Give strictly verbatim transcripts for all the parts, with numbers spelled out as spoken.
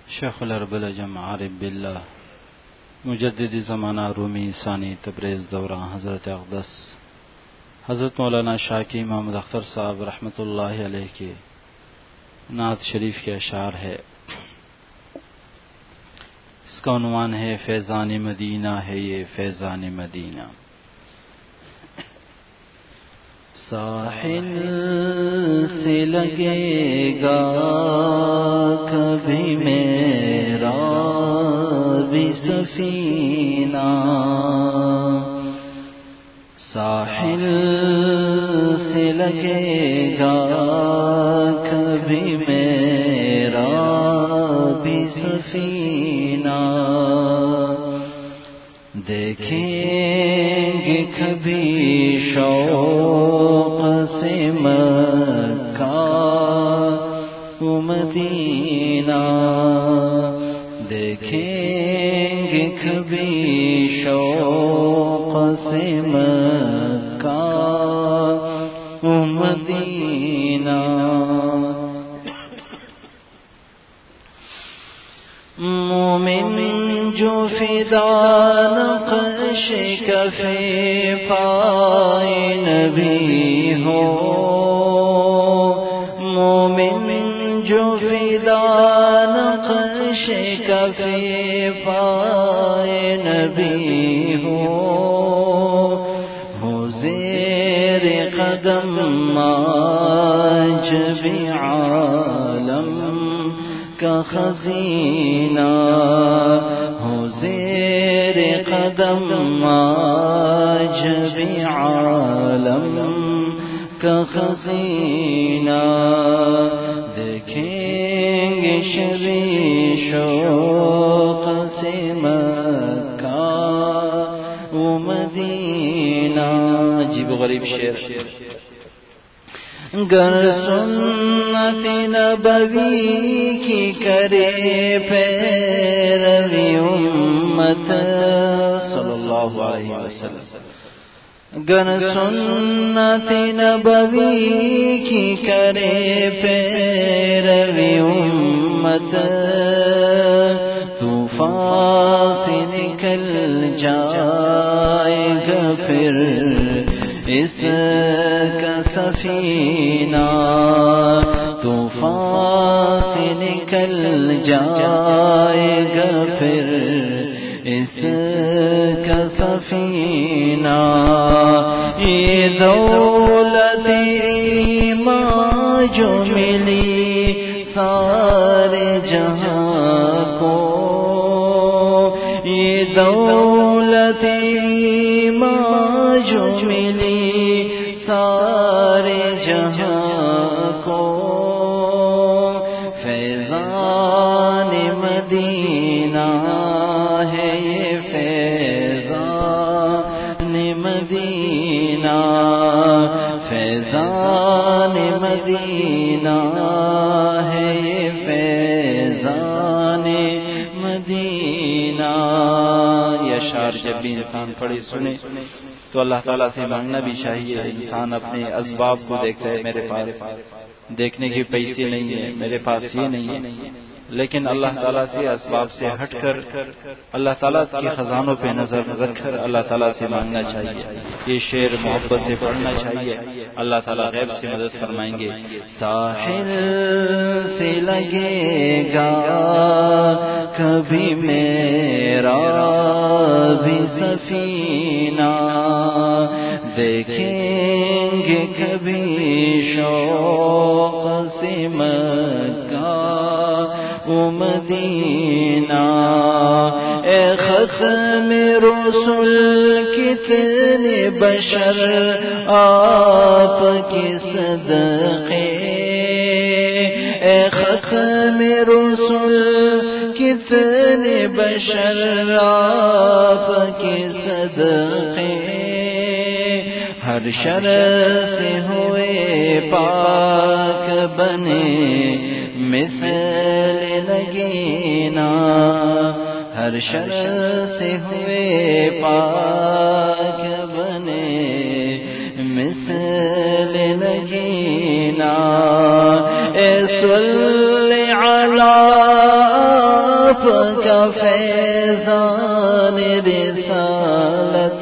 شیخ العرب العجم عارف باللہ مجدد زمانہ رومی ثانی تبریز دورہ حضرت اقدس حضرت مولانا شاکی محمد اختر صاحب رحمۃ اللہ علیہ کے نعت شریف کے اشعار ہے. اس کا عنوان ہے فیضان مدینہ ہے یہ فیضان مدینہ. ساحل سے لگے گا کبھی میرا بھی سفینہ، ساحل سے لگے گا کبھی میرا بھی سفینہ، دیکھیں گے کبھی شوق سے مکہ و مدینہ، دیکھیں گے کبھی شوق سے مکہ و مدینہ. مومن جو فدا نقش کفے پائے نبی ہو، مومن جو فدا نقش کفے پائے نبی ہو، ہو زیر قدم آج بھی عالم کا خزینہ، ہو زیر قدم آج بھی عالم کا خزینہ، دیکھیں گے شبی شوق سے مکہ و مدینہ. عجیب و غریب شعر. گر سنت نبوی کی کرے پیروی امت صلی اللہ علیہ وسلم، گر سنت نبوی کی کرے پیروی امت، طوفان سے نکل جائے گا پھر اس کا سفینہ، طوفان سے نکل جائے گا پھر اس کا سفینہ. یہ دولت ایمان جو ملی سارے جہاں کو، یہ دولت ایمان جو ملی سارے جہاں کو، فیضان مدینہ ہے یہ فیضان مدینہ، فیضان مدینہ ہے یہ فیضان مدینہ. یہ اشعار جب بھی انسان پڑھے سنے تو اللہ تعالیٰ سے مانگنا بھی چاہیے. انسان اپنے اسباب کو دیکھتا ہے، میرے پاس دیکھنے کے پیسے نہیں ہیں، میرے پاس یہ نہیں ہے، لیکن اللہ تعالیٰ سے اسباب سے ہٹ کر اللہ تعالیٰ کے خزانوں پہ نظر رکھ کر اللہ تعالیٰ سے مانگنا چاہیے. یہ شعر محبت سے پڑھنا چاہیے، اللہ تعالیٰ غیب سے مدد فرمائیں گے. ساحل سے لگے گا کبھی میرا بھی سفینہ، دیکھیں گے کبھی شوق سے مکہ و مدینہ. اے ختم رسول کتنے بشر آپ کے صدقے، اے ختم رسول کتنے بشر آپ کے صدقے، ہر شر سے ہوئے پاک بنے مثل نگینا، ہر شر سے ہوئے پاک بنے مثل نگینا. اے صلی علی آپ کا فیضان رسالت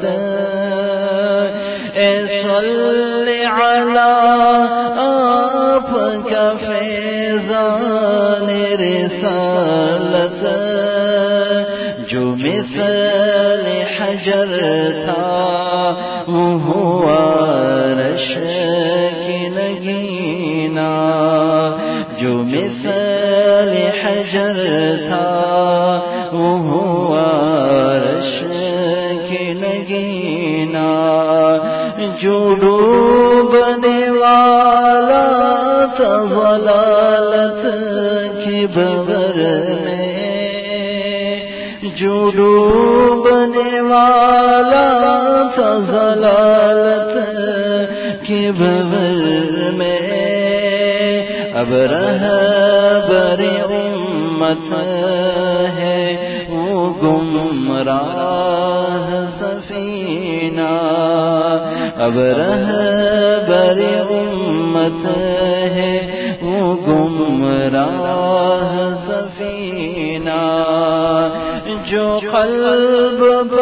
اے صلی علی آپ کا فیضان رسالت جو مثل حجر تھا وہ ہوا عرش کی نگینا جو مثل حجر تھا وہ ہوا عرش کی نگینا جو ڈوبنے والا تھا ضلالت کی ببر میں جو ڈوبنے والا تھا ضلالت کی ببر میں اب رہبر امت ہے وہ گمراہ سفینہ اب رہبر امت ہے وہ گمراہ سفینہ جو قلب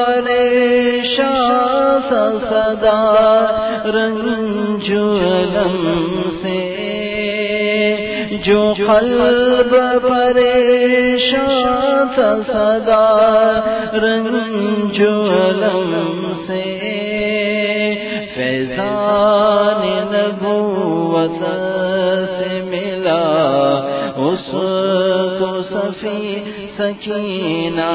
پریشان تھا صدا رنج علم سے جو قلب پریشان تھا صدا رنج علم سے فیضان نبوت سے ملا اس کو صفی سکینہ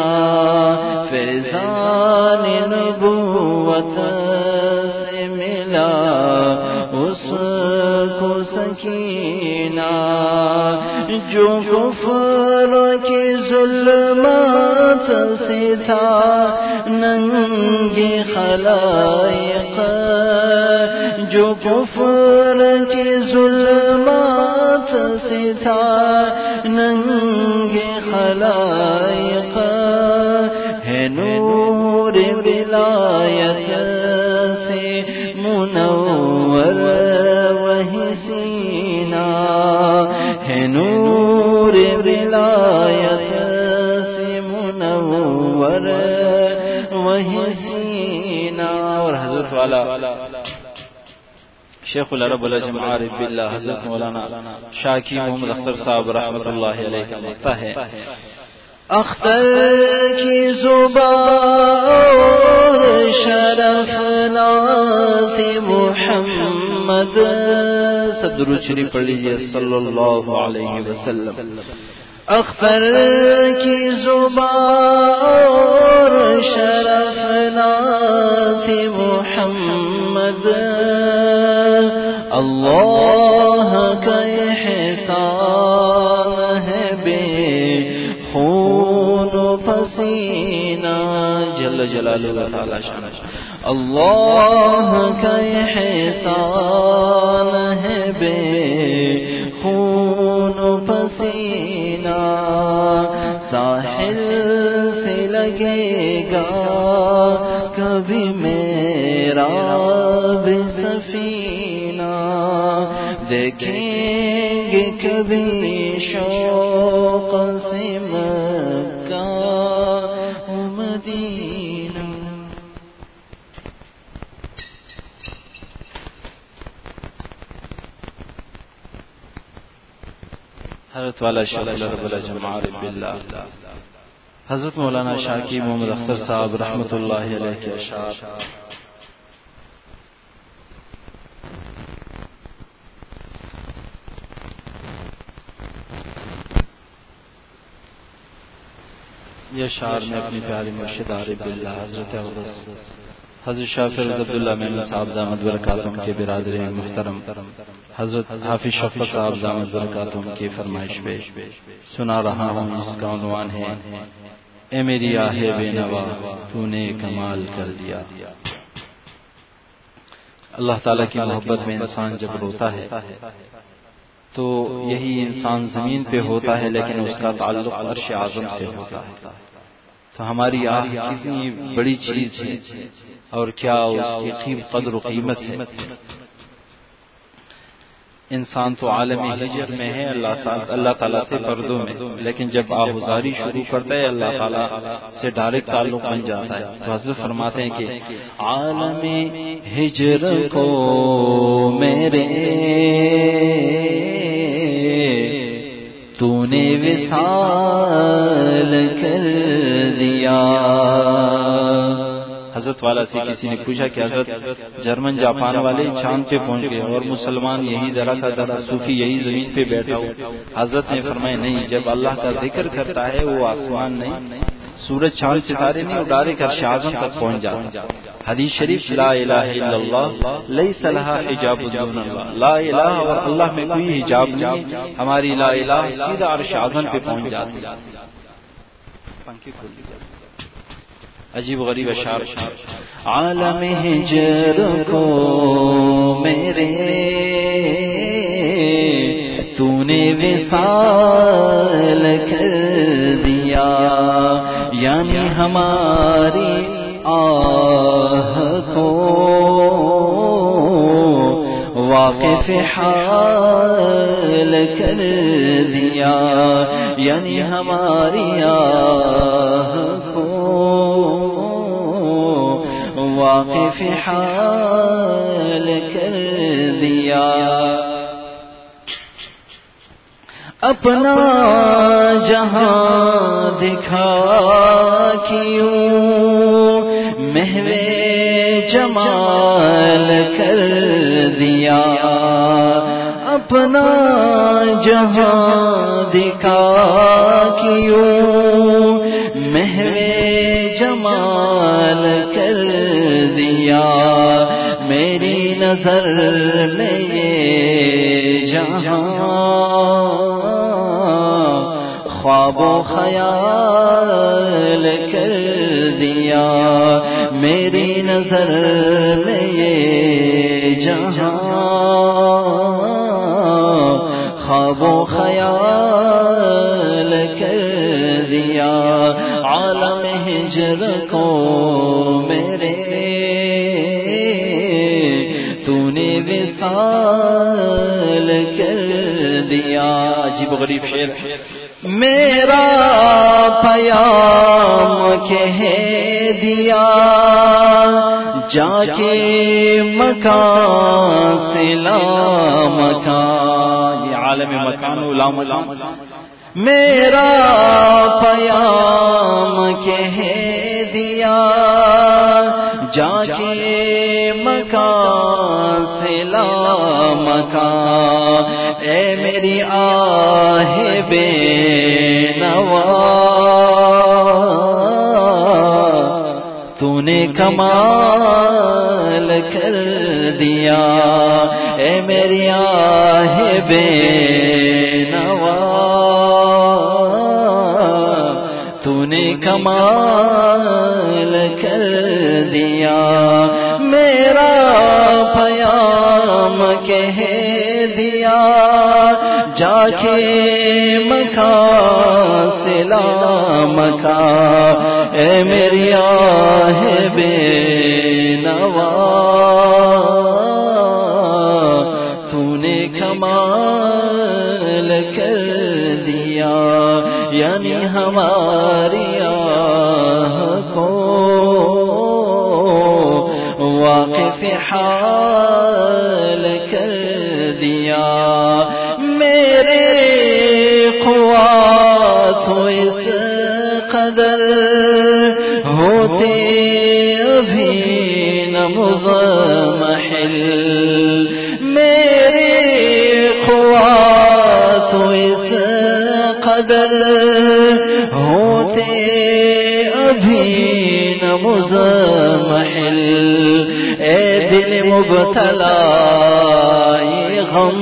فیضان نبوت سے ملا اس کو سکینہ جو کفر کی ظلمات سے تھا ننگی خلائق جو کفر کی ظلمات سے تھا ننگی خلائق ہے نور ولایت سے منور وہی سینہ ہے نور ولایت سے منور وہی سینہ. اور حضرت والا شیخ العرب العجم عارف باللہ حضرت مولانا شاکی محمد اختر صاحب رحمۃ اللہ علیہ کا لکھتا ہے اختر کی زبان شرف نعت محمد سب درود شریف پڑھ لیجیے صلی اللہ علیہ وسلم. اختر کی زبان شرف نعت محمد اللہ کا احسان ہے بے خون و پسینہ جل جلالہ تعالی شان اللہ کا احسان ہے بے خون و پسینہ ساحل سے لگے گا کبھی میرا بھی سفینہ دیکھیں گے کبھی شوق سے مکہ و مدینہ. حضرت والا شیخ العرب العجم عارف باللہ حضرت مولانا شاکی محمد اختر صاحب رحمۃ اللہ علیہ کے اشعار یہ اشعار میں اپنی پیاری مرشد عارف باللہ حضرت اقدس حضرت شاہ فیروز عبداللہ محمد صاحب دامت برکاتہم کے برادر محترم حضرت حافظ شفیع صاحب دامت برکاتہم کی فرمائش پہ سنا رہا ہوں جس کا عنوان ہے اے میری آہ بے نوا تو نے کمال کر دیا. اللہ تعالیٰ کی محبت میں انسان جب روتا ہے تو یہی انسان زمین پہ ہوتا ہے لیکن اس کا تعلق عرش اعظم سے ہوتا ہے. تو ہماری آہ کتنی بڑی چیز ہے اور کیا اس کی قدر و قیمت ہے. انسان تو عالم ہجر میں ہے، اللہ اللہ تعالیٰ سے پردوں میں، لیکن جب آہوزاری شروع کرتا ہے اللہ تعالیٰ سے ڈائریکٹ تعلق بن جاتا ہے۔ تو حضرت فرماتے ہیں کہ عالم ہجر کو میرے تو نے وصال کر دیا۔ حضرت والا سے کسی نے پوچھا کہ حضرت جرمن جاپان والے چاند پہ پہنچ گئے اور مسلمان یہی ذرا کا ذرا صوفی یہی زمین پہ بیٹھا ہو؟ حضرت نے فرمایا نہیں، جب اللہ کا ذکر کرتا ہے وہ آسمان نہیں، سورج چاند ستارے نہیں، اڈارے کر شاہجہاں تک پہنچ جاتا۔ حدیث شریف لا الہ الا اللہ لیس لہا حجاب دون اللہ، لا الہ اور اللہ میں کوئی حجاب نہیں، ہماری لا الہ سیدھا عرش اعظم پہ پہنچ جاتی۔ عجیب غریب اشعار۔ عالم ہجر کو میرے تو نے وصال کر دیا، یعنی ہماری آہ کو واقف حال کر دیا، یعنی ہماری آہ کو واقف حال کر دیا۔ اپنا جہاں دکھا کیوں محو جمال کر دیا، اپنا جہاں دکھا کیوں محو جمال کر دیا۔ میری نظر میں یہ جہاں خواب و خیال کر دیا، میری نظر میں یہ جہاں خواب و خیال کر دیا۔ عالم ہجر کو میرے تو نے وصال کر دیا۔ عجیب غریب شعر۔ میرا پیام کہہ دیا جا کے مکان سے لامکان، یہ عالم مکان و لامکان۔ میرا پیام کہہ دیا جا کے مکان سے لامکان، اے میری آہ بے نوا تو نے کمال کر دیا، اے میری آہ بے نوا تو نے کمال کر دیا۔ میرا پیام کہہ دیا جا کے مکان سے لامکان، اے میری آہ بے نوا تو نے کمال کر دیا، یعنی ہماری آہ کو واقف حال کر دیا۔ میرے خواہ تو اس قدر ہوتے ابھی نہ مضمحل، میرے خواہ تو اس قدر ہوتے ابھی نہ مضمحل، اے دل مبتلا یہ غم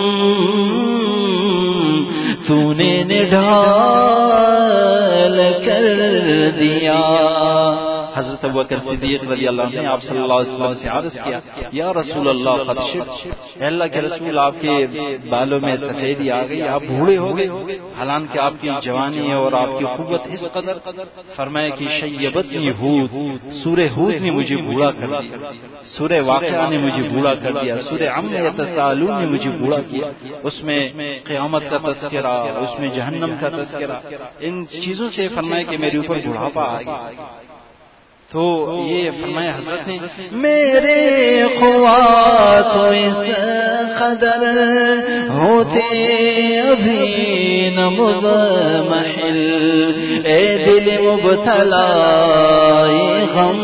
تو نے نڈھال کر دیا۔ حضرت ابوبکر صدیق رضی اللہ عنہ نے آپ صلی اللہ علیہ وسلم سے عرض کیا یا رسول اللہ قد شبت، اے اللہ کے رسول آپ کے بالوں میں سفیدی آ گئی، آپ بوڑھے ہو گئے، حالانکہ آپ کی جوانی ہے اور آپ کی قوت اس قدر۔ فرمایا کہ شیبتنی ہود، سورہ ہود نے مجھے بوڑھا کر دیا، سورہ واقعہ نے مجھے بوڑھا کر دیا، سورہ عم یتساءلون نے مجھے بوڑھا کیا، اس میں قیامت کا تذکرہ، اس میں جہنم کا تذکرہ، ان چیزوں سے فرمایا کہ میرے اوپر بڑھاپا آ گیا۔ تو یہ فرمایا حضرت نے میرے خواہ تو اس قدر ہوتے ابھی نہ مضمحل، اے دل مبتلا غم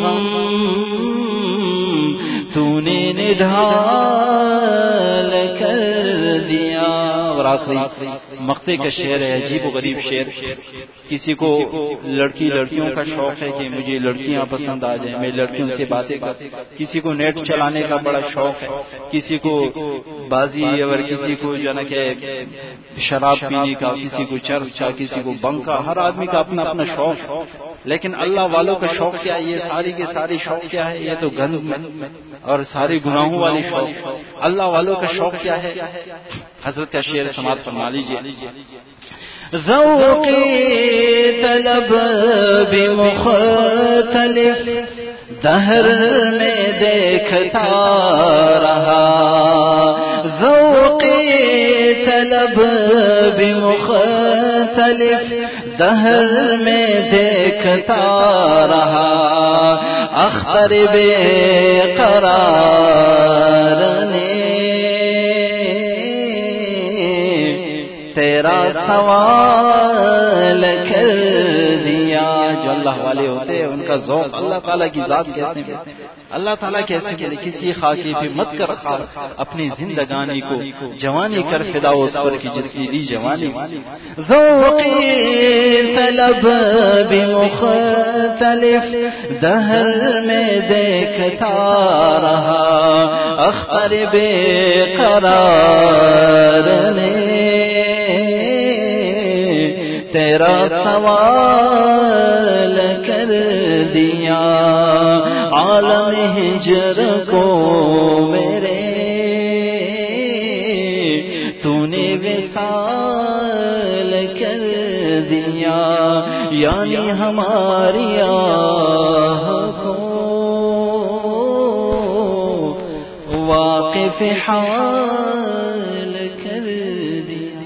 تو نے نڈھال کر دیا۔ اور آخری مقطع کا شعر ہے، عجیب و غریب شعر۔ کسی کو لڑکی لڑکیوں کا شوق ہے کہ مجھے لڑکیاں پسند آ جائیں، میں لڑکیوں سے باتیں کر، کسی کو نیٹ چلانے کا بڑا شوق ہے، کسی کو بازی اور کسی کو جو ہے کہ شراب پینے کا، کسی کو چرس کا، کسی کو بنک کا، ہر آدمی کا اپنا اپنا شوق ہے۔ لیکن اللہ والوں کا شوق کیا ہے؟ یہ ساری کے ساری شوق کیا ہے؟ یہ تو گند اور سارے گناہوں والی شوق۔ اللہ والوں کا شوق کیا ہے؟ حضرت کا شعر سماعت فرما لیجیے۔ ذوقی طلب بھی مختلف دہر میں دیکھتا رہا، ذوقی طلب بھی مختلف دہر میں دیکھتا رہا، اختر بے قرار نے تیرا سوال کر دیا۔ جو اللہ والے ہوتے ہیں ان کا ذوق اللہ تعالیٰ کی ذات کیسے میں، اللہ تعالیٰ کیسے کہ کسی خاکی پہ مت کر خار، اپنی زندگانی کو جوانی کر فدا اس پر کی جس کی دی جوانی۔ ذوقی طلب بھی مختلف دہر میں دیکھتا رہا، اختر بے قرار نے تیرا سوال کر دیا، عالم ہجر کو میرے تو نے وصال کر دیا، یعنی ہماری آہ کو واقف حال کر دیا۔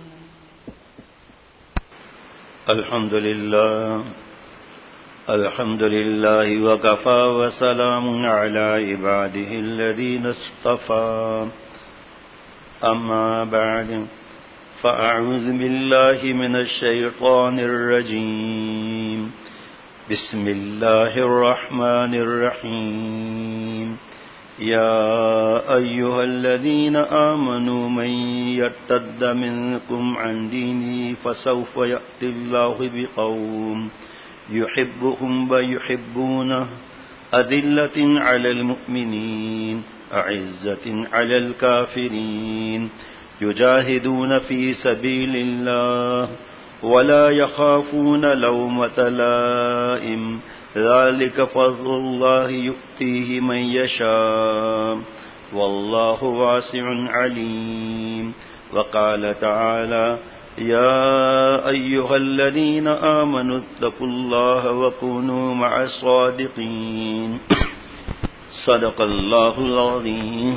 الحمد للہ الحمد للہ وکفى وسلام على عباده الذين اصطفى، اما بعد فاعوذ باللہ من الشیطان الرجیم، بسم اللہ الرحمن الرحیم، یا ایہا الذین آمنوا من یرتد منکم عن دینہ فسوف یأتی اللہ بقوم يحبهم ويحبونه أذلة على المؤمنين أعزة على الكافرين يجاهدون في سبيل الله ولا يخافون لومة لائم، ذلك فضل الله يؤتيه من يشاء والله واسع عليم۔ وقال تعالى يا أيها الذين آمنوا اتقوا الله وكونوا مع الصادقين، صدق اللہ العظیم۔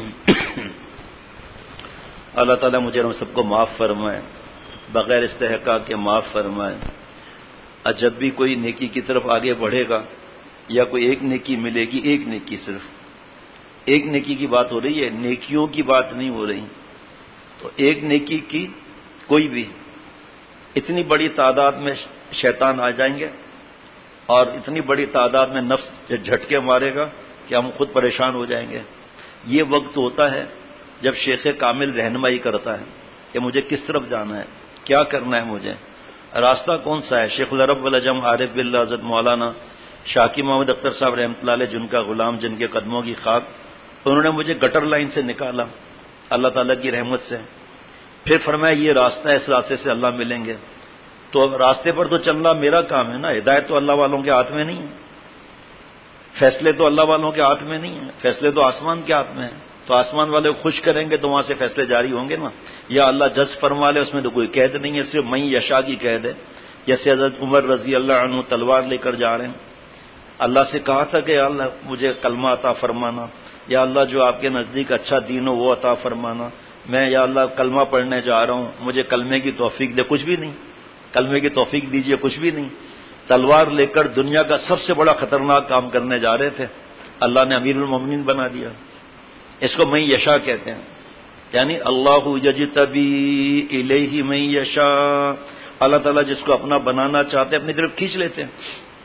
اللہ تعالیٰ مجھے ہم سب کو معاف فرمائے، بغیر استحقاق کے معاف فرمائے۔ اور جب بھی کوئی نیکی کی طرف آگے بڑھے گا یا کوئی ایک نیکی ملے گی، ایک نیکی، صرف ایک نیکی کی بات ہو رہی ہے، نیکیوں کی بات نہیں ہو رہی۔ تو ایک نیکی کی کوئی بھی اتنی بڑی تعداد میں شیطان آ جائیں گے اور اتنی بڑی تعداد میں نفس جھٹکے مارے گا کہ ہم خود پریشان ہو جائیں گے۔ یہ وقت ہوتا ہے جب شیخ کامل رہنمائی کرتا ہے کہ مجھے کس طرف جانا ہے، کیا کرنا ہے، مجھے راستہ کون سا ہے۔ شیخ العرب والعجم عارف باللہ حضرت مولانا شاکی محمد اختر صاحب رحمۃ اللہ علیہ، جن کا غلام، جن کے قدموں کی خاک، انہوں نے مجھے گٹر لائن سے نکالا اللہ تعالیٰ کی رحمت سے۔ پھر فرمایا یہ راستہ ہے، اس راستے سے اللہ ملیں گے۔ تو راستے پر تو چلنا میرا کام ہے نا، ہدایت تو اللہ والوں کے ہاتھ میں نہیں ہے۔ فیصلے تو اللہ والوں کے ہاتھ میں نہیں ہیں، فیصلے تو آسمان کے ہاتھ میں ہیں. تو آسمان والے خوش کریں گے تو وہاں سے فیصلے جاری ہوں گے نا. یا اللہ جز فرما لے، اس میں تو کوئی قید نہیں ہے، صرف میں یشا کی قید ہے. جیسے حضرت عمر رضی اللہ عنہ تلوار لے کر جا رہے ہیں، اللہ سے کہا تھا کہ یا اللہ مجھے کلمہ عطا فرمانا، یا اللہ جو آپ کے نزدیک اچھا دین ہو وہ عطا فرمانا. میں یا اللہ کلمہ پڑھنے جا رہا ہوں، مجھے کلمے کی توفیق دے. کچھ بھی نہیں، کلمے کی توفیق دیجئے، کچھ بھی نہیں. تلوار لے کر دنیا کا سب سے بڑا خطرناک کام کرنے جا رہے تھے، اللہ نے امیر المومنین بنا دیا. اس کو میں یشا کہتے ہیں، یعنی اللہ یجتبی الیہ من یشاء. اللہ تعالیٰ جس کو اپنا بنانا چاہتے ہیں اپنی طرف کھینچ لیتے ہیں.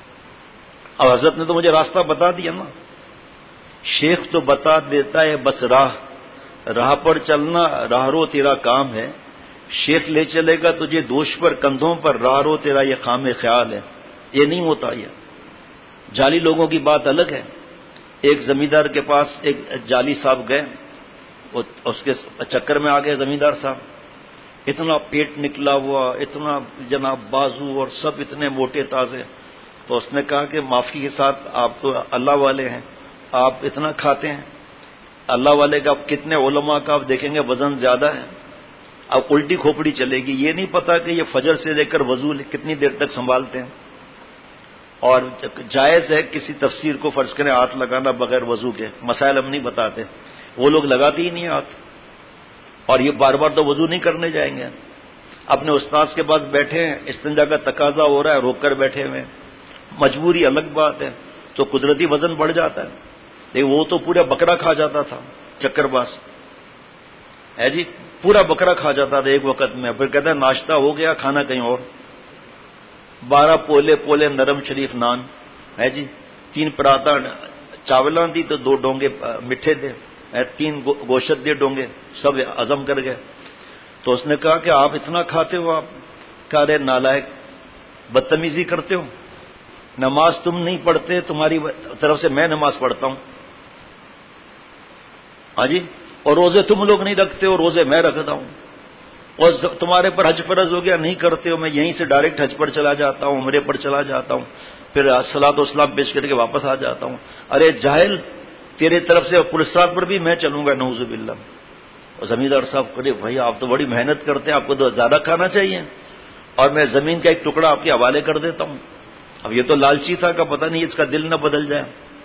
اب حضرت نے تو مجھے راستہ بتا دیا نا. شیخ تو بتا دیتا ہے بس راہ، راہ پر چلنا راہ رو تیرا کام ہے. شیخ لے چلے گا تجھے دوش پر کندھوں پر، راہ رو تیرا یہ خام خیال ہے. یہ نہیں ہوتا. یہ جعلی لوگوں کی بات الگ ہے. ایک زمیندار کے پاس ایک جعلی صاحب گئے، اس کے چکر میں آ گئے زمیندار صاحب. اتنا پیٹ نکلا ہوا، اتنا جناب بازو اور سب اتنے موٹے تازے. تو اس نے کہا کہ معافی کے ساتھ آپ تو اللہ والے ہیں، آپ اتنا کھاتے ہیں. اللہ والے کا کتنے علماء کا آپ دیکھیں گے وزن زیادہ ہے. اب الٹی کھوپڑی چلے گی. یہ نہیں پتا کہ یہ فجر سے لے کر وضو کتنی دیر تک سنبھالتے ہیں. اور جائز ہے کسی تفسیر کو فرض کریں ہاتھ لگانا بغیر وضو کے، مسائل ہم نہیں بتاتے، وہ لوگ لگاتے ہی نہیں ہاتھ. اور یہ بار بار تو وضو نہیں کرنے جائیں گے. اپنے استاذ کے پاس بیٹھے ہیں، استنجا کا تقاضا ہو رہا ہے، روک کر بیٹھے ہوئے. مجبوری الگ بات ہے، تو قدرتی وزن بڑھ جاتا ہے. لیکن وہ تو پورا بکرا کھا جاتا تھا چکر باز ہے جی، پورا بکرا کھا جاتا تھا ایک وقت میں. پھر کہتا ہے ناشتہ ہو گیا، کھانا کہیں اور. بارہ پولے پولے نرم شریف نان ہے جی، تین پراٹھا چاولاں دی تو دو ڈونگے میٹھے دے، تین گوشت دے ڈونگے، سب عزم کر گئے. تو اس نے کہا کہ آپ اتنا کھاتے ہو؟ آپ کہہ رہے نالائق، بدتمیزی کرتے ہو. نماز تم نہیں پڑھتے، تمہاری طرف سے میں نماز پڑھتا ہوں. ہاں جی. اور روزے تم لوگ نہیں رکھتے ہو، روزے میں رکھتا ہوں. اور تمہارے پر حج فرض ہو گیا، نہیں کرتے ہو، میں یہیں سے ڈائریکٹ حج پر چلا جاتا ہوں، عمرے پر چلا جاتا ہوں، پھر صلاۃ و اسلام پیش کر کے واپس آ جاتا ہوں. ارے جاہل، تیرے طرف سے پرسرات پر بھی میں چلوں گا، نعوذ باللہ. اور زمیندار صاحب کرے بھائی آپ تو بڑی محنت کرتے ہیں، آپ کو تو زیادہ کھانا چاہیے، اور میں زمین کا ایک ٹکڑا آپ کے حوالے کر دیتا ہوں. اب یہ تو لالچی تھا کہ پتہ نہیں اس کا دل نہ بدل جائے،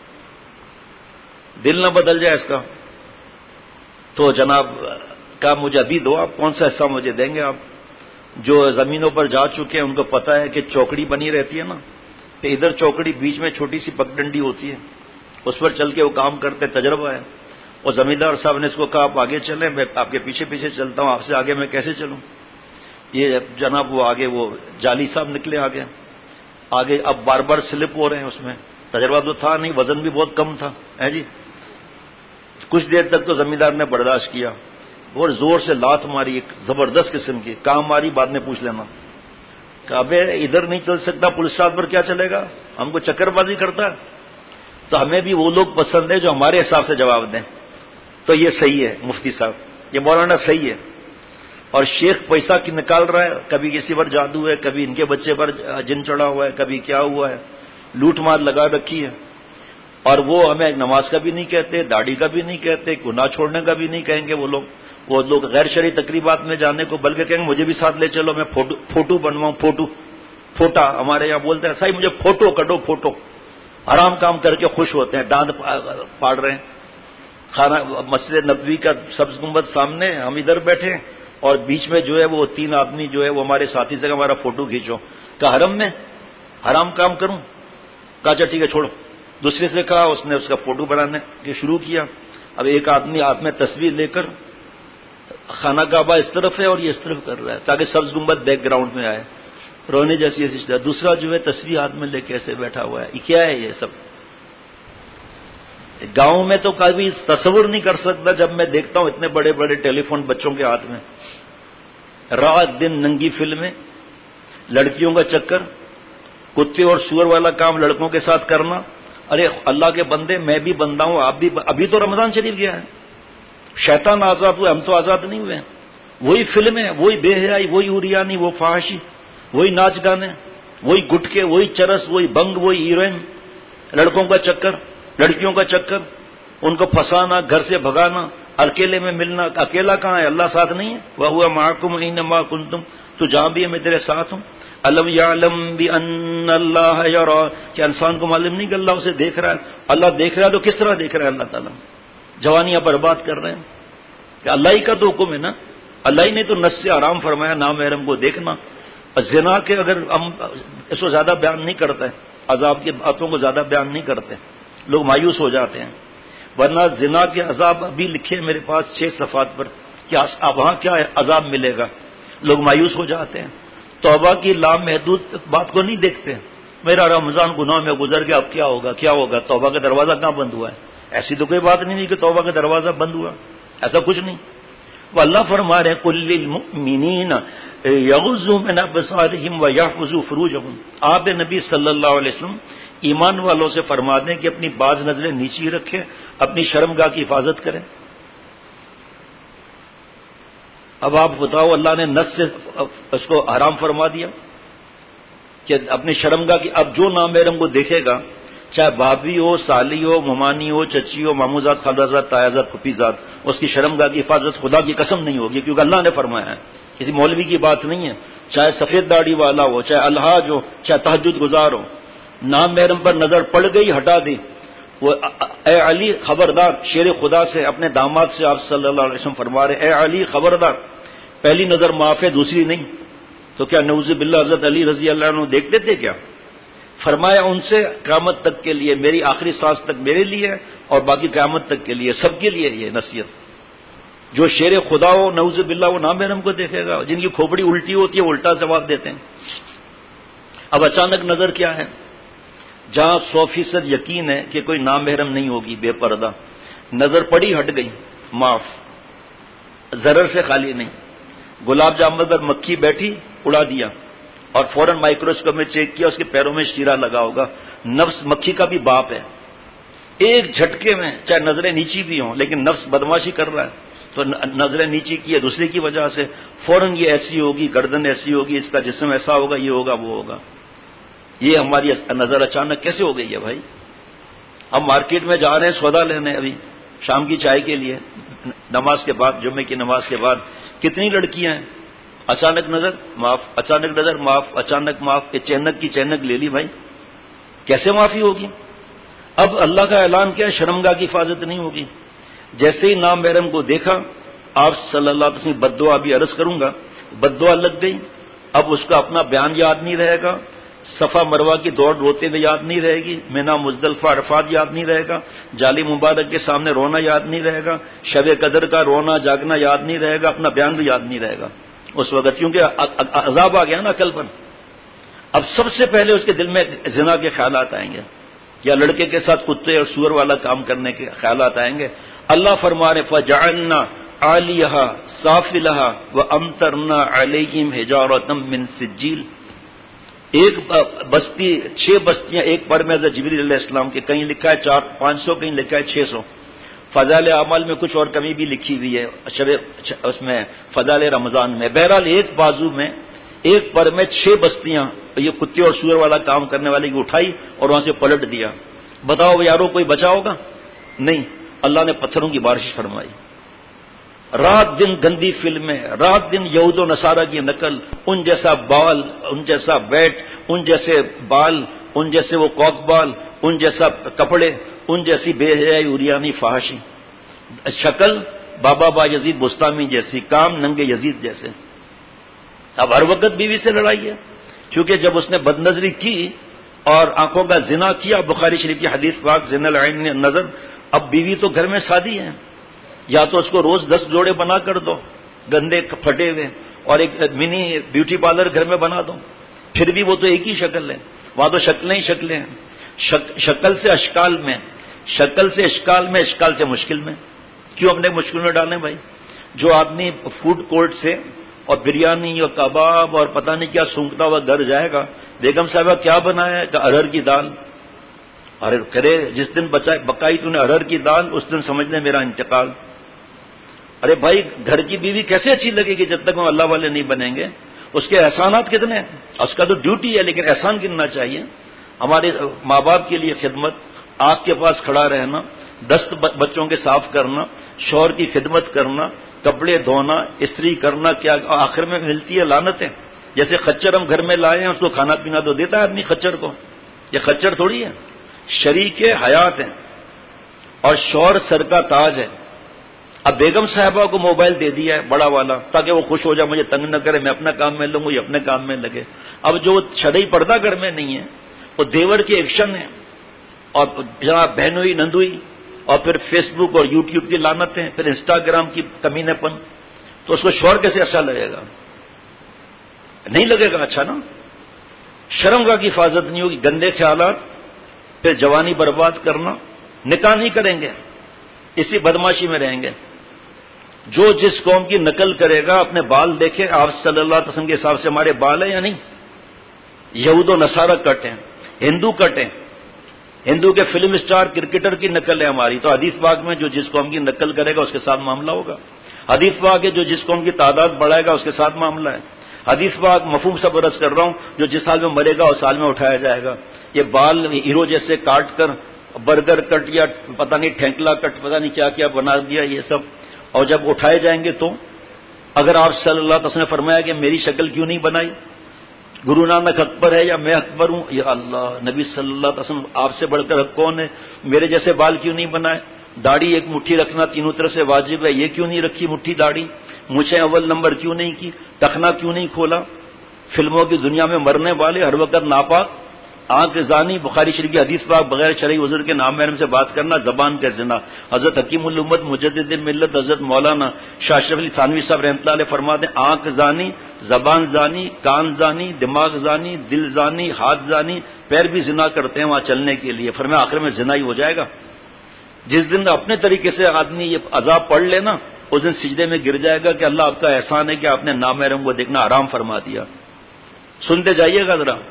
دل نہ بدل جائے اس کا. تو جناب کہا مجھے ابھی دو، آپ کون سا حصہ مجھے دیں گے؟ آپ جو زمینوں پر جا چکے ہیں ان کو پتہ ہے کہ چوکڑی بنی رہتی ہے نا، کہ ادھر چوکڑی، بیچ میں چھوٹی سی پگڈنڈی ہوتی ہے، اس پر چل کے وہ کام کرتے، تجربہ ہے. اور زمیندار صاحب نے اس کو کہا آپ آگے چلیں، میں آپ کے پیچھے پیچھے چلتا ہوں، آپ سے آگے میں کیسے چلوں؟ یہ جناب وہ آگے وہ جعلی صاحب نکلے آگے آگے اب بار بار سلپ ہو رہے ہیں. اس میں تجربہ تو تھا نہیں، وزن بھی بہت کم تھا ہے جی. کچھ دیر تک تو زمیندار نے برداشت کیا، اور زور سے لات ماری ایک زبردست قسم کی. کہاں ماری بعد میں پوچھ لینا. کہ ابے ادھر نہیں چل سکتا، پولیس رات پر کیا چلے گا؟ ہم کو چکر بازی کرتا ہے. تو ہمیں بھی وہ لوگ پسند ہیں جو ہمارے حساب سے جواب دیں. تو یہ صحیح ہے مفتی صاحب، یہ مولانا صحیح ہے. اور شیخ پیسہ کی نکال رہا ہے، کبھی کسی پر جادو ہے، کبھی ان کے بچے پر جن چڑھا ہوا ہے، کبھی کیا ہوا ہے، لوٹ مار لگا رکھی ہے. اور وہ ہمیں نماز کا بھی نہیں کہتے، داڑھی کا بھی نہیں کہتے، گناہ چھوڑنے کا بھی نہیں کہیں گے. وہ لوگ وہ لوگ غیر شرعی تقریبات میں جانے کو بلکہ کہیں گے مجھے بھی ساتھ لے چلو، میں فوٹو فوٹو بنواؤں. فوٹو فوٹا ہمارے یہاں بولتے ہیں، صحیح مجھے فوٹو کڈو. فوٹو حرام کام کر کے خوش ہوتے ہیں، ڈانٹ پاڑ رہے ہیں. خانہ مسجد نبوی کا سبز گنبد سامنے، ہم ادھر بیٹھے اور بیچ میں جو ہے وہ تین آدمی جو ہے وہ ہمارے ساتھی سے ہمارا فوٹو کھینچو. کہا حرم میں حرام کام کروں؟ کہا اچھا ٹھیک ہے چھوڑو. دوسرے سے کہا، اس نے اس کا فوٹو بنانے کے شروع کیا. اب ایک آدمی ہاتھ میں تصویر لے کر، خانہ کعبہ اس طرف ہے اور یہ اس طرف کر رہا ہے تاکہ سبز گنبد بیک گراؤنڈ میں آئے، رونے جیسی ایسی. دوسرا جو ہے تصویر ہاتھ میں لے کے ایسے بیٹھا ہوا ہے. یہ کیا ہے یہ سب؟ گاؤں میں تو کبھی تصور نہیں کر سکتا جب میں دیکھتا ہوں اتنے بڑے بڑے ٹیلی فون بچوں کے ہاتھ میں، رات دن ننگی فلمیں، لڑکیوں کا چکر، کتے اور سور والا کام لڑکوں کے ساتھ کرنا. ارے اللہ کے بندے، میں بھی بندہ ہوں، آپ بھی. ابھی تو رمضان شریف گیا ہے، شیطان آزاد ہوئے، ہم تو آزاد نہیں ہوئے. وہی فلمیں، وہی بے حیائی، وہی اوریانی، وہ فحاشی، وہی ناچ گانے، وہی گٹکے، وہی چرس، وہی بنگ، وہی ہیروئن، لڑکوں کا چکر. لڑکیوں کا چکر، ان کو پھنسانا، گھر سے بھگانا، اکیلے میں ملنا. اکیلا کہاں ہے؟ اللہ ساتھ نہیں ہے. وَهُوَ مَعَكُمْ أَيْنَمَا كُنتُمْ، تو جہاں بھی ہے میں تیرے ساتھ ہوں. الم یعلم بأن اللہ یرا، کیا انسان کو معلوم نہیں کہ اللہ اسے دیکھ رہا ہے؟ اللہ دیکھ رہا ہے تو کس طرح دیکھ رہا ہے اللہ تعالیٰ؟ جوانیاں برباد کر رہے ہیں کہ اللہ ہی کا تو حکم ہے نا. اللہ ہی نے تو نص سے آرام فرمایا نامحرم کو دیکھنا. زنا کے اگر ہم اس کو زیادہ بیان نہیں کرتے، عذاب کی باتوں کو زیادہ بیان نہیں کرتے، لوگ مایوس ہو جاتے ہیں. ورنہ زنا کے عذاب ابھی لکھے میرے پاس چھ صفحات پر کہ اب وہاں کیا عذاب ملے گا. لوگ مایوس ہو جاتے ہیں، توبہ کی لامحدود بات کو نہیں دیکھتے. میرا رمضان گناہ میں گزر گیا، اب کیا ہوگا کیا ہوگا، توبہ کا دروازہ کہاں بند ہوا ہے؟ ایسی تو کوئی بات نہیں کہ توبہ کا دروازہ بند ہوا، ایسا کچھ نہیں. وہ اللہ فرما رہے ہیں کل للمؤمنین یغضوا من ابصارہم ویحفظوا فروجہم. آپ نبی صلی اللہ علیہ وسلم ایمان والوں سے فرما دیں کہ اپنی بعض نظریں نیچی رکھیں، اپنی شرمگاہ کی حفاظت کریں. اب آپ بتاؤ، اللہ نے نص سے اس کو حرام فرما دیا کہ اپنی شرمگاہ کی. اب جو نامحرم کو دیکھے گا، چاہے بھابھی ہو، سالی ہو، ممانی ہو، چچی ہو، ماموزاد، خالازاد، تایازاد، پھپھیزاد، اس کی شرمگاہ کی حفاظت خدا کی قسم نہیں ہوگی، کیونکہ اللہ نے فرمایا ہے. کسی مولوی کی بات نہیں ہے. چاہے سفید داڑھی والا ہو، چاہے الحاج ہو، چاہے تہجد گزار ہو، نامحرم پر نظر پڑ گئی ہٹا دی. وہ اے علی خبردار، شیر خدا سے اپنے داماد سے آپ صلی اللہ علیہ وسلم فرما رہے، اے علی خبردار، پہلی نظر معاف ہے، دوسری نہیں. تو کیا نعوذ باللہ حضرت علی رضی اللہ عنہ دیکھتے تھے کیا؟ فرمایا ان سے قیامت تک کے لیے، میری آخری سانس تک میرے لیے اور باقی قیامت تک کے لیے، سب کے لیے یہ نصیحت. جو شیر خدا ہو نعوذ باللہ وہ نامحرم کو دیکھے گا، جن کی کھوپڑی الٹی ہوتی ہے الٹا جواب دیتے ہیں. اب اچانک نظر کیا ہے؟ جہاں سو فیصد یقین ہے کہ کوئی نامحرم نہیں ہوگی، بے پردہ، نظر پڑی ہٹ گئی، معاف، ضرر سے خالی نہیں. گلاب جامن پر مکھی بیٹھی، اڑا دیا، اور فوراً مائکروسکوپ میں چیک کیا، اس کے پیروں میں شیرہ لگا ہوگا. نفس مکھی کا بھی باپ ہے. ایک جھٹکے میں، چاہے نظریں نیچی بھی ہوں، لیکن نفس بدماشی کر رہا ہے تو نظریں نیچی کی ہے دوسرے کی وجہ سے، فوراً یہ ایسی ہوگی، گردن ایسی ہوگی، اس کا جسم ایسا ہوگا، یہ ہوگا وہ ہوگا. یہ ہماری نظر اچانک کیسے ہو گئی ہے بھائی؟ ہم مارکیٹ میں جا رہے ہیں سودا لینے ابھی شام کی چائے کے لیے، نماز کے بعد، جمعے کی نماز کے بعد، کتنی لڑکیاں ہیں، اچانک نظر معاف، اچانک نظر معاف، اچانک معاف. کہ چینک کی چینک لے لی بھائی، کیسے معافی ہوگی؟ اب اللہ کا اعلان کیا ہے؟ شرمگاہ کی حفاظت نہیں ہوگی. جیسے ہی نامحرم کو دیکھا، آپ صلی اللہ علیہ وسلم بد دعا بھی عرض کروں گا، بد دعا لگ گئی. اب اس کا اپنا بیان یاد نہیں رہے گا، صفا مروہ کی دوڑ روتے ہوئے یاد نہیں رہے گی، مینا مزدلفہ عرفات یاد نہیں رہے گا، جالی مبارک کے سامنے رونا یاد نہیں رہے گا، شب قدر کا رونا جاگنا یاد نہیں رہے گا، اپنا بیان بھی یاد نہیں رہے گا اس وقت، کیونکہ عذاب آ گیا نا عقل پر. اب سب سے پہلے اس کے دل میں زنا کے خیالات آئیں گے، یا لڑکے کے ساتھ کتے اور سور والا کام کرنے کے خیالات آئیں گے. اللہ فرما رہے فجعلنا عالیہا سافلہا وامطرنا علیہم حجارۃ من سجیل. ایک بستی، چھ بستیاں ایک پر میں جبریل علیہ السلام کے، کہیں لکھا ہے چار پانچ سو کہیں لکھا ہے چھ سو. فضائل اعمال میں کچھ اور کمی بھی لکھی ہوئی ہے، شب اس میں فضائل رمضان میں. بہرحال ایک بازو میں، ایک پر میں چھ بستیاں یہ کتے اور سور والا کام کرنے والے کی اٹھائی اور وہاں سے پلٹ دیا. بتاؤ یارو کوئی بچا ہوگا؟ نہیں. اللہ نے پتھروں کی بارش فرمائی. رات دن گندی فلمیں، رات دن یہود و نصارہ کی نقل، ان جیسا بال، ان جیسا بیٹ، ان جیسے بال، ان جیسے وہ کوک بال، ان جیسا کپڑے، ان جیسی بے حیائی اوریانی فحاشی، شکل بابا با یزید بستامی جیسی، کام ننگے یزید جیسے. اب ہر وقت بیوی سے لڑائی ہے، کیونکہ جب اس نے بد نظری کی اور آنکھوں کا زنا کیا، بخاری شریف کی حدیث پاک زنا العین نظر. اب بیوی تو گھر میں شادی ہے، یا تو اس کو روز دس جوڑے بنا کر دو گندے پھٹے ہوئے، اور ایک منی بیوٹی پارلر گھر میں بنا دو، پھر بھی وہ تو ایک ہی شکل ہے. وہاں تو شکلیں ہی شکلیں ہیں. شک شکل سے اشکال میں، شکل سے اشکال میں، اشکال سے مشکل میں. کیوں اپنے مشکل میں ڈالیں بھائی؟ جو آدمی فوڈ کورٹ سے اور بریانی اور کباب اور پتہ نہیں کیا سونگتا ہوا گھر جائے گا، بیگم صاحبہ کیا بنایا ہے؟ کہ ارہر کی دال. ارے کرے جس دن بکائی تو نے ارہر کی دال، اس دن سمجھ لیں میرا انتقال. ارے بھائی گھر کی بیوی کیسے اچھی لگے گی جب تک ہم اللہ والے نہیں بنیں گے؟ اس کے احسانات کتنے ہیں؟ اس کا تو ڈیوٹی ہے، لیکن احسان گننا چاہیے. ہمارے ماں باپ کے لیے خدمت، آگ کے پاس کھڑا رہنا، دست بچوں کے صاف کرنا، شوہر کی خدمت کرنا، کپڑے دھونا، استری کرنا، کیا آخر میں ملتی ہے لعنتیں. جیسے خچر ہم گھر میں لائے ہیں، اس کو کھانا پینا تو دیتا ہے آدمی خچر کو. یہ خچر تھوڑی ہے، شریک حیات ہیں اور شوہر سر کا تاج ہے. اب بیگم صاحبہ کو موبائل دے دیا ہے بڑا والا تاکہ وہ خوش ہو جائے، مجھے تنگ نہ کرے، میں اپنا کام میں لوں، یہ اپنے کام میں لگے. اب جو چھڑی پردہ گھر میں نہیں ہے، وہ دیور کے ایکشن ہے، اور جہاں بہنوئی نندوئی، اور پھر فیس بک اور یوٹیوب کی لعنتیں، پھر انسٹاگرام کی کمینے پن. تو اس کو شوہر کیسے اچھا لگے گا؟ نہیں لگے گا اچھا نا. شرمگاہ کی حفاظت نہیں ہوگی، گندے خیالات، پھر جوانی برباد کرنا. نکاح نہیں کریں گے، اسی بدماشی میں رہیں گے. جو جس قوم کی نقل کرے گا اپنے بال دیکھیں. آپ صلی اللہ علیہ وسلم کے حساب سے ہمارے بال ہیں یا نہیں؟ یہود و نصارہ کٹ ہیں، ہندو کٹ ہیں. ہندو کے فلم اسٹار کرکٹر کی نقل ہے ہماری. تو حدیث پاک میں جو جس قوم کی نقل کرے گا اس کے ساتھ معاملہ ہوگا. حدیث پاک ہے جو جس قوم کی تعداد بڑھائے گا اس کے ساتھ معاملہ ہے. حدیث پاک مفہوم سے برس کر رہا ہوں، جو جس حال میں مرے گا اس حال میں اٹھایا جائے گا. یہ بال ہیرو جیسے کاٹ کر برگر کٹ یا پتہ نہیں ٹھینکلا کٹ پتہ نہیں کیا کیا بنا دیا یہ سب، اور جب اٹھائے جائیں گے تو اگر آپ صلی اللہ علیہ وسلم نے فرمایا کہ میری شکل کیوں نہیں بنائی، گرو نانک اکبر ہے یا میں اکبر ہوں، یا اللہ نبی صلی اللہ علیہ وسلم آپ سے بڑھ کر کون ہے، میرے جیسے بال کیوں نہیں بنائے، داڑھی ایک مٹھی رکھنا تینوں طرف سے واجب ہے، یہ کیوں نہیں رکھی مٹھی داڑھی، مجھے اول نمبر کیوں نہیں کی، ٹخنا کیوں نہیں کھولا. فلموں کی دنیا میں مرنے والے ہر وقت ناپاک، آنکھ زانی، بخاری شریف کی حدیث پاک، بغیر شرعی عذر کے نام محرم سے بات کرنا، زبان کا زنا. حضرت حکیم الامت مجدد ملت حضرت مولانا شاہ اشرف علی تھانوی صاحب رحمۃ اللہ علیہ فرماتے ہیں آنکھ زانی، زبان زانی، کان زانی، دماغ زانی، دل زانی، ہاتھ زانی، پیر بھی زنا کرتے ہیں وہاں چلنے کے لیے. فرمایا آخر میں زنا ہی ہو جائے گا. جس دن اپنے طریقے سے آدمی یہ عذاب پڑھ لے نا، اس دن سجدے میں گر جائے گا کہ اللہ آپ کا احسان ہے کہ آپ نے نامحرم کو دیکھنا حرام فرما دیا. سنتے جائیے گا ذرا.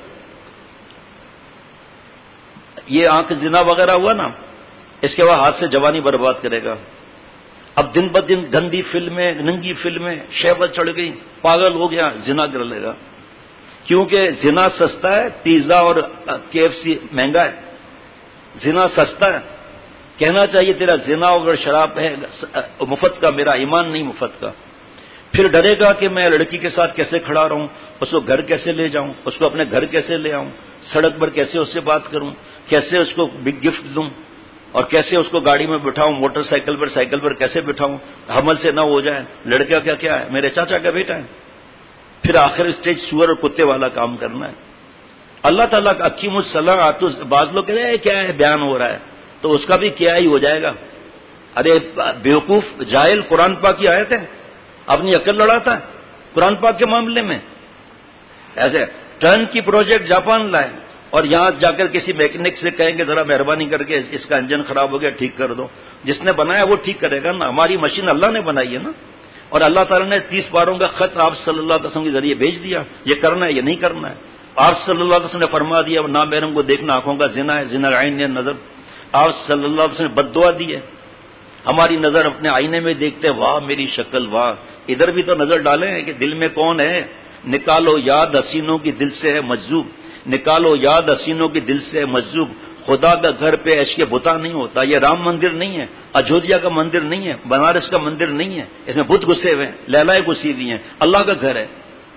یہ آنکھ زنا وغیرہ ہوا نا، اس کے بعد ہاتھ سے جوانی برباد کرے گا. اب دن بدن گندی فلمیں، ننگی فلمیں، شہوت چڑھ گئی، پاگل ہو گیا، زنا کر لے گا. کیونکہ زنا سستا ہے، پیزا اور کے ایف سی مہنگا ہے. زنا سستا ہے، کہنا چاہیے تیرا زنا اگر شراب ہے مفت کا، میرا ایمان نہیں مفت کا. پھر ڈرے گا کہ میں لڑکی کے ساتھ کیسے کھڑا رہوں، اس کو گھر کیسے لے جاؤں، اس کو اپنے گھر کیسے لے آؤں، سڑک پر کیسے اس سے بات کروں، کیسے اس کو بگ گفٹ دوں، اور کیسے اس کو گاڑی میں بٹھاؤں، موٹر سائیکل پر سائیکل پر کیسے بٹھاؤں، حمل سے نہ ہو جائے. لڑکا کیا کیا ہے، میرے چاچا کا بیٹا ہے. پھر آخر اسٹیج سور اور کتے والا کام کرنا ہے. اللہ تعالیٰ کا اکیم الصلاح آتو. بعض لوگ کہہ رہے ہیں کیا ہے بیان ہو رہا ہے، تو اس کا بھی کیا ہی ہو جائے گا. ارے بیوقوف جاہل، قرآن پاک کی آیت ہے، اپنی عقل لڑاتا ہے قرآن پاک کے معاملے میں. ایسے ٹرن کی پروجیکٹ جاپان لائے اور یہاں جا کر کسی میکینک سے کہیں گے ذرا مہربانی کر کے اس کا انجن خراب ہو گیا ٹھیک کر دو. جس نے بنایا وہ ٹھیک کرے گا نا. ہماری مشین اللہ نے بنائی ہے نا، اور اللہ تعالیٰ نے تیس پاروں کا خط آپ صلی اللہ علیہ وسلم کے ذریعے بھیج دیا، یہ کرنا ہے یہ نہیں کرنا ہے. آپ صلی اللہ علیہ وسلم نے فرما دیا نامحرم کو دیکھنا آنکھوں کا زنا ہے، زنا العین ہے نظر. آپ صلی اللہ علیہ وسلم نے بد دعا دی ہے. ہماری نظر اپنے آئینے میں دیکھتے واہ میری شکل واہ. ادھر بھی تو نظر ڈالیں کہ دل میں کون ہے. نکالو یاد حسینوں کی دل سے ہے مجذوب، نکالو یاد حسینوں کی دل سے ہے مجذوب. خدا کا گھر پہ عشق بتا نہیں ہوتا. یہ رام مندر نہیں ہے، اجودھیا کا مندر نہیں ہے، بنارس کا مندر نہیں ہے. اس میں بت گھسے ہوئے ہیں، لیلائیں گھسی ہوئی ہیں. اللہ کا گھر ہے.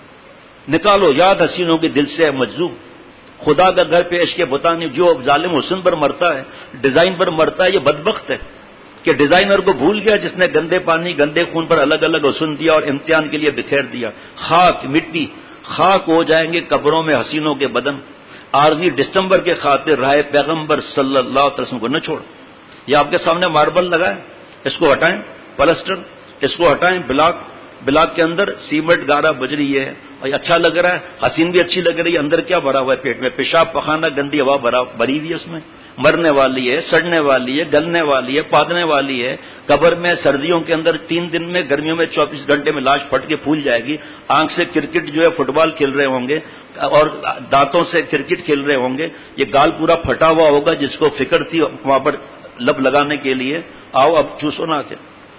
نکالو یاد حسینوں کی دل سے ہے مجذوب. خدا کا گھر پہ عشق بتا نہیں. جو ظالم حسن پر مرتا ہے، ڈیزائن پر مرتا ہے، یہ بدبخت ہے کہ ڈیزائنر کو بھول گیا جس نے گندے پانی گندے خون پر الگ الگ حسن دیا اور امتحان کے لیے بکھیر دیا. خاک مٹی خاک ہو جائیں گے قبروں میں حسینوں کے بدن. عارضی دسمبر کے خاطر رائے پیغمبر صلی اللہ علیہ وسلم کو نہ چھوڑ. یہ آپ کے سامنے ماربل لگا ہے، اس کو ہٹائیں. پلسٹر اس کو ہٹائیں. بلاک بلاک کے اندر سیمنٹ گارا بج رہی ہے اور اچھا لگ رہا ہے، حسین بھی اچھی لگ رہی ہے. اندر کیا بھرا ہوا ہے پیٹ میں؟ پیشاب پخانہ گندی ہوا بھری ہوئی ہے. اس میں مرنے والی ہے، سڑنے والی ہے، گلنے والی ہے، پادنے والی ہے. قبر میں سردیوں کے اندر تین دن میں، گرمیوں میں چوبیس گھنٹے میں لاش پھٹ کے پھول جائے گی. آنکھ سے کرکٹ جو ہے فٹ بال کھیل رہے ہوں گے اور دانتوں سے کرکٹ کھیل رہے ہوں گے. یہ گال پورا پھٹا ہوا ہوگا جس کو فکر تھی وہاں پر لب لگانے کے لیے. آؤ اب چوسو نہ کے.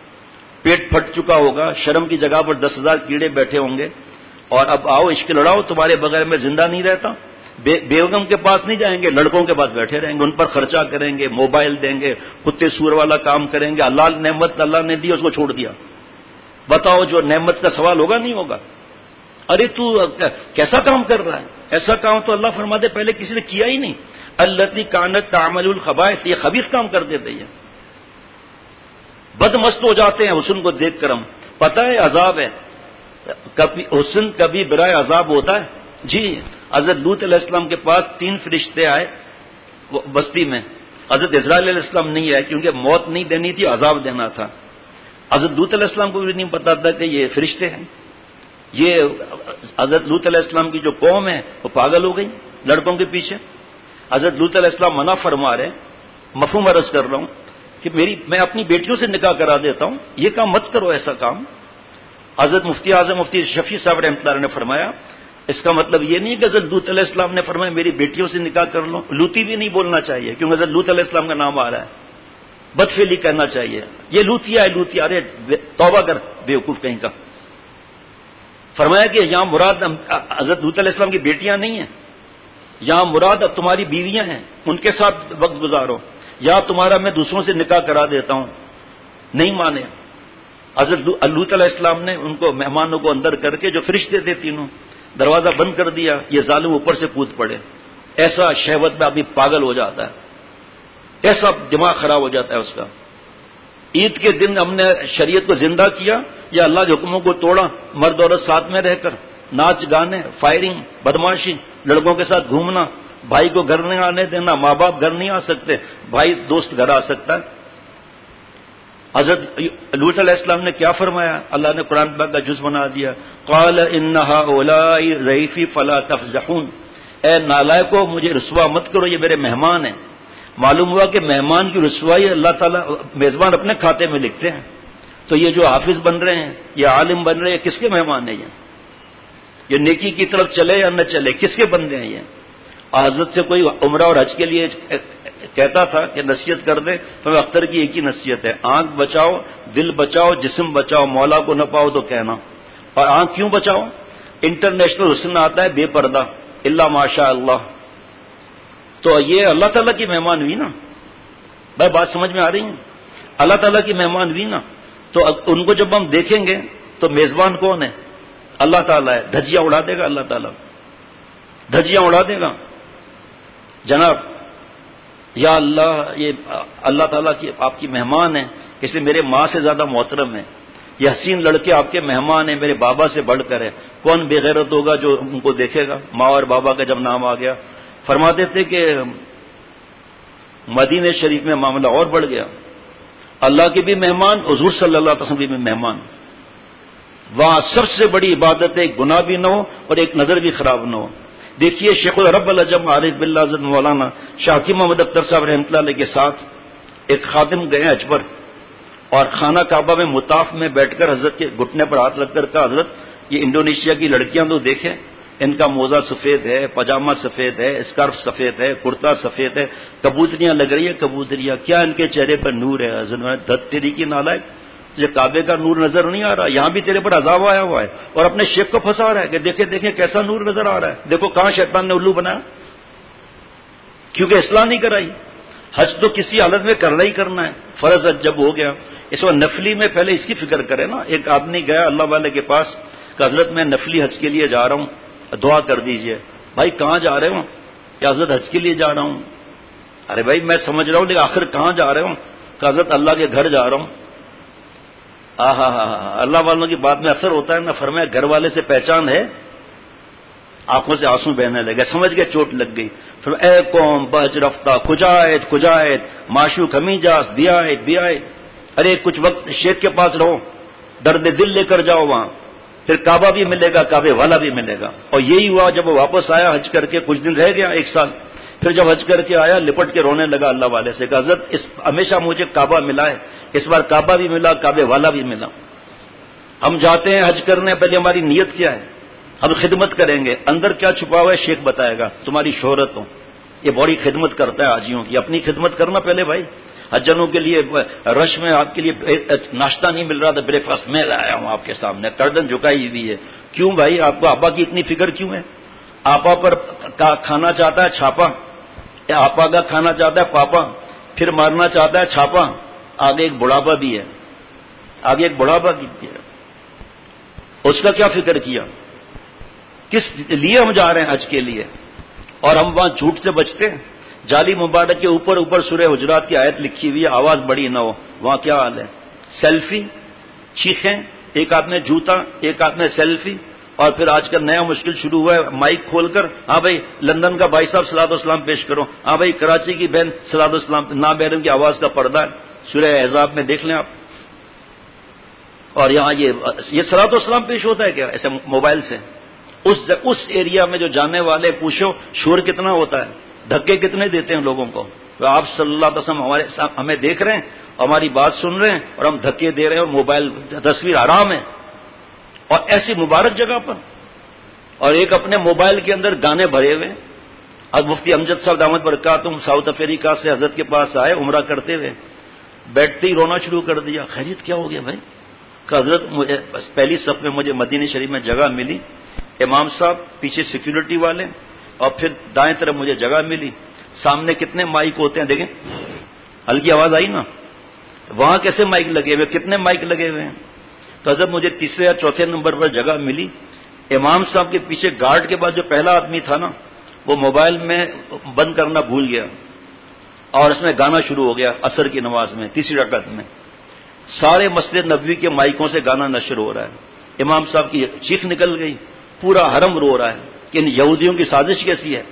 پیٹ پھٹ چکا ہوگا، شرم کی جگہ پر دس ہزار کیڑے بیٹھے ہوں گے. اور اب آؤ عشق لڑاؤ، تمہارے بغیر میں زندہ نہیں رہتا. بیگم کے پاس نہیں جائیں گے، لڑکوں کے پاس بیٹھے رہیں گے، ان پر خرچہ کریں گے، موبائل دیں گے، کتے سور والا کام کریں گے. اللہ نعمت اللہ نے دی، اس کو چھوڑ دیا. بتاؤ جو نعمت کا سوال ہوگا نہیں ہوگا؟ ارے تو کیسا کام کر رہا ہے؟ ایسا کام تو اللہ فرماتے پہلے کسی نے کیا ہی نہیں. التی کانت تعمل الخبائث، یہ خبیث کام کر دیتے ہیں. بد مست ہو جاتے ہیں حسن کو دیکھ کر. ہم پتہ ہے عذاب ہے، کبھی حسن کبھی برائے عذاب ہوتا ہے. جی حضرت لوط علیہ السلام کے پاس تین فرشتے آئے بستی میں. حضرت اسرائیل علیہ السلام نہیں آئے کیونکہ موت نہیں دینی تھی، عذاب دینا تھا. حضرت لوط علیہ السلام کو بھی نہیں پتا تھا کہ یہ فرشتے ہیں. یہ حضرت لوط علیہ السلام کی جو قوم ہے وہ پاگل ہو گئی لڑکوں کے پیچھے. حضرت لوط علیہ السلام منع فرما رہے، مفہوم عرض کر رہا ہوں کہ میری میں اپنی بیٹیوں سے نکاح کرا دیتا ہوں، یہ کام مت کرو، ایسا کام. حضرت مفتی اعظم مفتی شفیع صاحب رحمۃ اللہ نے فرمایا اس کا مطلب یہ نہیں کہ حضرت لوط علیہ السلام نے فرمایا میری بیٹیوں سے نکاح کر لو. لوتی بھی نہیں بولنا چاہیے کیونکہ حضرت لوط علیہ السلام کا نام آ رہا ہے. بدفعلی کہنا چاہیے، یہ لوتیا ہے لوتیا. ارے توبہ کر بیوقوف کہیں کا. فرمایا کہ یہاں مراد حضرت لوط علیہ السلام کی بیٹیاں نہیں ہیں، یہاں مراد اب تمہاری بیویاں ہیں، ان کے ساتھ وقت گزارو، یا تمہارا میں دوسروں سے نکاح کرا دیتا ہوں. نہیں مانے. حضرت لوط علیہ السلام نے ان کو مہمانوں کو اندر کر کے جو فرشتے تھے تینوں دروازہ بند کر دیا. یہ ظالم اوپر سے کود پڑے. ایسا شہوت میں آدمی پاگل ہو جاتا ہے، ایسا دماغ خراب ہو جاتا ہے اس کا. عید کے دن ہم نے شریعت کو زندہ کیا یا اللہ کے حکموں کو توڑا؟ مرد عورت ساتھ میں رہ کر ناچ گانے، فائرنگ، بدماشی، لڑکوں کے ساتھ گھومنا، بھائی کو گھر نہیں آنے دینا، ماں باپ گھر نہیں آ سکتے، بھائی دوست گھر آ سکتا ہے. حضرت لوط علیہ السلام نے کیا فرمایا؟ اللہ نے قرآن پاک کا جز بنا دیا. قال ان هؤلاء ضيفي فلا تفضحون. اے نالائکو مجھے رسوا مت کرو، یہ میرے مہمان ہیں. معلوم ہوا کہ مہمان کی رسوائی اللہ تعالیٰ میزبان اپنے کھاتے میں لکھتے ہیں. تو یہ جو حافظ بن رہے ہیں، یہ عالم بن رہے ہیں، کس کے مہمان ہیں یہ؟ یہ نیکی کی طرف چلے یا نہ چلے، کس کے بندے ہیں یہ؟ حضرت سے کوئی عمرہ اور حج کے لیے کہتا تھا کہ نصیحت کر دیں، تو اختر کی ایک ہی نصیحت ہے، آنکھ بچاؤ، دل بچاؤ، جسم بچاؤ، مولا کو نہ پاؤ تو کہنا. اور آنکھ کیوں بچاؤ؟ انٹرنیشنل حسن آتا ہے بے پردہ، اللہ ماشاء اللہ. تو یہ اللہ تعالیٰ کی مہمان ہوئی نا. بھائی بات سمجھ میں آ رہی ہے؟ اللہ تعالیٰ کی مہمان ہوئی نا. تو ان کو جب ہم دیکھیں گے تو میزبان کون ہے؟ اللہ تعالیٰ ہے. دھجیاں اڑا دے گا اللہ تعالیٰ، دھجیاں اڑا دے گا. جناب یا اللہ، یہ اللہ تعالیٰ کی آپ کی مہمان ہیں، اس لیے میرے ماں سے زیادہ محترم ہے. یہ حسین لڑکے آپ کے مہمان ہیں، میرے بابا سے بڑھ کر ہے. کون بے غیرت ہوگا جو ان کو دیکھے گا؟ ماں اور بابا کا جب نام آ گیا، فرماتے تھے کہ مدینہ شریف میں معاملہ اور بڑھ گیا. اللہ کے بھی مہمان، حضور صلی اللہ علیہ وسلم بھی مہمان. وہاں سب سے بڑی عبادت ہے ایک گناہ بھی نہ ہو اور ایک نظر بھی خراب نہ ہو. دیکھیے شیخ العرب العجم عارف باللہ حضرت مولانا شاہ حکیم محمد اختر صاحب رحمۃ اللہ علیہ کے ساتھ ایک خادم گئے حج پر، اور خانہ کعبہ میں مطاف میں بیٹھ کر حضرت کے گھٹنے پر ہاتھ رکھ کر کہا حضرت یہ انڈونیشیا کی لڑکیاں تو دیکھیں، ان کا موزہ سفید ہے، پاجامہ سفید ہے، اسکارف سفید ہے، کرتا سفید ہے، کبوتریاں لگ رہی ہیں کبوتریاں، کیا ان کے چہرے پر نور ہے؟ حضرت دھت تیری کی نالائق، یہ کعبے کا نور نظر نہیں آ رہا؟ یہاں بھی تیرے پر عذاب آیا ہوا ہے، اور اپنے شیخ کو پھنسا رہا ہے کہ دیکھیں دیکھیں کیسا نور نظر آ رہا ہے. دیکھو کہاں شیطان نے الو بنایا، کیونکہ اصلاح نہیں کرائی. حج تو کسی حالت میں کرنا ہی کرنا ہے. فرض حج جب ہو گیا، اس وقت نفلی میں پہلے اس کی فکر کرے نا. ایک آدمی گیا اللہ والے کے پاس کہ حضرت میں نفلی حج کے لیے جا رہا ہوں، دعا کر دیجئے. بھائی کہاں جا رہے ہوں؟ کہ حضرت حج کے لیے جا رہا ہوں. ارے بھائی میں سمجھ رہا ہوں لیکن آخر کہاں جا رہے ہوں؟ کہ حضرت اللہ کے گھر جا رہا ہوں. ہاں ہاں ہاں اللہ والوں کی بات میں اثر ہوتا ہے نا. فرمایا گھر والے سے پہچان ہے؟ آنکھوں سے آنسو بہنے لگے، سمجھ گئے چوٹ لگ گئی. پھر اے قوم بج رفتہ کجائد کجائد معشوق ہمیں جاس بیائد بیائد. ارے کچھ وقت شیخ کے پاس رہو، درد دل لے کر جاؤ وہاں، پھر کعبہ بھی ملے گا، کعبے والا بھی ملے گا. اور یہی ہوا جب وہ واپس آیا حج کر کے، کچھ دن رہ گیا ایک سال. پھر جب حج کر کے آیا لپٹ کے رونے لگا اللہ والے سے کہ حضرت اس ہمیشہ مجھے کعبہ ملا ہے، اس بار کعبہ بھی ملا، کعبے والا بھی ملا. ہم جاتے ہیں حج کرنے، پہلے ہماری نیت کیا ہے؟ ہم خدمت کریں گے. اندر کیا چھپا ہوا ہے شیخ بتائے گا. تمہاری شہرت ہو، یہ بڑی خدمت کرتا ہے حاجیوں کی. اپنی خدمت کرنا پہلے بھائی. حجنوں کے لیے رش میں آپ کے لیے ناشتہ نہیں مل رہا تھا، بریک فاسٹ میں لایا ہوں آپ کے سامنے، گردن جھکائی ہوئی ہے. کیوں بھائی؟ آپ کو ابا کی اتنی فکر کیوں ہے؟ آپا پر کھانا چاہتا ہے چھاپا، آپا کا کھانا چاہتا ہے پاپا، پھر مارنا چاہتا ہے چھاپا، آگے ایک بڑھاپا بھی ہے، آگے ایک بڑھاپا بھی ہے. اس کا کیا فکر کیا؟ کس لیے ہم جا رہے ہیں حج کے لیے؟ اور ہم وہاں جھوٹ سے بچتے ہیں. جعلی مبارک کے اوپر اوپر سورہ حجرات کی آیت لکھی ہوئی ہے، آواز بڑی نہ ہو. وہاں کیا حال ہے؟ سیلفی، چیخیں، ایک ہاتھ میں جوتا ایک ہاتھ میں سیلفی. اور پھر آج کل نیا مشکل شروع ہوا ہے، مائک کھول کر ہاں بھائی لندن کا بھائی صاحب صلاۃ والسلام پیش کرو، ہاں بھائی کراچی کی بہن صلاۃ والسلام، نا بہرم کی آواز کا پردہ ہے. سورہ احزاب میں دیکھ لیں آپ. اور یہاں یہ یہ صلاۃ والسلام پیش ہوتا ہے کیا ایسے موبائل سے؟ اس اس ایریا میں جو جانے والے پوچھو شور کتنا ہوتا ہے، دھکے کتنے دیتے ہیں لوگوں کو. آپ صلی اللہ علیہ وسلم ہمارے ہمیں دیکھ رہے ہیں، ہماری بات سن رہے ہیں، اور ہم دھکے دے رہے ہیں، اور موبائل تصویر حرام ہے. اور ایسی مبارک جگہ پر، اور ایک اپنے موبائل کے اندر گانے بھرے ہوئے. اب مفتی امجد صاحب دامت برکاتہم ساؤتھ افریقہ سے حضرت کے پاس آئے عمرہ کرتے ہوئے، بیٹھتے ہی رونا شروع کر دیا. خیریت کیا ہو گیا بھائی؟ کہ حضرت مجھے پہلی صف میں مجھے مدینہ شریف میں جگہ ملی، امام صاحب پیچھے سیکیورٹی والے، اور پھر دائیں طرف مجھے جگہ ملی. سامنے کتنے مائک ہوتے ہیں دیکھیں، ہلکی آواز آئی نا. وہاں کیسے مائک لگے ہوئے، کتنے مائک لگے ہوئے ہیں. تو حضرت مجھے تیسرے یا چوتھے نمبر پر جگہ ملی. امام صاحب کے پیچھے گارڈ کے بعد جو پہلا آدمی تھا نا، وہ موبائل میں بند کرنا بھول گیا، اور اس میں گانا شروع ہو گیا. عصر کی نماز میں تیسری رکعت میں سارے مسجد نبوی کے مائکوں سے گانا نشر ہو رہا ہے. امام صاحب کی چیخ نکل گئی، پورا حرم رو رہا ہے کہ ان یہودیوں کی سازش کیسی ہے.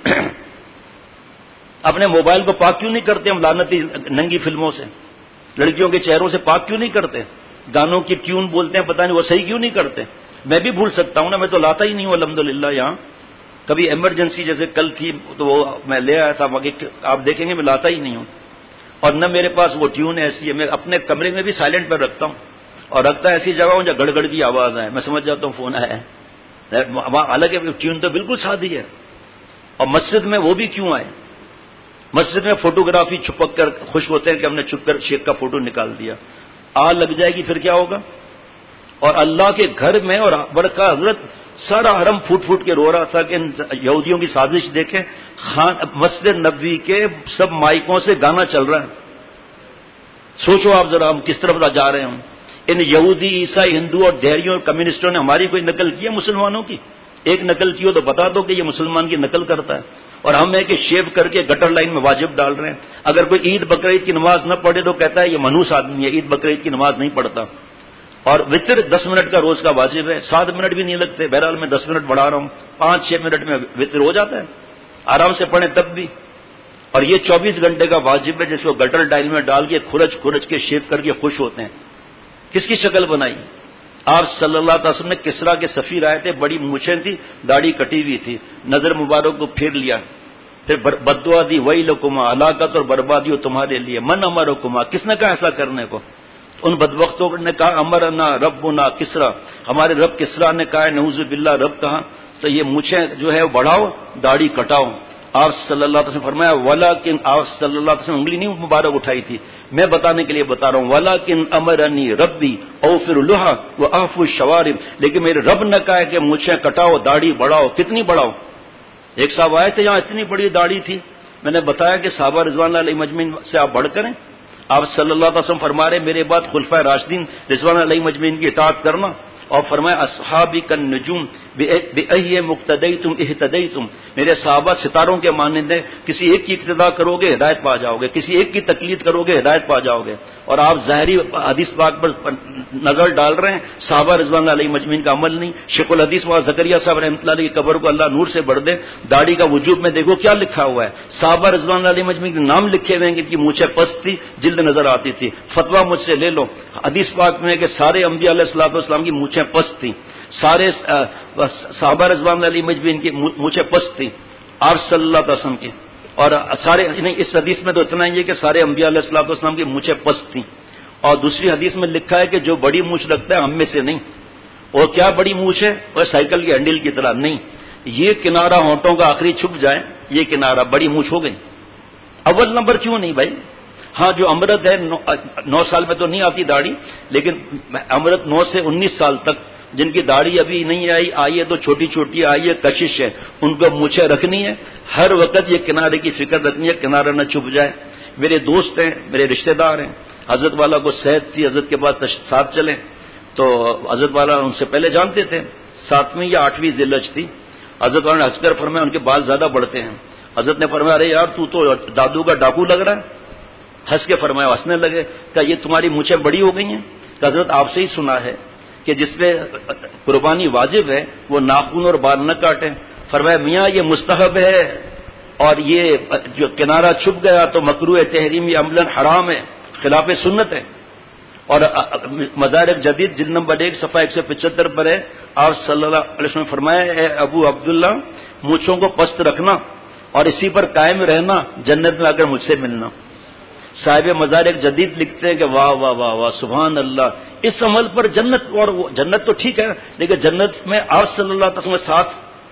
اپنے موبائل کو پاک کیوں نہیں کرتے ہم لعنتی ننگی فلموں سے؟ لڑکیوں کے چہروں سے پاک کیوں نہیں کرتے؟ گانوں کی ٹیون بولتے ہیں پتہ نہیں وہ صحیح کیوں نہیں کرتے؟ میں بھی بھول سکتا ہوں نا، میں تو لاتا ہی نہیں ہوں الحمدللہ. یہاں کبھی ایمرجنسی جیسے کل تھی تو وہ میں لے آیا تھا، آپ دیکھیں گے میں لاتا ہی نہیں ہوں. اور نہ میرے پاس وہ ٹیون ایسی ہے. میں اپنے کمرے میں بھی سائلنٹ پر رکھتا ہوں، اور رکھتا ایسی جگہ ہوں جہاں گڑگڑ کی آواز آئے، میں سمجھ جاتا ہوں فون آیا ہے. حالانکہ ٹیون تو بالکل سادی ہے. اور مسجد میں وہ بھی کیوں آئے؟ مسجد میں فوٹوگرافی چھپک کر خوش ہوتے ہیں کہ ہم نے چھپ کر شیخ کا فوٹو نکال دیا. آگ لگ جائے گی پھر کیا ہوگا؟ اور اللہ کے گھر میں، اور برکہ حضرت سارا حرم پھوٹ پھوٹ کے رو رہا تھا کہ یہودیوں کی سازش دیکھیں. خان مسجد نبوی کے سب مائکوں سے گانا چل رہا ہے. سوچو آپ ذرا ہم کس طرف جا رہے ہیں. ان یہودی عیسائی ہندو اور دہریوں اور کمیونسٹوں نے ہماری کوئی نقل کی ہے مسلمانوں کی؟ ایک نقل کی ہو تو بتا دو کہ یہ مسلمان کی نقل کرتا ہے. اور ہم ہے کہ شیو کر کے گٹر لائن میں واجب ڈال رہے ہیں. اگر کوئی عید بقرعید کی نماز نہ پڑھے تو کہتا ہے یہ منحوس آدمی ہے، عید بقرعید کی نماز نہیں پڑھتا. اور وطر دس منٹ کا روز کا واجب ہے، سات منٹ بھی نہیں لگتے. بہرحال میں دس منٹ بڑھا رہا ہوں، پانچ چھ منٹ میں وطر ہو جاتا ہے. آرام سے پڑھیں تب بھی. اور یہ چوبیس گھنٹے کا واجب ہے جس کو گٹر ڈائل میں ڈال کے کھرچ کھرچ کے شیو کر کے خوش ہوتے ہیں. کس کی شکل بنائی؟ آپ صلی اللہ علیہ وسلم نے کسرا کے سفیر آئے تھے، بڑی مونچھیں تھی، داڑھی کٹی ہوئی تھی، نظر مبارک کو پھیر لیا، پھر بددعا دی وہی لکما، ہلاکت اور بربادی ہو تمہارے لیے. من امرکما، کس نے کہا ایسا کرنے کو؟ ان بدبختوں نے کہا امرنا ربنا کسرا، ہمارے رب کسرا نے کہا، نعوذ باللہ رب کہا. تو یہ مونچھیں جو ہے بڑھاؤ، داڑھی کٹاؤ. آپ صلی اللہ علیہ وسلم فرمایا ولیکن، آپ صلی اللہ علیہ وسلم انگلی نہیں مبارک اٹھائی تھی، میں بتانے کے لیے بتا رہا ہوں. ولیکن امرنی ربی اوفر اللحى واعفو الشوارب، لیکن میرے رب نے کہا کہ مونچھیں کٹاؤ، داڑھی بڑھاؤ. کتنی بڑھاؤ؟ ایک صاحب آئے تھے یہاں اتنی بڑی داڑھی تھی. میں نے بتایا کہ صحابہ رضوان اللہ علیہ مجمعین سے آپ بڑھ کریں. آپ صلی اللہ علیہ وسلم فرما رہے میرے بعد خلفائے راشدین رضوان اللہ علیہ مجمعین کی اطاعت کرنا. اور فرمایا اصحابی کالنجوم بأی مقتدیتم اہتدیتم، میرے صحابہ ستاروں کے مانند ہیں، کسی ایک کی اقتداء کرو گے ہدایت پا جاؤ گے، کسی ایک کی تقلید کرو گے ہدایت پا جاؤ گے. اور آپ ظاہری حدیث پاک پر نظر ڈال رہے ہیں، صحابہ رضوان اللہ علیہ مجمعین کا عمل نہیں. شیخ الحدیث مولانا زکریا صاحب رحمۃ اللہ علیہ کی قبر کو اللہ نور سے بھر دے. داڑھی کا وجوب میں دیکھو کیا لکھا ہوا ہے، صحابہ رضوان اللہ علیہ مجمعین کے نام لکھے ہوئے ہیں کہ ان کی مونچھیں پست تھی، جلد نظر آتی تھی. فتویٰ مجھ سے لے لو، حدیث پاک میں ہے کہ سارے انبیاء علیہ الصلوۃ والسلام کی مونچھیں پست تھیں، سارے صحابہ رضوان اللہ علیہ مجمعین کی مونچھیں پست تھیں آپ صلی اللہ علیہ وسلم کی. اور سارے اس حدیث میں تو اتنا ہی ہے کہ سارے انبیاء علیہ الصلوۃ والسلام کی مونچھیں پست تھیں. اور دوسری حدیث میں لکھا ہے کہ جو بڑی مونچھ رکھتا ہے ہم میں سے نہیں. اور کیا بڑی مونچھ ہے؟ اور سائیکل کے ہینڈل کی طرح نہیں، یہ کنارہ ہونٹوں کا آخری چھپ جائے، یہ کنارہ بڑی مونچھ ہو گئی. اول نمبر کیوں نہیں بھائی؟ ہاں جو امرت ہے نو, نو سال میں تو نہیں آتی داڑھی، لیکن امرت نو سے انیس سال تک جن کی داڑھی ابھی نہیں آئی آئی ہے تو چھوٹی چھوٹی آئی ہے، کشش ہے، ان کو مونچھیں رکھنی ہے، ہر وقت یہ کنارے کی فکر رکھنی ہے، کنارہ نہ چھپ جائے۔ میرے دوست ہیں، میرے رشتہ دار ہیں، حضرت والا کو صحت تھی، حضرت کے بعد ساتھ چلیں تو حضرت والا ان سے پہلے جانتے تھے، ساتویں یا آٹھویں ذی الحج تھی، حضرت والا نے ہنس کر فرمایا ان کے بال زیادہ بڑھتے ہیں۔ حضرت نے فرمایا ارے یار تو تو دادو کا ڈاکو لگ رہا ہے، ہنس کے فرمایا، ہنسنے لگے، کہ یہ تمہاری مونچھیں بڑی ہو گئی ہیں؟ کہ حضرت آپ سے ہی سنا ہے کہ جس پہ قربانی واجب ہے وہ ناخن اور بال نہ کاٹیں۔ فرمایا میاں یہ مستحب ہے، اور یہ جو کنارہ چھپ گیا تو مکروہ تحریمی عملاً حرام ہے، خلاف سنت ہے۔ اور مدارک جدید جلد نمبر ایک صفحہ ایک سو پچہتر پر ہے، آپ صلی اللہ علیہ وسلم نے فرمایا اے ابو عبداللہ مونچھوں کو پست رکھنا اور اسی پر قائم رہنا، جنت میں آ کر مجھ سے ملنا۔ صاحب مدارک جدید لکھتے ہیں کہ واہ واہ واہ واہ سبحان اللہ، اس عمل پر جنت، اور جنت تو ٹھیک ہے لیکن جنت میں آپ صلی اللہ علیہ وسلم ساتھ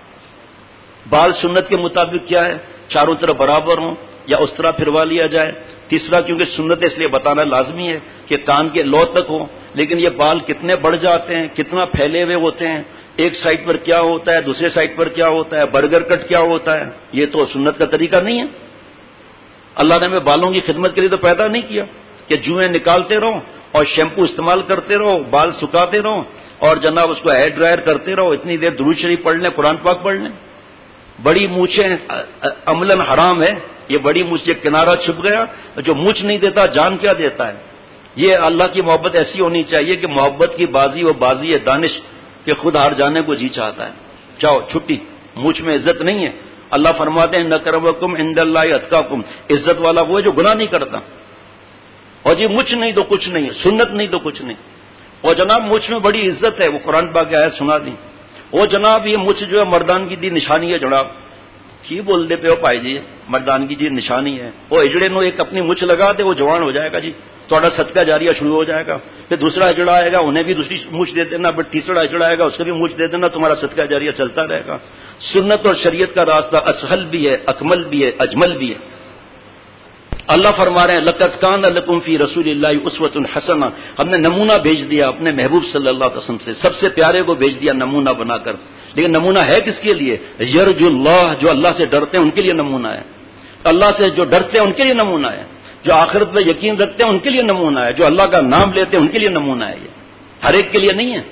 بال سنت کے مطابق کیا ہے، چاروں طرف برابر ہوں یا اس طرح پھروا لیا جائے۔ تیسرا کیونکہ سنت اس لیے بتانا لازمی ہے کہ کان کے لو تک ہو، لیکن یہ بال کتنے بڑھ جاتے ہیں، کتنا پھیلے ہوئے ہوتے ہیں، ایک سائڈ پر کیا ہوتا ہے، دوسرے سائڈ پر کیا ہوتا ہے، برگر کٹ کیا ہوتا ہے، یہ تو سنت کا طریقہ نہیں ہے۔ اللہ نے ہمیں بالوں کی خدمت کے لیے تو پیدا نہیں کیا کہ جوئیں نکالتے رہو اور شیمپو استعمال کرتے رہو، بال سکھاتے رہو اور جناب اس کو ہیئر ڈرائر کرتے رہو، اتنی دیر درود شریف پڑھ لیں، قرآن پاک پڑھ لیں۔ بڑی مونچھیں عملاً حرام ہے، یہ بڑی مونچھ، یہ کنارہ چھپ گیا، جو مونچھ نہیں دیتا جان کیا دیتا ہے۔ یہ اللہ کی محبت ایسی ہونی چاہیے کہ محبت کی بازی وہ بازی ہے دانش کہ خود ہار جانے کو جی چاہتا ہے۔ چاہو چھٹی، مونچھ میں عزت نہیں ہے۔ اللہ فرماتے ہیں ان اکرمکم عند اللہ اتقاکم، عزت والا وہ ہے جو گناہ نہیں کرتا۔ اور جی مونچھ نہیں تو کچھ نہیں، سنت نہیں تو کچھ نہیں۔ اور جناب مونچھ میں بڑی عزت ہے، وہ قرآن پاک کی آیت سنا دی۔ وہ جناب یہ مجھ جو ہے مردان کی دی نشانی ہے جناب، کی بول دے پہ وہ پائی جی مردان کی دی نشانی ہے۔ وہ اجڑے نو ایک اپنی مچھ لگا دے وہ جوان ہو جائے گا جی، تھوڑا صدقہ جاریہ شروع ہو جائے گا۔ پھر دوسرا اجڑا آئے گا انہیں بھی دوسری مچھ دے دینا، پھر تیسرا اجڑا آئے گا اس کو بھی مچھ دے دینا، تمہارا صدقہ جاریہ چلتا رہے گا۔ سنت اور شریعت کا راستہ اسہل بھی ہے، اکمل بھی ہے، اجمل بھی ہے۔ اللہ فرما رہے ہیں لقد کان لکم فی رسول اللہ اسوۃ حسنہ، ہم نے نمونہ بھیج دیا اپنے محبوب صلی اللہ علیہ وسلم سے، سب سے پیارے کو بھیج دیا نمونہ بنا کر۔ لیکن نمونہ ہے کس کے لیے؟ یرجو اللہ، جو اللہ سے ڈرتے ہیں ان کے لیے نمونہ ہے۔ اللہ سے جو ڈرتے ہیں ان کے لیے نمونہ ہے، جو آخرت پہ یقین رکھتے ہیں ان کے لیے نمونہ ہے، جو اللہ کا نام لیتے ہیں ان کے لیے نمونہ ہے۔ یہ ہر ایک کے لیے نہیں ہے۔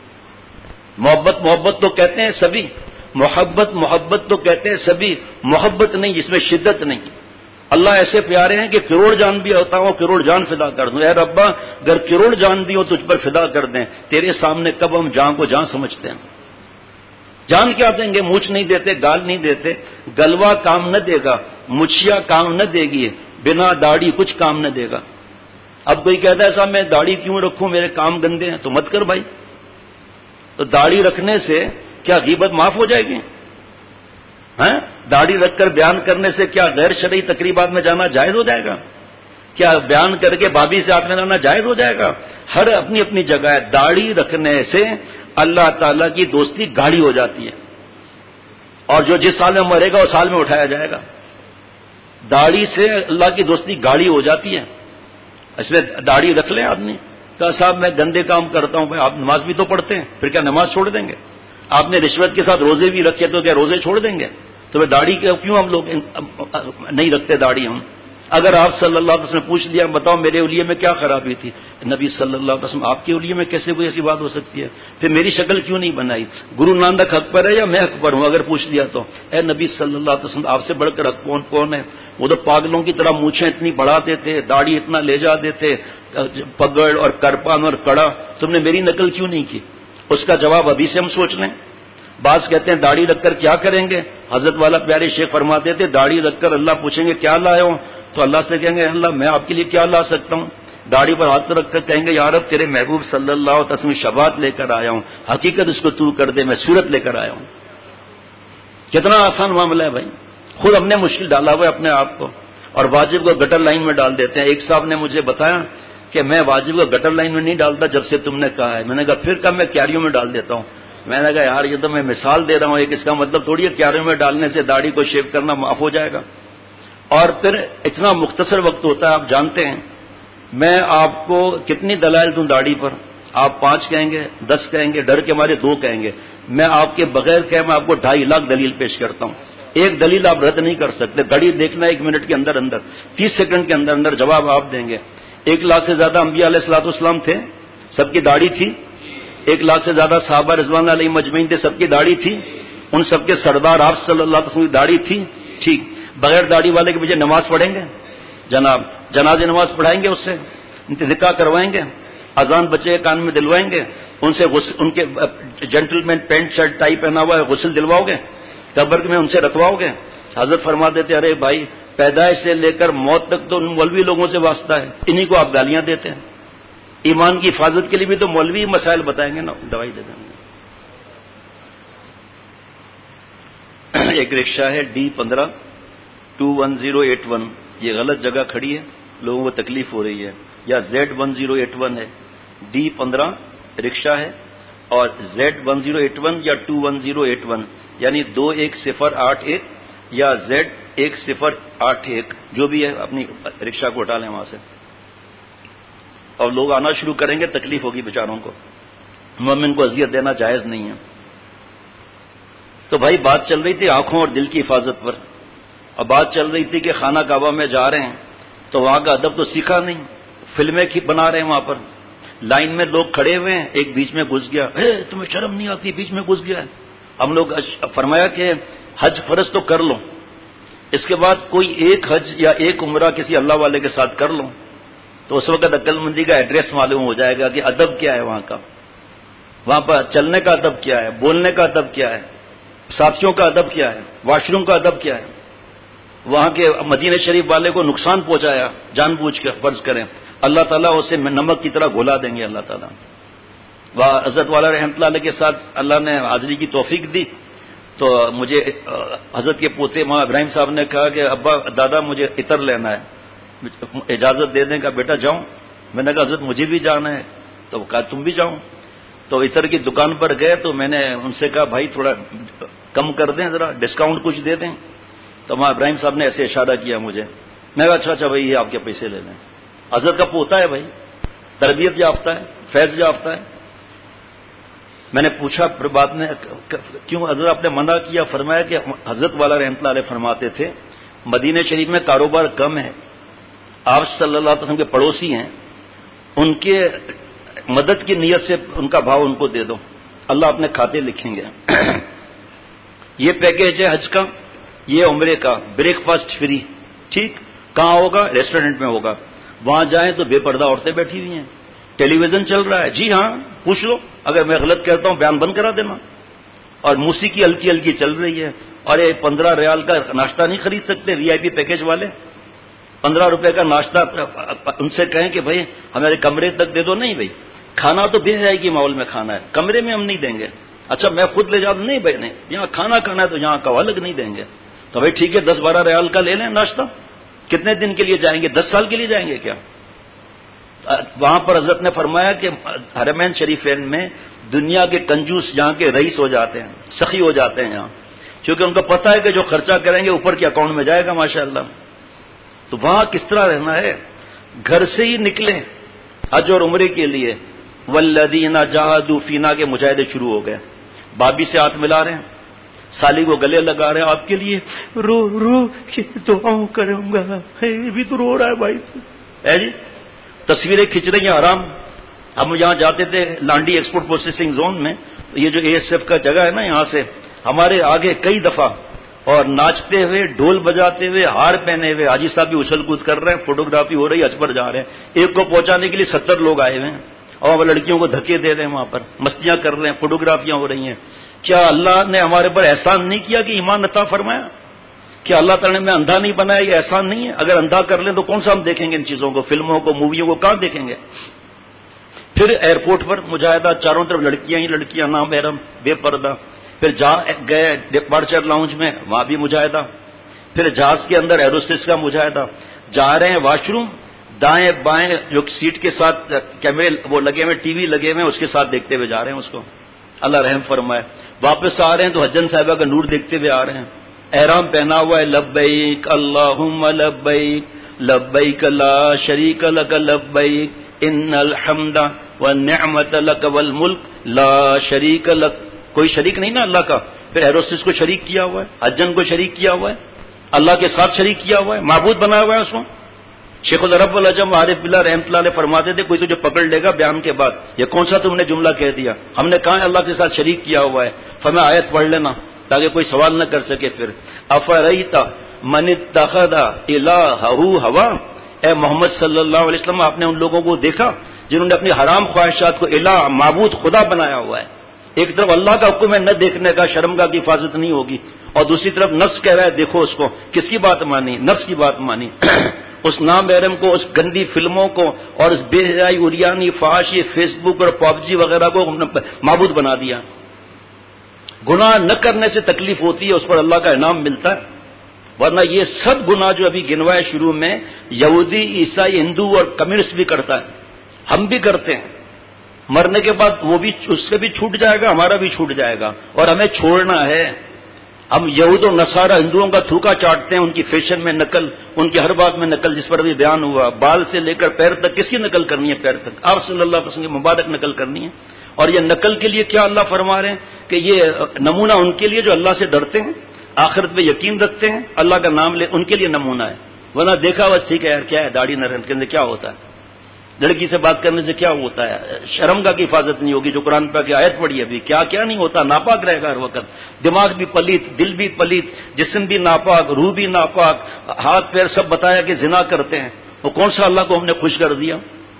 محبت محبت تو کہتے ہیں سبھی، محبت محبت تو کہتے ہیں سبھی، محبت نہیں جس میں شدت نہیں۔ اللہ ایسے پیارے ہیں کہ کروڑ جان بھی ہوتا ہوں کروڑ جان فدا کر دوں، اے ربا اگر کروڑ جان بھی ہو تجھ پر فدا کر دیں، تیرے سامنے کب ہم جان کو جان سمجھتے ہیں؟ جان کیا دیں گے؟ مونچھ نہیں دیتے، گال نہیں دیتے، گلوا کام نہ دے گا، مچھیا کام نہ دے گی، بنا داڑھی کچھ کام نہ دے گا۔ اب کوئی کہتا ہے صاحب میں داڑھی کیوں رکھوں، میرے کام گندے ہیں، تو مت کر بھائی۔ تو داڑھی رکھنے سے کیا غیبت معاف ہو جائے گی؟ ہاں، داڑھی رکھ کر بیان کرنے سے کیا غیر شرعی تقریبات میں جانا جائز ہو جائے گا؟ کیا بیان کر کے بھابھی سے ہاتھ میں لانا جائز ہو جائے گا؟ ہر اپنی اپنی جگہ ہے۔ داڑھی رکھنے سے اللہ تعالیٰ کی دوستی گاڑی ہو جاتی ہے، اور جو جس سال میں مرے گا اس سال میں اٹھایا جائے گا۔ داڑھی سے اللہ کی دوستی گاڑی ہو جاتی ہے۔ اس میں داڑھی رکھ لیں آدمی، کہا صاحب میں گندے کام کرتا ہوں، آپ نماز بھی تو پڑھتے ہیں، پھر کیا نماز چھوڑ دیں گے؟ آپ نے رشوت کے ساتھ روزے بھی رکھے تو کیا روزے چھوڑ دیں گے؟ تو پھر داڑھی کیوں ہم لوگ نہیں رکھتے داڑھی ہم؟ اگر آپ صلی اللہ علیہ وسلم نے پوچھ لیا بتاؤ میرے اولیے میں کیا خرابی تھی، نبی صلی اللہ علیہ وسلم آپ کے اولیے میں کیسے کوئی ایسی بات ہو سکتی ہے؟ پھر میری شکل کیوں نہیں بنائی؟ گرو نانک حق پر ہے یا میں حق پر ہوں؟ اگر پوچھ لیا تو اے نبی صلی اللہ علیہ وسلم آپ سے بڑھ کر حق کون کون ہے؟ وہ تو پاگلوں کی طرح مونچھیں اتنی بڑھاتے تھے، داڑھی اتنا لے جاتے تھے، پگڑ اور کرپان اور کڑا، تم نے میری نقل کیوں نہیں کی؟ اس کا جواب ابھی سے ہم سوچ لیں۔ بعض کہتے ہیں داڑھی رکھ کر کیا کریں گے؟ حضرت والا پیارے شیخ فرماتے تھے داڑھی رکھ کر اللہ پوچھیں گے کیا لائے ہو؟ تو اللہ سے کہیں گے اللہ میں آپ کے لیے کیا لا سکتا ہوں؟ داڑھی پر ہاتھ رکھ کر کہیں گے یا رب تیرے محبوب صلی اللہ علیہ وسلم شبات لے کر آیا ہوں، حقیقت اس کو تو کر دے، میں صورت لے کر آیا ہوں۔ کتنا آسان معاملہ ہے بھائی، خود ہم نے مشکل ڈالا ہوا ہے اپنے آپ کو، اور واجب کو گٹر لائن میں ڈال دیتے ہیں۔ ایک صاحب نے مجھے بتایا کہ میں واجب کو گٹر لائن میں نہیں ڈالتا جب سے تم نے کہا ہے۔ میں نے کہا پھر کب میں کیاریوں میں ڈال دیتا ہوں؟ میں نے کہا یار یہ تو میں مثال دے رہا ہوں، ایک اس کا مطلب تھوڑی ہے کیاریوں میں ڈالنے سے داڑھی کو شیو کرنا معاف ہو جائے گا۔ اور پھر اتنا مختصر وقت ہوتا ہے، آپ جانتے ہیں میں آپ کو کتنی دلائل دوں داڑھی پر، آپ پانچ کہیں گے، دس کہیں گے، ڈر کے مارے دو کہیں گے. میں آپ کے بغیر کہ میں آپ کو ڈھائی لاکھ دلیل پیش کرتا ہوں. ایک دلیل آپ رد نہیں کر سکتے. گھڑی دیکھنا ایک منٹ کے اندر اندر، تیس سیکنڈ کے اندر اندر جواب آپ دیں گے. ایک لاکھ سے زیادہ انبیاء علیہ الصلوۃ والسلام تھے، سب کی داڑھی تھی. ایک لاکھ سے زیادہ صحابہ رضوان علیہ مجمعین تھے، سب کی داڑھی تھی. ان سب کے سردار آپ صلی اللہ علیہ وسلم کی داڑھی تھی. ٹھیک، بغیر داڑھی والے کے پیچھے نماز پڑھیں گے جناب؟ جنازے نماز پڑھائیں گے، اس سے نکاح کروائیں گے، اذان بچے کے کان میں دلوائیں گے، ان سے غسل، ان کے gentleman pant shirt tie پہنا ہوا ہے غسل دلواؤ گے، قبر میں ان سے رکھواؤ گے؟ حضرت فرما دیتے ارے بھائی پیدائش سے لے کر موت تک تو ان مولوی لوگوں سے واسطہ ہے، انہی کو آپ گالیاں دیتے ہیں. ایمان کی حفاظت کے لیے بھی تو مولوی مسائل بتائیں گے نا، دوائی دے دیں گے. ایک رکشہ ہے ڈی پندرہ two one zero eight one, یہ غلط جگہ کھڑی ہے، لوگوں کو تکلیف ہو رہی ہے. یا Z one zero eight one ہے، ڈی پندرہ رکشہ ہے، اور Z one zero eight one یا two one zero eight one, یعنی دو ایک صفر آٹھ ایک یا زیڈ ایک صفر آٹھ ایک، جو بھی ہے اپنی رکشہ کو ہٹا لیں وہاں سے. اور لوگ آنا شروع کریں گے، تکلیف ہوگی بیچاروں کو. مومن کو اذیت دینا جائز نہیں ہے. تو بھائی بات چل رہی تھی آنکھوں اور دل کی حفاظت پر، اور بات چل رہی تھی کہ خانہ کعبہ میں جا رہے ہیں تو وہاں کا ادب تو سیکھا نہیں، فلمیں بنا رہے ہیں وہاں پر. لائن میں لوگ کھڑے ہوئے ہیں، ایک بیچ میں گھس گیا، اے تمہیں شرم نہیں آتی، بیچ میں گھس گیا ہے. ہم لوگ فرمایا کہ حج فرض تو کر لو، اس کے بعد کوئی ایک حج یا ایک عمرہ کسی اللہ والے کے ساتھ کر لو، تو اس وقت عقل مندی کا ایڈریس معلوم ہو جائے گا کہ ادب کیا ہے وہاں کا، وہاں پر چلنے کا ادب کیا ہے، بولنے کا ادب کیا ہے، ساتھیوں کا ادب کیا ہے، واش روم کا ادب کیا ہے. وہاں کے مدینہ شریف والے کو نقصان پہنچایا جان بوجھ کر، فرض کریں اللہ تعالیٰ اسے نمک کی طرح گھولا دیں گے اللہ تعالیٰ. وہاں حضرت والا رحمۃ اللہ علیہ کے ساتھ اللہ نے حاضری کی توفیق دی، تو مجھے حضرت کے پوتے ماں ابراہیم صاحب نے کہا کہ ابا دادا مجھے عطر لینا ہے، اجازت دے دیں کہ بیٹا جاؤں. میں نے کہا حضرت مجھے بھی جانا ہے، تو کہا تم بھی جاؤ. تو عطر کی دکان پر گئے تو میں نے ان سے کہا بھائی تھوڑا کم کر دیں، ذرا ڈسکاؤنٹ کچھ دے دیں. تو ماں ابراہیم صاحب نے ایسے اشارہ کیا مجھے. میں کہا اچھا اچھا بھائی یہ آپ کے پیسے لے لیں. حضرت کا پوتا ہے بھائی، تربیت یافتہ ہے، فیض یافتہ ہے. میں نے پوچھا پھر بعد میں کیوں حضرت آپ نے منع کیا؟ فرمایا کہ حضرت والا رحمۃ اللہ علیہ فرماتے تھے مدینہ شریف میں کاروبار کم ہے، آپ صلی اللہ علیہ وسلم کے پڑوسی ہیں، ان کے مدد کی نیت سے ان کا بھاؤ ان کو دے دو، اللہ اپنے کھاتے لکھیں گے. یہ پیکیج ہے حج کا، یہ عمرے کا، بریک فاسٹ فری. ٹھیک، کہاں ہوگا؟ ریسٹورینٹ میں ہوگا. وہاں جائیں تو بے پردہ عورتیں بیٹھی ہوئی ہیں، ٹیلی ویژن چل رہا ہے. جی ہاں پوچھ لو، اگر میں غلط کہتا ہوں بیان بند کرا دینا. اور موسیقی ہلکی ہلکی چل رہی ہے. اور یہ پندرہ ریال کا ناشتہ نہیں خرید سکتے وی آئی پی پیکج والے؟ پندرہ روپے کا ناشتہ ان سے کہیں کہ بھائی ہمارے کمرے تک دے دو. نہیں بھائی، کھانا تو بے جائے گی ماحول میں کھانا ہے، کمرے میں ہم نہیں دیں گے. اچھا میں خود لے جاؤں؟ نہیں بھائی نہیں، یہاں کھانا کھانا ہے تو یہاں کا الگ نہیں دیں گے. تو بھائی ٹھیک ہے دس بارہ ریال کا لے لیں ناشتہ. کتنے دن کے لیے جائیں گے؟ دس سال کے لیے جائیں گے کیا؟ وہاں پر حضرت نے فرمایا کہ حرمین شریفین میں دنیا کے کنجوس یہاں کے رئیس ہو جاتے ہیں، سخی ہو جاتے ہیں یہاں، کیونکہ ان کو پتہ ہے کہ جو خرچہ کریں گے اوپر کے اکاؤنٹ میں جائے گا ماشاءاللہ. تو وہاں کس طرح رہنا ہے؟ گھر سے ہی نکلیں حج اور عمرے کے لیے. والذین جاہدوا فینا کے مجاہدے شروع ہو گئے. بابی سے ہاتھ ملا رہے ہیں، سالی کو گلے لگا رہے ہیں، آپ کے لیے رو رو کے دعاؤں کروں گا. یہ بھی تو رو رہا ہے بھائی. ہے جی تصویریں کھینچ رہی ہیں حرام. ہم یہاں جاتے تھے لانڈی ایکسپورٹ پروسیسنگ زون میں، یہ جو اے ایس ایف کا جگہ ہے نا، یہاں سے ہمارے آگے کئی دفعہ اور ناچتے ہوئے ڈھول بجاتے ہوئے ہار پہنے ہوئے حاجی صاحب بھی اچھل کود کر رہے ہیں، فوٹوگرافی ہو رہی ہے، حج پر جا رہے ہیں. ایک کو پہنچانے کے لیے ستر لوگ آئے ہوئے ہیں اور وہ لڑکیوں کو دھکے دے رہے ہیں، وہاں پر مستیاں کر رہے ہیں، فوٹوگرافیاں ہو رہی ہیں. کیا اللہ نے ہمارے پر احسان نہیں کیا کہ ایمان عطا فرمایا؟ کیا اللہ تعالیٰ نے میں اندھا نہیں بنایا؟ یہ احسان نہیں ہے؟ اگر اندھا کر لیں تو کون سا ہم دیکھیں گے ان چیزوں کو، فلموں کو، موویوں کو کہاں دیکھیں گے؟ پھر ایئرپورٹ پر مجاہدہ، چاروں طرف لڑکیاں ہی لڑکیاں، نامحرم، بے پردہ. پھر جا گئے ڈپارچر لاؤنج میں، وہاں بھی مجاہدہ. پھر جہاز کے اندر ایروسٹس کا مجاہدہ. جا رہے ہیں واش روم، دائیں بائیں جو سیٹ کے ساتھ کیمرے وہ لگے ہوئے، ٹی وی لگے ہوئے، اس کے ساتھ دیکھتے ہوئے جا رہے ہیں اس کو. اللہ رحم فرمائے. واپس آ رہے ہیں تو حجن صاحبہ کا نور دیکھتے ہوئے آ رہے ہیں. احرام پہنا ہوا ہے، لبیک اللہم لبیک لبیک لا شریک لک لبیک ان الحمد والنعمت لک والملک لا شریک لک. کوئی شریک نہیں نا اللہ کا. پھر ایروسس کو شریک کیا ہوا ہے, حجن کو شریک کیا ہوا ہے, اللہ کے ساتھ شریک کیا ہوا ہے, معبود بنایا ہوا ہے اس کو. شیخ العرب والعجم عارف باللہ رحمۃ اللہ علیہ فرماتے تھے کوئی تجھے پکڑ لے گا بیان کے بعد, یہ کون سا تم نے جملہ کہہ دیا, ہم نے کہا اللہ کے ساتھ شریک کیا ہوا ہے. فرمایا آیت پڑھ لینا تاکہ کوئی سوال نہ کر سکے. پھر افریت من اتخذ الہہ ہوا, اے محمد صلی اللہ علیہ وسلم آپ نے ان لوگوں کو دیکھا جنہوں نے اپنی حرام خواہشات کو الہ معبود خدا بنایا ہوا ہے. ایک طرف اللہ کا حکم ہے نہ دیکھنے کا, شرمگاہ کی حفاظت نہیں ہوگی, اور دوسری طرف نفس کہہ رہا ہے دیکھو اس کو. کس کی بات مانی؟ نفس کی بات مانی. اس نامحرم کو, اس گندی فلموں کو اور اس بے حیائی اریانی فحاشی فیس بک اور پب جی وغیرہ کو معبود بنا دیا. گناہ نہ کرنے سے تکلیف ہوتی ہے, اس پر اللہ کا انعام ملتا ہے. ورنہ یہ سب گناہ جو ابھی گنوائے شروع میں یہودی عیسائی ہندو اور کمیونسٹ بھی کرتا ہے, ہم بھی کرتے ہیں. مرنے کے بعد وہ بھی اس سے بھی چھوٹ جائے گا, ہمارا بھی چھوٹ جائے گا, اور ہمیں چھوڑنا ہے. ہم یہود و نصارہ ہندوؤں کا تھوکا چاٹتے ہیں, ان کی فیشن میں نقل, ان کی ہر بات میں نقل, جس پر ابھی بیان ہوا. بال سے لے کر پیر تک کس کی نقل کرنی ہے؟ پیر تک آپ صلی اللہ علیہ وسلم کی مبارک نقل کرنی ہے. اور یہ نقل کے لیے کیا اللہ فرما رہے ہیں کہ یہ نمونہ ان کے لیے جو اللہ سے ڈرتے ہیں, آخرت میں یقین رکھتے ہیں, اللہ کا نام لے, ان کے لیے نمونہ ہے. ورنہ دیکھا بس ٹھیک ہے یار, کیا ہے داڑھی نہ رکھنے سے کیا ہوتا ہے, لڑکی سے بات کرنے سے کیا ہوتا ہے, شرمگاہ کی حفاظت نہیں ہوگی جو قرآن پاک کی آیت پڑھی ابھی, کیا کیا نہیں ہوتا, ناپاک رہے گا ہر وقت. دماغ بھی پلیت, دل بھی پلیت, جسم بھی ناپاک, روح بھی ناپاک, ہاتھ پیر سب بتایا کہ زنا کرتے ہیں. وہ کون سا اللہ کو ہم نے خوش کر دیا؟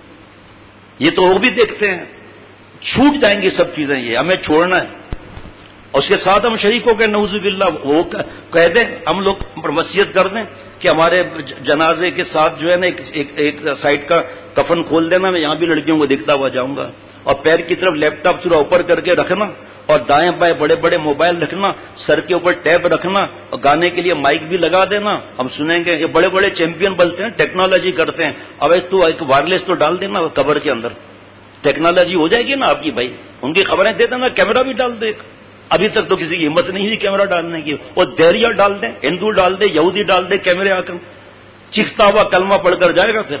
یہ تو وہ بھی دیکھتے ہیں. چھوٹ جائیں گی سب چیزیں, یہ ہمیں چھوڑنا ہے. اور اس کے ساتھ ہم شریک ہو گئے نعوذ باللہ, وہ کہہ دیں ہم لوگ وصیت کر دیں کہ ہمارے جنازے کے ساتھ جو ہے نا ایک, ایک سائڈ کا کفن کھول دینا, میں یہاں بھی لڑکیوں کو دیکھتا ہوا جاؤں گا, اور پیر کی طرف لیپ ٹاپ تھوڑا اوپر کر کے رکھنا, اور دائیں بائیں بڑے بڑے موبائل رکھنا, سر کے اوپر ٹیب رکھنا, اور گانے کے لیے مائک بھی لگا دینا, ہم سنیں گے. یہ بڑے بڑے چیمپئن بنتے ہیں, ٹیکنالوجی کرتے ہیں. اب تو ایک وائرلیس تو ڈال دینا قبر کے اندر, ٹیکنالوجی ہو جائے گی نا آپ کی بھائی. ان کی خبریں دے دینا, کیمرہ بھی ڈال دے. ابھی تک تو کسی کی ہمت نہیں ہوئی کیمرہ ڈالنے کی. وہ دیریا ڈال دیں, ہندو ڈال دے, یہودی ڈال دے کیمرے آ کر, چیختا ہوا کلمہ پڑھ کر جائے گا. پھر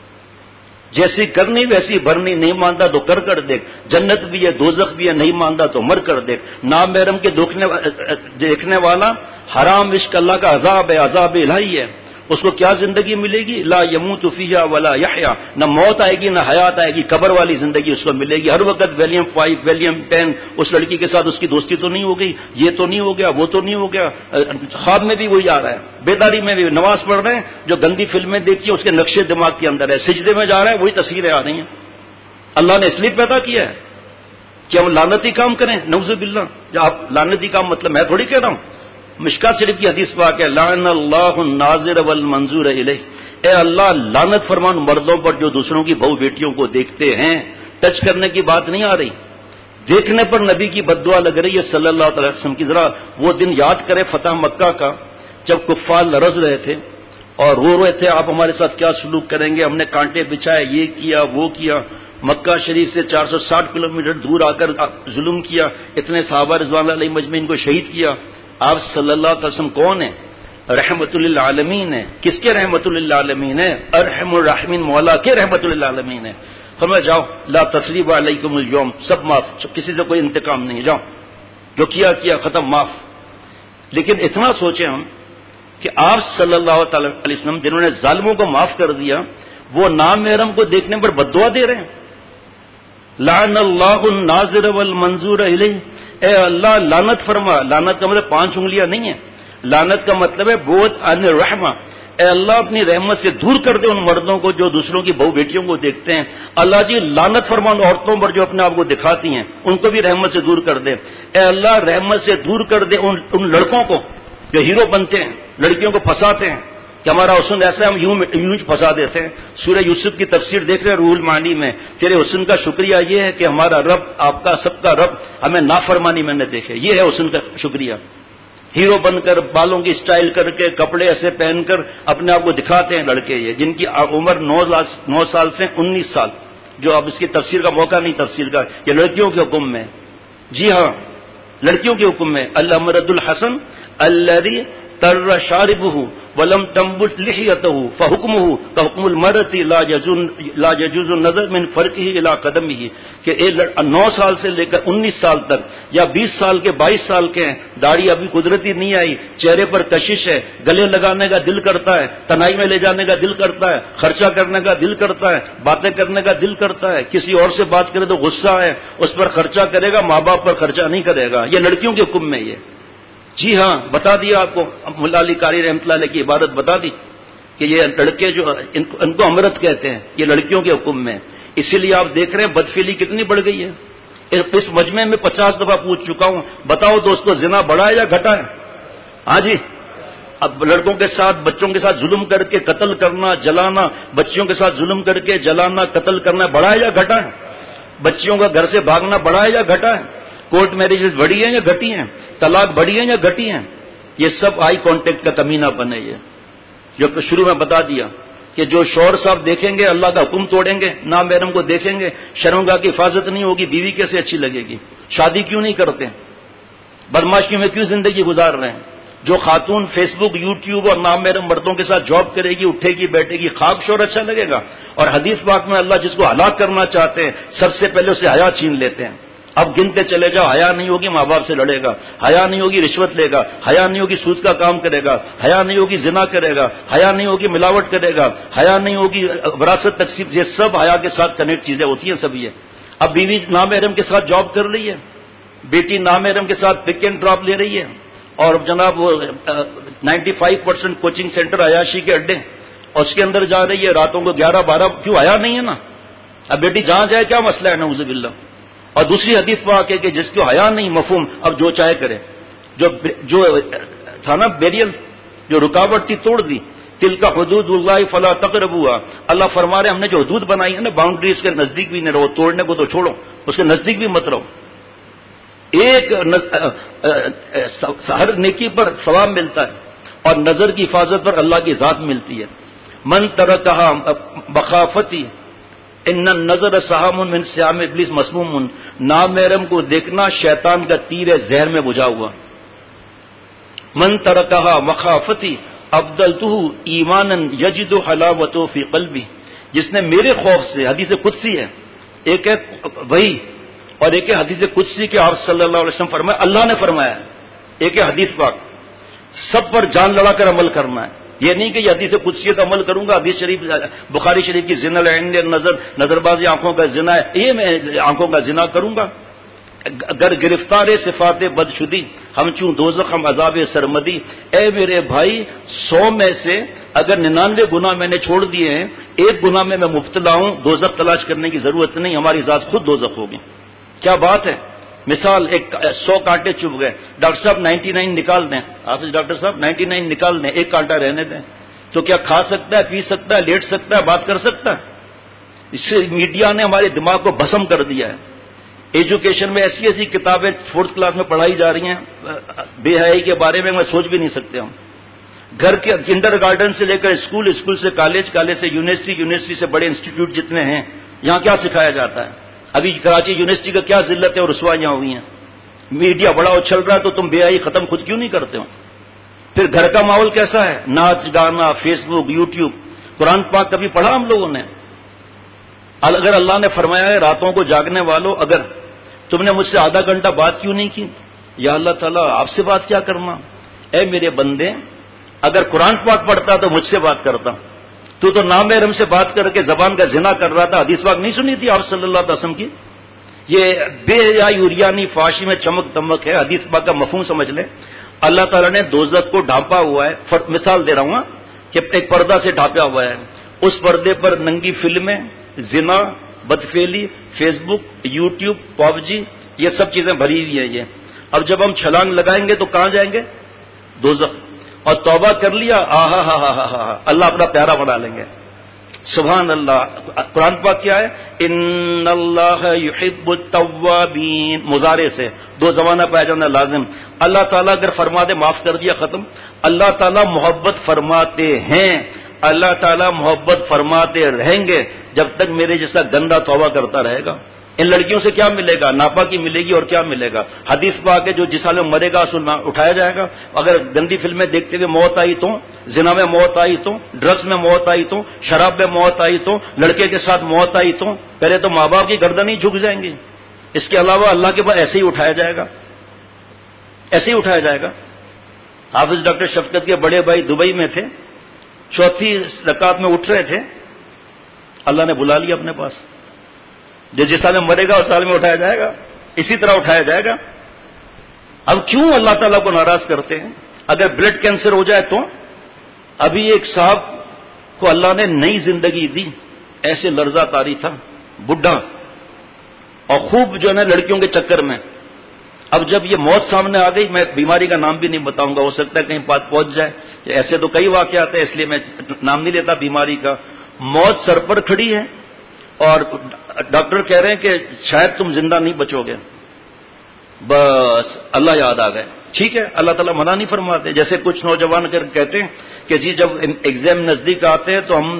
جیسی کرنی ویسی بھرنی, نہیں مانتا تو کر کر دیکھ, جنت بھی ہے دوزخ بھی ہے, نہیں مانتا تو مر کر دیکھ. نام محرم کے دیکھنے والا حرام عشق اللہ کا عذاب ہے, عذاب الہی ہے. اس کو کیا زندگی ملے گی؟ لا یموت فیہا ولا یحیا, نہ موت آئے گی نہ حیات آئے گی, قبر والی زندگی اس کو ملے گی. ہر وقت ویلیم فائیو ویلیم ٹین, اس لڑکی کے ساتھ اس کی دوستی تو نہیں ہو گئی, یہ تو نہیں ہو گیا, وہ تو نہیں ہو گیا. خواب میں بھی وہی آ رہا ہے, بیداری میں بھی نماز پڑھ رہے ہیں, جو گندی فلمیں دیکھی اس کے نقشے دماغ کے اندر ہے, سجدے میں جا رہا ہے وہی تصویریں آ رہی ہیں. اللہ نے اس لیے پیدا کیا ہے کہ ہم لعنتی کام کریں, نعوذ باللہ. جو آپ لعنتی کام مطلب میں تھوڑی کہہ رہا ہوں, مشکات شریف کی حدیث پاک ہے, لعن اللہ الناظر والمنظور الیہ, اے اللہ لعنت فرمان مردوں پر جو دوسروں کی بہو بیٹیوں کو دیکھتے ہیں. ٹچ کرنے کی بات نہیں آ رہی, دیکھنے پر نبی کی بددعا لگ رہی ہے صلی اللہ علیہ وسلم کی. ذرا وہ دن یاد کرے فتح مکہ کا, جب کفار لرز رہے تھے اور رو رہے تھے آپ ہمارے ساتھ کیا سلوک کریں گے, ہم نے کانٹے بچھائے, یہ کیا وہ کیا. مکہ شریف سے چار سو ساٹھ کلو میٹر دور آ کر ظلم کیا, اتنے صحابہ رضوان اللہ علیہ مجمعین کو شہید کیا. آپ صلی اللہ علیہ وسلم کون ہیں؟ رحمت للعالمین ہے. کس کے رحمت للعالمین ہے؟ ارحم الراحمین مولا کے رحمت للعالمین ہے. فرمایا جاؤ لا تثریب علیکم اليوم, سب معاف, کسی سے کوئی انتقام نہیں, جاؤ جو کیا کیا ختم, معاف. لیکن اتنا سوچیں ہم کہ آپ صلی اللہ تعالی علیہ وسلم جنہوں نے ظالموں کو معاف کر دیا, وہ نام محرم کو دیکھنے پر بددعا دے رہے ہیں. لعن اللہ الناظر والمنظور الیہ, اے اللہ لعنت فرما. لعنت کا مطلب پانچ انگلیاں نہیں ہے, لعنت کا مطلب ہے بہت ان رحمہ, اے اللہ اپنی رحمت سے دور کر دے ان مردوں کو جو دوسروں کی بہو بیٹیوں کو دیکھتے ہیں. اللہ جی لعنت فرما ان عورتوں پر جو اپنے آپ کو دکھاتی ہیں, ان کو بھی رحمت سے دور کر دے. اے اللہ رحمت سے دور کر دے ان, ان لڑکوں کو جو ہیرو بنتے ہیں, لڑکیوں کو پھنساتے ہیں کہ ہمارا حسن ایسا ہے, ہم یوں یوں پھنسا دیتے ہیں. سورہ یوسف کی تفسیر دیکھ رہے ہیں روح المعانی میں, تیرے حسن کا شکریہ یہ ہے کہ ہمارا رب, آپ کا سب کا رب, ہمیں نافرمانی میں نے دیکھے. یہ ہے حسن کا شکریہ. ہیرو بن کر, بالوں کی اسٹائل کر کے, کپڑے ایسے پہن کر اپنے آپ کو دکھاتے ہیں لڑکے, یہ جن کی عمر نو نو سال سے انیس سال, جو اب اس کی تفسیر کا موقع نہیں تفسیر کا, یہ لڑکیوں کے حکم میں. جی ہاں لڑکیوں کے حکم میں. اللہ مرد الحسن الذی تر شاربہ ولم تنبت لحیتہ فحکمہ کحکم المرأۃ لا یجوز لا یجوز النظر من فرقہ الی قدمہ، کہ نو سال سے لے کر انیس سال تک یا بیس سال کے بائیس سال کے ہیں، داڑھی ابھی قدرتی نہیں آئی، چہرے پر کشش ہے، گلے لگانے کا دل کرتا ہے، تنہائی میں لے جانے کا دل کرتا ہے، خرچہ کرنے کا دل کرتا ہے، باتیں کرنے کا دل کرتا ہے، کسی اور سے بات کرے تو غصہ ہے، اس پر خرچہ کرے گا، ماں باپ پر خرچہ نہیں کرے گا. یہ لڑکیوں کے حکم میں، یہ جی ہاں بتا دیا آپ کو، ملا علی قاری رحمۃ اللہ علیہ کی عبارت بتا دی کہ یہ لڑکے جو ان کو امرت کہتے ہیں، یہ لڑکیوں کے حکم میں. اسی لیے آپ دیکھ رہے ہیں بدفعلی کتنی بڑھ گئی ہے. اس مجمع میں پچاس دفعہ پوچھ چکا ہوں، بتاؤ دوستو زنا بڑھا ہے یا گھٹا ہے؟ ہاں جی. اب لڑکوں کے ساتھ بچوں کے ساتھ ظلم کر کے قتل کرنا جلانا، بچیوں کے ساتھ ظلم کر کے جلانا قتل کرنا بڑھا ہے یا گھٹا ہے؟ بچیوں کا گھر سے بھاگنا بڑھا ہے یا گھٹا ہے؟ کورٹ میرجز بڑھی ہیں یا گھٹی ہیں؟ طلاق بڑھی ہیں یا گھٹی ہیں؟ یہ سب آئی کانٹیکٹ کا کمینہ بنے. یہ جو شروع میں بتا دیا کہ جو شوہر صاحب دیکھیں گے اللہ کا حکم توڑیں گے، نام محرم کو دیکھیں گے، شرمگاہ کی حفاظت نہیں ہوگی، بیوی کیسے اچھی لگے گی؟ شادی کیوں نہیں کرتے؟ بدماشی میں کیوں زندگی گزار رہے ہیں؟ جو خاتون فیس بک یوٹیوب اور نام محرم مردوں کے ساتھ جاب کرے گی، اٹھے گی بیٹھے گی، خاک شور اچھا لگے گا؟ اور حدیث پاک میں اللہ جس کو ہلاک کرنا چاہتے ہیں سب سے پہلے اسے حیا چھین لیتے ہیں. اب گنتے چلے جاؤ، حیا نہیں ہوگی ماں باپ سے لڑے گا، حیا نہیں ہوگی رشوت لے گا، حیا نہیں ہوگی سود کا کام کرے گا، حیا نہیں ہوگی زنا کرے گا، حیا نہیں ہوگی ملاوٹ کرے گا، حیا نہیں ہوگی وراثت تقسیم. یہ سب حیا کے ساتھ کنیکٹ چیزیں ہوتی ہیں سب. یہ اب بیوی نام محرم کے ساتھ جاب کر رہی ہے، بیٹی نام محرم کے ساتھ پک اینڈ ڈراپ لے رہی ہے، اور جناب وہ ninety five percent coaching centre عیاشی کے اڈے، اور اس کے اندر جا رہی ہے راتوں کو گیارہ بارہ. کیوں؟ حیا نہیں ہے نا. اب بیٹی جہاں جائے کیا مسئلہ ہے؟ نعوذ باللہ. اور دوسری حدیث پاک ہے کہ جس کو حیا نہیں مفہوم اب جو چاہے کرے. جو جو تھا نا بیریل، جو رکاوٹ تھی توڑ دی. تل کا حدود اللہ فلا تقربوها، اللہ فرما رہے ہم نے جو حدود بنائی ہے نا باؤنڈری، اس کے نزدیک بھی نہیں رہو، توڑنے کو تو چھوڑو، اس کے نزدیک بھی مت رہو. ایک ہر نیکی پر ثواب ملتا ہے اور نظر کی حفاظت پر اللہ کی ذات ملتی ہے. من ترکها بخافتی ان النظر سہام من سہام ابلیس مسموم، نام محرم کو دیکھنا شیطان کا تیر ہے زہر میں بجھا ہوا. من ترکها مخافتی ابدلتہ ایمانا یجد حلاوتہ فی قلبی، جس نے میرے خوف سے، حدیث قدسی ہے، ایک ہے وہی اور ایک ہے حدیث قدسی کہ آپ صلی اللہ علیہ وسلم فرمایا، اللہ نے فرمایا، ایک ہے حدیث پاک. سب پر جان لڑا کر عمل کرنا ہے. یہ نہیں کہ یہ حدیث قدسیت عمل کروں گا، حدیث شریف بخاری شریف کی زنا العین نظر، نظر بازی آنکھوں کا زنا ہے، یہ میں آنکھوں کا زنا کروں گا. اگر گرفتار صفات بدشدی ہم چوں دوزخ ہم عذاب سرمدی. اے میرے بھائی، سو میں سے اگر ننانوے گناہ میں نے چھوڑ دیے ہیں، ایک گناہ میں میں مبتلا ہوں، دوزخ تلاش کرنے کی ضرورت نہیں، ہماری ذات خود دوزخ ہوگی. کیا بات ہے. مثال، ایک سو کانٹے چپ گئے، ڈاکٹر صاحب نائنٹی نائن نکال دیں، حافظ ڈاکٹر صاحب نائنٹی نائن نکال دیں، ایک کانٹا رہنے دیں، تو کیا کھا سکتا ہے، پی سکتا ہے، لیٹ سکتا ہے، بات کر سکتا ہے؟ اس سے میڈیا نے ہمارے دماغ کو بھسم کر دیا ہے. ایجوکیشن میں ایسی ایسی کتابیں فورتھ کلاس میں پڑھائی جا رہی ہیں بے حیائی کے بارے میں میں سوچ بھی نہیں سکتے. ہم گھر کے کنڈر گارڈن سے لے کر اسکول، اسکول سے کالج، کالج سے یونیورسٹی، یونیورسٹی سے بڑے انسٹیٹیوٹ جتنے ہیں، یہاں کیا سکھایا جاتا ہے؟ ابھی کراچی یونیورسٹی کا کیا ذلت ہے اور رسوائیاں ہوئی ہیں. میڈیا بڑا اچھل رہا ہے تو تم بے حیائی ختم خود کیوں نہیں کرتے ہو؟ پھر گھر کا ماحول کیسا ہے؟ ناچ گانا، فیس بک، یوٹیوب. قرآن پاک کبھی پڑھا ہم لوگوں نے؟ اگر اللہ نے فرمایا ہے راتوں کو جاگنے والوں، اگر تم نے مجھ سے آدھا گھنٹہ بات کیوں نہیں کی؟ یا اللہ تعالیٰ آپ سے بات کیا کرنا؟ اے میرے بندے، اگر قرآن پاک پڑھتا تو مجھ سے بات کرتا. تو تو نام محرم سے بات کر کے زبان کا زنا کر رہا تھا. حدیث پاک نہیں سنی تھی آپ صلی اللہ علیہ وسلم کی؟ یہ بے حیائی یوریانی فاشی میں چمک دمک ہے. حدیث پاک کا مفہوم سمجھ لیں. اللہ تعالیٰ نے دوزخ کو ڈھانپا ہوا ہے. مثال دے رہا ہوں کہ ایک پردہ سے ڈھانپا ہوا ہے، اس پردے پر ننگی فلمیں، زنا، بدفعلی، فیس بک، یوٹیوب، پاب جی، یہ سب چیزیں بھری ہوئی ہیں. یہ اب جب ہم چھلانگ لگائیں گے تو کہاں جائیں گے؟ دوزخ. اور توبہ کر لیا، آہا ہا ہا ہا، اللہ اپنا پیارا بنا لیں گے. سبحان اللہ. قرآن پاک کیا ہے؟ ان اللہ یحب التوابین، مضارع سے دو زمانہ پایا جانا لازم. اللہ تعالیٰ اگر فرما دے معاف کر دیا، ختم. اللہ تعالیٰ محبت فرماتے ہیں، اللہ تعالیٰ محبت فرماتے رہیں گے جب تک میرے جیسا گندا توبہ کرتا رہے گا. ان لڑکیوں سے کیا ملے گا؟ ناپاکی ملے گی اور کیا ملے گا؟ حدیث پاک ہے جو جس حال میں مرے گا اس کو اٹھایا جائے گا. اگر گندی فلمیں دیکھتے ہوئے موت آئی تو، زنا میں موت آئی تو، ڈرگس میں موت آئی تو، شراب میں موت آئی تو، لڑکے کے ساتھ موت آئی تو پہلے تو ماں باپ کی گردن ہی جھک جائیں گی. اس کے علاوہ اللہ کے پاس ایسے ہی اٹھایا جائے گا، ایسے ہی اٹھایا جائے گا. حافظ ڈاکٹر شفقت کے بڑے بھائی دبئی میں تھے، چوتھی رکعت میں اٹھ رہے تھے، اللہ نے بلا لیا اپنے پاس. جو جس سال میں مرے گا اس سال میں اٹھایا جائے گا، اسی طرح اٹھایا جائے گا. اب کیوں اللہ تعالیٰ کو ناراض کرتے ہیں؟ اگر بلڈ کینسر ہو جائے تو؟ ابھی ایک صاحب کو اللہ نے نئی زندگی دی، ایسے لرزہ طاری تھا، بڈھا، اور خوب جو ہے نا لڑکیوں کے چکر میں. اب جب یہ موت سامنے آ گئی، میں بیماری کا نام بھی نہیں بتاؤں گا، ہو سکتا ہے کہیں بات پہنچ جائے، ایسے تو کئی واقعات ہیں اس لیے میں نام نہیں لیتا بیماری کا. موت سر پر کھڑی ہے اور ڈاکٹر کہہ رہے ہیں کہ شاید تم زندہ نہیں بچو گے. بس اللہ یاد آ گئے. ٹھیک ہے، اللہ تعالیٰ منع نہیں فرماتے. جیسے کچھ نوجوان کہتے ہیں کہ جی جب ایگزام نزدیک آتے ہیں تو ہم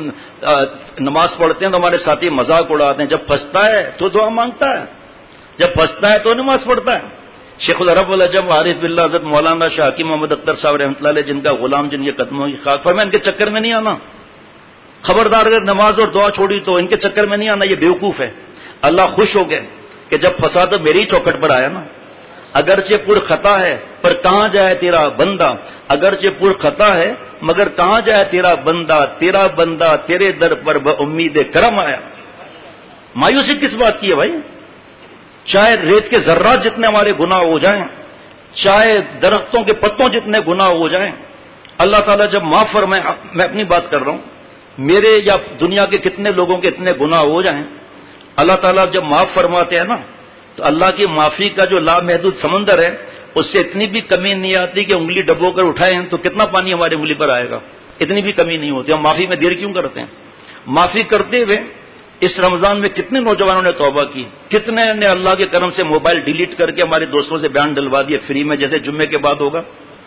نماز پڑھتے ہیں تو ہمارے ساتھی مذاق اڑاتے ہیں، جب پھنستا ہے تو دعا مانگتا ہے، جب پھنستا ہے تو نماز پڑھتا ہے. شیخ العرب العجم عارف باللہ حضرت مولانا شاہ حکیم محمد اختر صاحب رحمۃ اللہ علیہ، جن کا غلام جن کے قدموں کی خاک، فرمایا ان کے چکر میں نہیں آنا. خبردار، اگر نماز اور دعا چھوڑی تو ان کے چکر میں نہیں آنا، یہ بیوقوف ہے. اللہ خوش ہو گئے کہ جب پھنسا تو میری چوکھٹ پر آیا نا. اگرچہ پر خطا ہے پر کہاں جائے تیرا بندہ، اگرچہ پر خطا ہے مگر کہاں جائے تیرا بندہ، تیرا بندہ تیرے در پر بامید کرم آیا. مایوسی کس بات کی ہے بھائی؟ چاہے ریت کے ذرات جتنے ہمارے گناہ ہو جائیں، چاہے درختوں کے پتوں جتنے گناہ ہو جائیں، اللہ تعالیٰ جب معاف فرمائے، میں اپنی بات کر رہا ہوں، میرے یا دنیا کے کتنے لوگوں کے اتنے گناہ ہو جائیں، اللہ تعالیٰ جب معاف فرماتے ہیں نا تو اللہ کی معافی کا جو لامحدود سمندر ہے اس سے اتنی بھی کمی نہیں آتی کہ انگلی ڈبو کر اٹھائیں تو کتنا پانی ہماری انگلی پر آئے گا، اتنی بھی کمی نہیں ہوتی. ہم معافی میں دیر کیوں کرتے ہیں؟ معافی کرتے ہوئے اس رمضان میں کتنے نوجوانوں نے توبہ کی، کتنے نے اللہ کے کرم سے موبائل ڈیلیٹ کر کے ہمارے دوستوں سے بیان ڈلوا دیا فری میں، جیسے جمعے کے بعد ہوگا.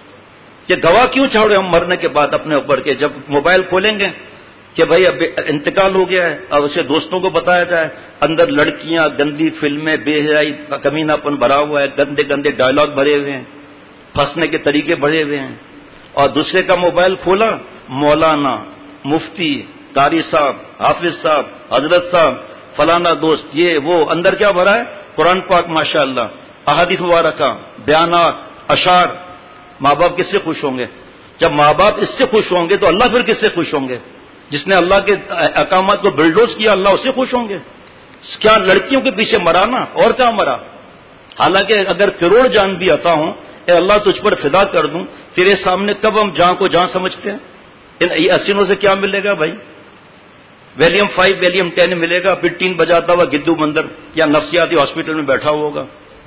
کہ گواہ کیوں چھوڑے ہم مرنے کے بعد اپنے اوپر کے؟ جب موبائل کھولیں گے کہ بھائی اب انتقال ہو گیا ہے، اب اسے دوستوں کو بتایا جائے، اندر لڑکیاں، گندی فلمیں، بے حیائی، کمینہ پن بھرا ہوا ہے، گندے گندے ڈائلاگ بھرے ہوئے ہیں، پھنسنے کے طریقے بھرے ہوئے ہیں. اور دوسرے کا موبائل کھولا، مولانا، مفتی، قاری صاحب، حافظ صاحب، حضرت صاحب، فلانا دوست، یہ وہ، اندر کیا بھرا ہے؟ قرآن پاک ماشاءاللہ، احادیث مبارکہ، بیانات، اشعار. ماں باپ کس سے خوش ہوں گے؟ جب ماں باپ اس سے خوش ہوں گے تو اللہ پھر کس سے خوش ہوں گے؟ جس نے اللہ کے احکامات کو بلڈوز کیا، اللہ اس سے خوش ہوں گے. کیا لڑکیوں کے پیچھے مرا نا، اور کیا مرا؟ حالانکہ اگر کروڑ جان بھی عطا ہوں، اے اللہ تجھ پر فدا کر دوں، تیرے سامنے کب ہم جان کو جان سمجھتے ہیں؟ ان حسینوں سے کیا ملے گا بھائی؟ ویلیم فائیو ویلیم ٹین ملے گا، پھر ٹین بجاتا ہوا گدو مندر یا نفسیاتی ہاسپٹل میں بیٹھا ہوگا.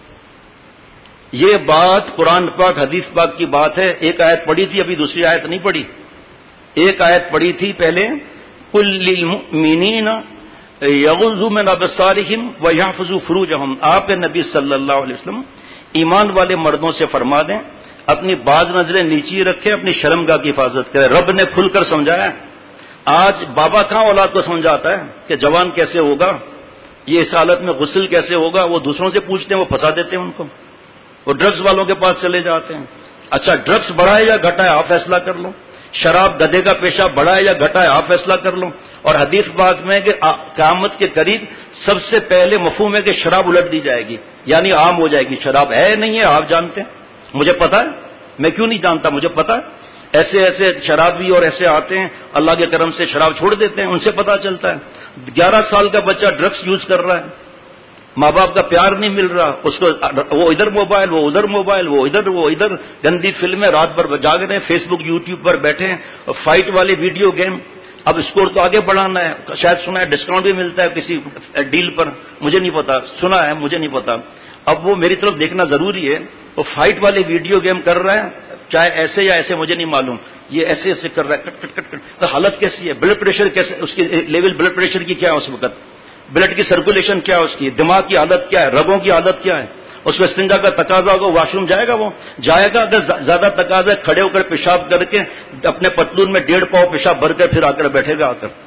یہ بات قرآن پاک حدیث پاک کی بات ہے. ایک آیت پڑھی تھی، ابھی دوسری آیت نہیں پڑھی. ایک آیت پڑھی تھی پہلے، قل للمؤمنین یغضوا من ابصارہم ویحفظوا فروجہم. آپ نبی صلی اللہ علیہ وسلم ایمان والے مردوں سے فرما دیں اپنی بعض نظریں نیچی رکھیں، اپنی شرمگاہ کی حفاظت کریں. رب نے کھل کر سمجھایا. آج بابا کہاں اولاد کو سمجھاتا ہے کہ جوان کیسے ہوگا، یہ اس حالت میں غسل کیسے ہوگا؟ وہ دوسروں سے پوچھتے ہیں، وہ پھنسا دیتے ہیں ان کو. وہ ڈرگز والوں کے پاس چلے جاتے ہیں. اچھا ڈرگز بڑھائے یا گھٹائے آپ فیصلہ کر لو. شراب گدھے کا پیشاب بڑھائے یا گھٹائے آپ فیصلہ کر لو. اور حدیث پاک میں کہ قیامت کے قریب سب سے پہلے مفہوم ہے کہ شراب الٹ دی جائے گی، یعنی عام ہو جائے گی. شراب ہے نہیں ہے آپ جانتے ہیں، مجھے پتا ہے، میں کیوں نہیں جانتا، مجھے پتا ہے. ایسے ایسے شرابی اور ایسے آتے ہیں اللہ کے کرم سے شراب چھوڑ دیتے ہیں، ان سے پتا چلتا ہے. گیارہ سال کا بچہ ڈرگس یوز کر رہا ہے، ماں باپ کا پیار نہیں مل رہا اس کو، وہ ادھر موبائل، وہ ادھر موبائل، وہ ادھر وہ ادھر گندی فلمیں، رات بھر جاگ رہے ہیں، فیس بک یوٹیوب پر بیٹھے ہیں، فائٹ والے ویڈیو گیم. اب اسکور تو آگے بڑھانا ہے، شاید سنا ہے ڈسکاؤنٹ بھی ملتا ہے کسی ڈیل پر، مجھے نہیں پتا، سنا ہے مجھے نہیں پتا. اب وہ میری طرف دیکھنا ضروری ہے. وہ فائٹ والے ویڈیو گیم کر رہا ہے، چاہے ایسے یا ایسے مجھے نہیں معلوم، یہ ایسے ایسے کر رہا ہے، کٹ کٹ کٹ کٹ. تو حالت کیسی ہے؟ بلڈ پریشر کیسے، اس کی لیول بلڈ پریشر کی کیا ہے اس وقت، بلڈ کی سرکولیشن کیا ہے اس کی، دماغ کی حالت کیا ہے، رگوں کی حالت کیا ہے. اس میں استنجا کا تقاضا ہوگا، واش روم جائے گا، وہ جائے گا. اگر زیادہ تقاضا ہے کھڑے ہو کر پیشاب کر کے اپنے پتلون میں ڈیڑھ پاؤ پیشاب بھر کر پھر آ کر بیٹھے گا. آ کر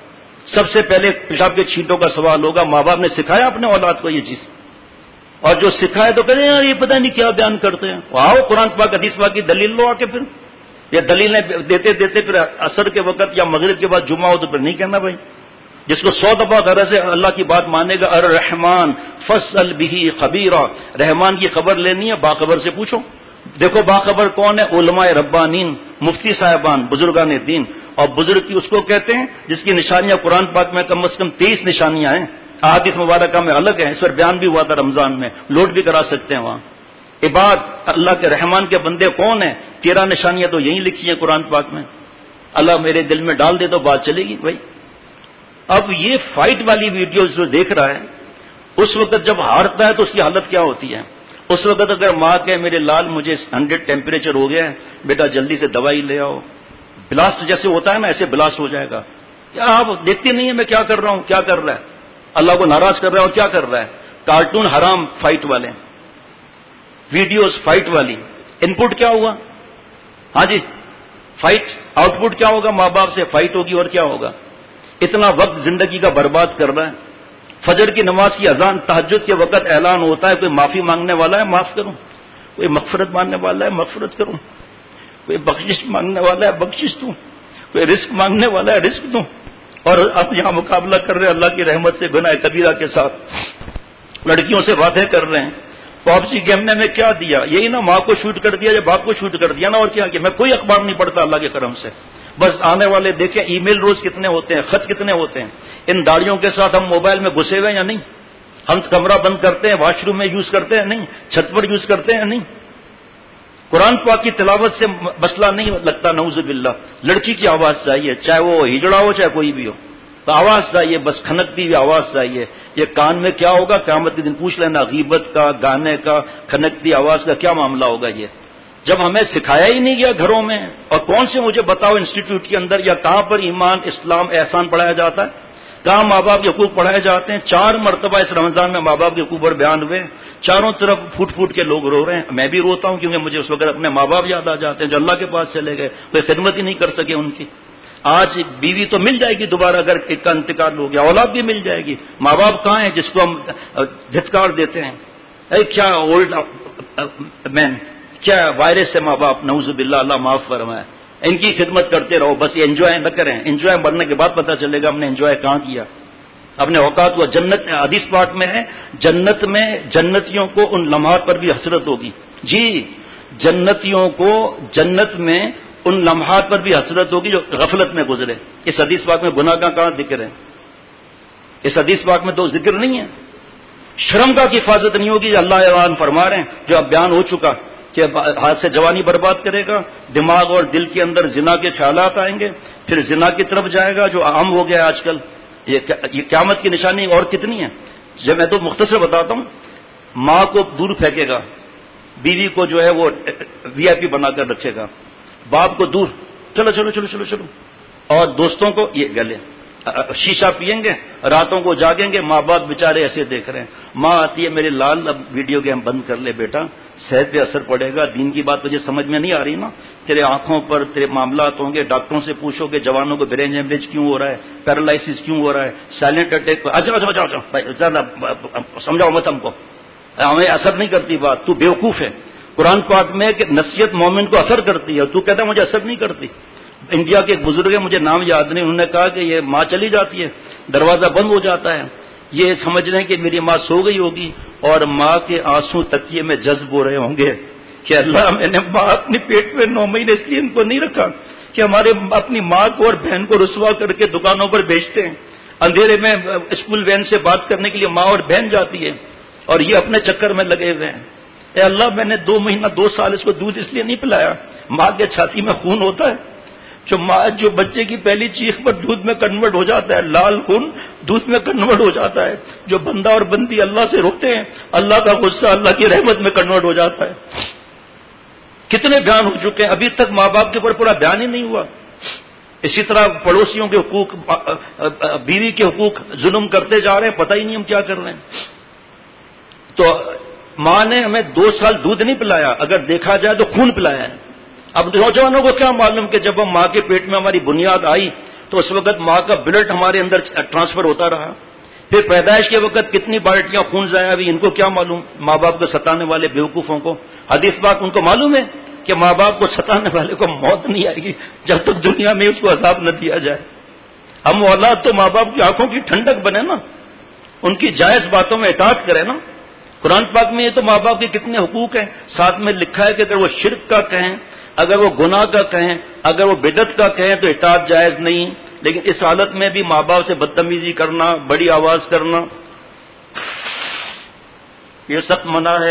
سب سے پہلے پیشاب کے چھینٹوں کا سوال ہوگا، ماں باپ نے سکھایا اپنے اولاد کو یہ چیز؟ اور جو سکھائے تو کہتے ہیں یار یہ پتہ نہیں کیا بیان کرتے ہیں. آؤ قرآن پاک حدیث پاک کی دلیل لو آ کے، پھر یہ دلیلیں دیتے دیتے پھر عصر کے وقت یا مغرب کے بعد جمعہ ہو تو پھر نہیں کہنا بھائی. جس کو سو دفعہ غرض ہے اللہ کی بات مانے گا، الرحمن فاسأل بہ خبیرا، رحمان کی خبر لینی ہے باخبر سے پوچھو. دیکھو باخبر کون ہے؟ علماء ربانین، مفتی صاحبان، بزرگان دین. اور بزرگ کی اس کو کہتے ہیں جس کی نشانیاں قرآن پاک میں کم از کم تیئیس نشانیاں ہیں، احادیث مبارکہ میں الگ ہیں، اس پر بیان بھی ہوا تھا رمضان میں، لوڈ بھی کرا سکتے ہیں وہاں. عباد اللہ کے رحمان کے بندے کون ہیں؟ تیرہ نشانیاں تو یہیں لکھی ہیں قرآن پاک میں. اللہ میرے دل میں ڈال دے تو بات چلے گی بھائی. اب یہ فائٹ والی ویڈیو جو دیکھ رہا ہے، اس وقت جب ہارتا ہے تو اس کی حالت کیا ہوتی ہے؟ اس وقت اگر ماں کہ میرے لال مجھے ہنڈریڈ ٹیمپریچر ہو گیا ہے، بیٹا جلدی سے دوائی لے آؤ، بلاسٹ جیسے ہوتا ہے نا ایسے بلاسٹ ہو جائے گا. کیا آپ دیکھتے نہیں ہیں میں کیا کر رہا ہوں؟ کیا کر رہا ہے؟ اللہ کو ناراض کر رہا ہے. اور کیا کر رہا ہے؟ کارٹون حرام فائٹ والے، ویڈیوز فائٹ والی. ان پٹ کیا ہوا؟ ہاں جی فائٹ. آؤٹ پٹ کیا ہوگا؟ ماں باپ سے فائٹ ہوگی. اور کیا ہوگا؟ اتنا وقت زندگی کا برباد کر رہا ہے. فجر کی نماز کی اذان، تہجد کے وقت اعلان ہوتا ہے کوئی معافی مانگنے والا ہے معاف کروں، کوئی مغفرت مانگنے والا ہے مغفرت کروں، کوئی بخشش مانگنے والا ہے بخشش دوں، کوئی رزق مانگنے والا ہے رزق دوں. اور اب یہاں مقابلہ کر رہے ہیں اللہ کی رحمت سے گناہ کبیرہ کے ساتھ، لڑکیوں سے وعدے کر رہے ہیں. پاپسی گیم نے میں کیا دیا؟ یہی نا ماں کو شوٹ کر دیا یا باپ کو شوٹ کر دیا نا. اور کیا کہ میں کوئی اخبار نہیں پڑھتا اللہ کے کرم سے. بس آنے والے دیکھیں ای میل روز کتنے ہوتے ہیں، خط کتنے ہوتے ہیں. ان داڑیوں کے ساتھ ہم موبائل میں گھسے ہوئے یا نہیں؟ ہم کمرہ بند کرتے ہیں، واش روم میں یوز کرتے ہیں نہیں؟ چھت پر یوز کرتے ہیں نہیں؟ قرآن پاک کی تلاوت سے مسئلہ نہیں لگتا نعوذ باللہ. لڑکی کی آواز چاہیے، چاہے وہ ہجڑا ہو چاہے کوئی بھی ہو، تو آواز چاہیے، بس کھنکتی ہوئی آواز چاہیے. یہ کان میں کیا ہوگا قیامت کے دن پوچھ لینا، غیبت کا، گانے کا، کھنکتی آواز کا کیا معاملہ ہوگا یہ؟ جب ہمیں سکھایا ہی نہیں گیا گھروں میں. اور کون سے مجھے بتاؤ انسٹیٹیوٹ کے اندر یا کہاں پر ایمان اسلام احسان پڑھایا جاتا ہے؟ کہاں ماں باپ کے حقوق پڑھائے جاتے ہیں؟ چار مرتبہ اس رمضان میں ماں باپ کے حقوق پر بیان ہوئے، چاروں طرف پھوٹ پھوٹ کے لوگ رو رہے ہیں. میں بھی روتا ہوں کیونکہ مجھے اس وقت اپنے ماں باپ یاد آ جاتے ہیں جو اللہ کے پاس چلے گئے، کوئی خدمت ہی نہیں کر سکے ان کی. آج بیوی تو مل جائے گی دوبارہ اگر ایک کا انتقال ہو گیا، اولاد بھی مل جائے گی. ماں باپ کہاں ہیں جس کو ہم دھتکار دیتے ہیں؟ اے کیا اولڈ مین، کیا وائرس ہے ماں باپ، نعوذ باللہ اللہ معاف فرمائے. ان کی خدمت کرتے رہو، بس یہ انجوائے نہ کریں. انجوائے مرنے کے بعد پتہ چلے گا ہم نے انجوائے کہاں کیا. اپنے اوقات کو جنت حدیث پاک میں ہے، جنت میں جنتیوں کو ان لمحات پر بھی حسرت ہوگی. جی جنتیوں کو جنت میں ان لمحات پر بھی حسرت ہوگی جو غفلت میں گزرے. اس حدیث پاک میں گناہ کا کہاں ذکر ہے؟ اس حدیث پاک میں تو ذکر نہیں ہے. شرم کا کی حفاظت نہیں ہوگی. اللہ اعلان فرما رہے ہیں جو اب بیان ہو چکا کہ ہاتھ سے جوانی برباد کرے گا، دماغ اور دل کے اندر زنا کے خیالات آئیں گے، پھر زنا کی طرف جائے گا جو عام ہو گیا آج کل. یہ قیامت کی نشانی اور کتنی ہے؟ جب میں تو مختصر بتاتا ہوں. ماں کو دور پھینکے گا، بیوی کو جو ہے وہ وی آئی پی بنا کر رکھے گا، باپ کو دور، چلو چلو چلو چلو چلو، اور دوستوں کو یہ گلے شیشہ پئیں گے، راتوں کو جاگیں گے. ماں باپ بےچارے ایسے دیکھ رہے ہیں. ماں آتی ہے میرے لال اب ویڈیو گیم بند کر لے بیٹا، صحت پہ اثر پڑے گا. دین کی بات تجھے سمجھ میں نہیں آ رہی نا، تیرے آنکھوں پر تیرے معاملات ہوں گے. ڈاکٹروں سے پوچھو کہ جوانوں کو برین ہیمریج کیوں ہو رہا ہے، پیرالائسس کیوں ہو رہا ہے، سائلنٹ اٹیک. اچھا اچھا اچھا اچھا بھائی زیادہ سمجھاؤ مت ہم کو، ہمیں اثر نہیں کرتی بات. تو بیوقوف ہے. قرآن پاک میں کہ نصیحت مومن کو اثر کرتی ہے، تو کہتا ہے مجھے اثر نہیں کرتی. انڈیا کے ایک بزرگ ہیں، مجھے نام یاد نہیں، انہوں نے کہا کہ یہ ماں چلی جاتی ہے، دروازہ بند ہو جاتا ہے، یہ سمجھ رہے ہیں کہ میری ماں سو گئی ہوگی اور ماں کے آنسو تکیے میں جذب ہو رہے ہوں گے کہ اللہ میں نے ماں اپنی پیٹ میں نو مہینے اس لیے ان کو نہیں رکھا کہ ہمارے اپنی ماں کو اور بہن کو رسوا کر کے دکانوں پر بیچتے ہیں. اندھیرے میں اسکول وین سے بات کرنے کے لیے ماں اور بہن جاتی ہے اور یہ اپنے چکر میں لگے ہوئے ہیں. اے اللہ میں نے دو مہینہ دو سال اس کو دودھ اس لیے نہیں پلایا. ماں کے چھاتی میں خون ہوتا ہے، جو ماں جو بچے کی پہلی چیخ پر دودھ میں کنورٹ ہو جاتا ہے، لال خون دودھ میں کنورٹ ہو جاتا ہے. جو بندہ اور بندی اللہ سے روکتے ہیں، اللہ کا غصہ اللہ کی رحمت میں کنورٹ ہو جاتا ہے. کتنے بیان ہو چکے ہیں، ابھی تک ماں باپ کے اوپر پورا بیان ہی نہیں ہوا. اسی طرح پڑوسیوں کے حقوق، بیوی کے حقوق ظلم کرتے جا رہے ہیں، پتہ ہی نہیں ہم کیا کر رہے ہیں. تو ماں نے ہمیں دو سال دودھ نہیں پلایا، اگر دیکھا جائے تو خون پلایا ہے. اب نوجوانوں کو کیا معلوم کہ جب ہم ماں کے پیٹ میں ہماری بنیاد آئی تو اس وقت ماں کا بلڈ ہمارے اندر ٹرانسفر ہوتا رہا. پھر پیدائش کے وقت کتنی بالٹیاں خون ضائع ہوئی, ان کو کیا معلوم, ماں باپ کو ستانے والے بیوقوفوں کو. حدیث بات ان کو معلوم ہے کہ ماں باپ کو ستانے والے کو موت نہیں آئے گی جب تک دنیا میں اس کو عذاب نہ دیا جائے. ہم اولاد تو ماں باپ کی آنکھوں کی ٹھنڈک بنے نا, ان کی جائز باتوں میں اطاعت کرے نا. قرآن پاک میں یہ تو ماں باپ کے کتنے حقوق ہیں, ساتھ میں لکھا ہے کہ اگر وہ شرک کا کہیں, اگر وہ گناہ کا کہیں, اگر وہ بدعت کا کہیں تو اطاعت جائز نہیں. لیکن اس حالت میں بھی ماں باپ سے بدتمیزی کرنا, بڑی آواز کرنا, یہ سخت منع ہے,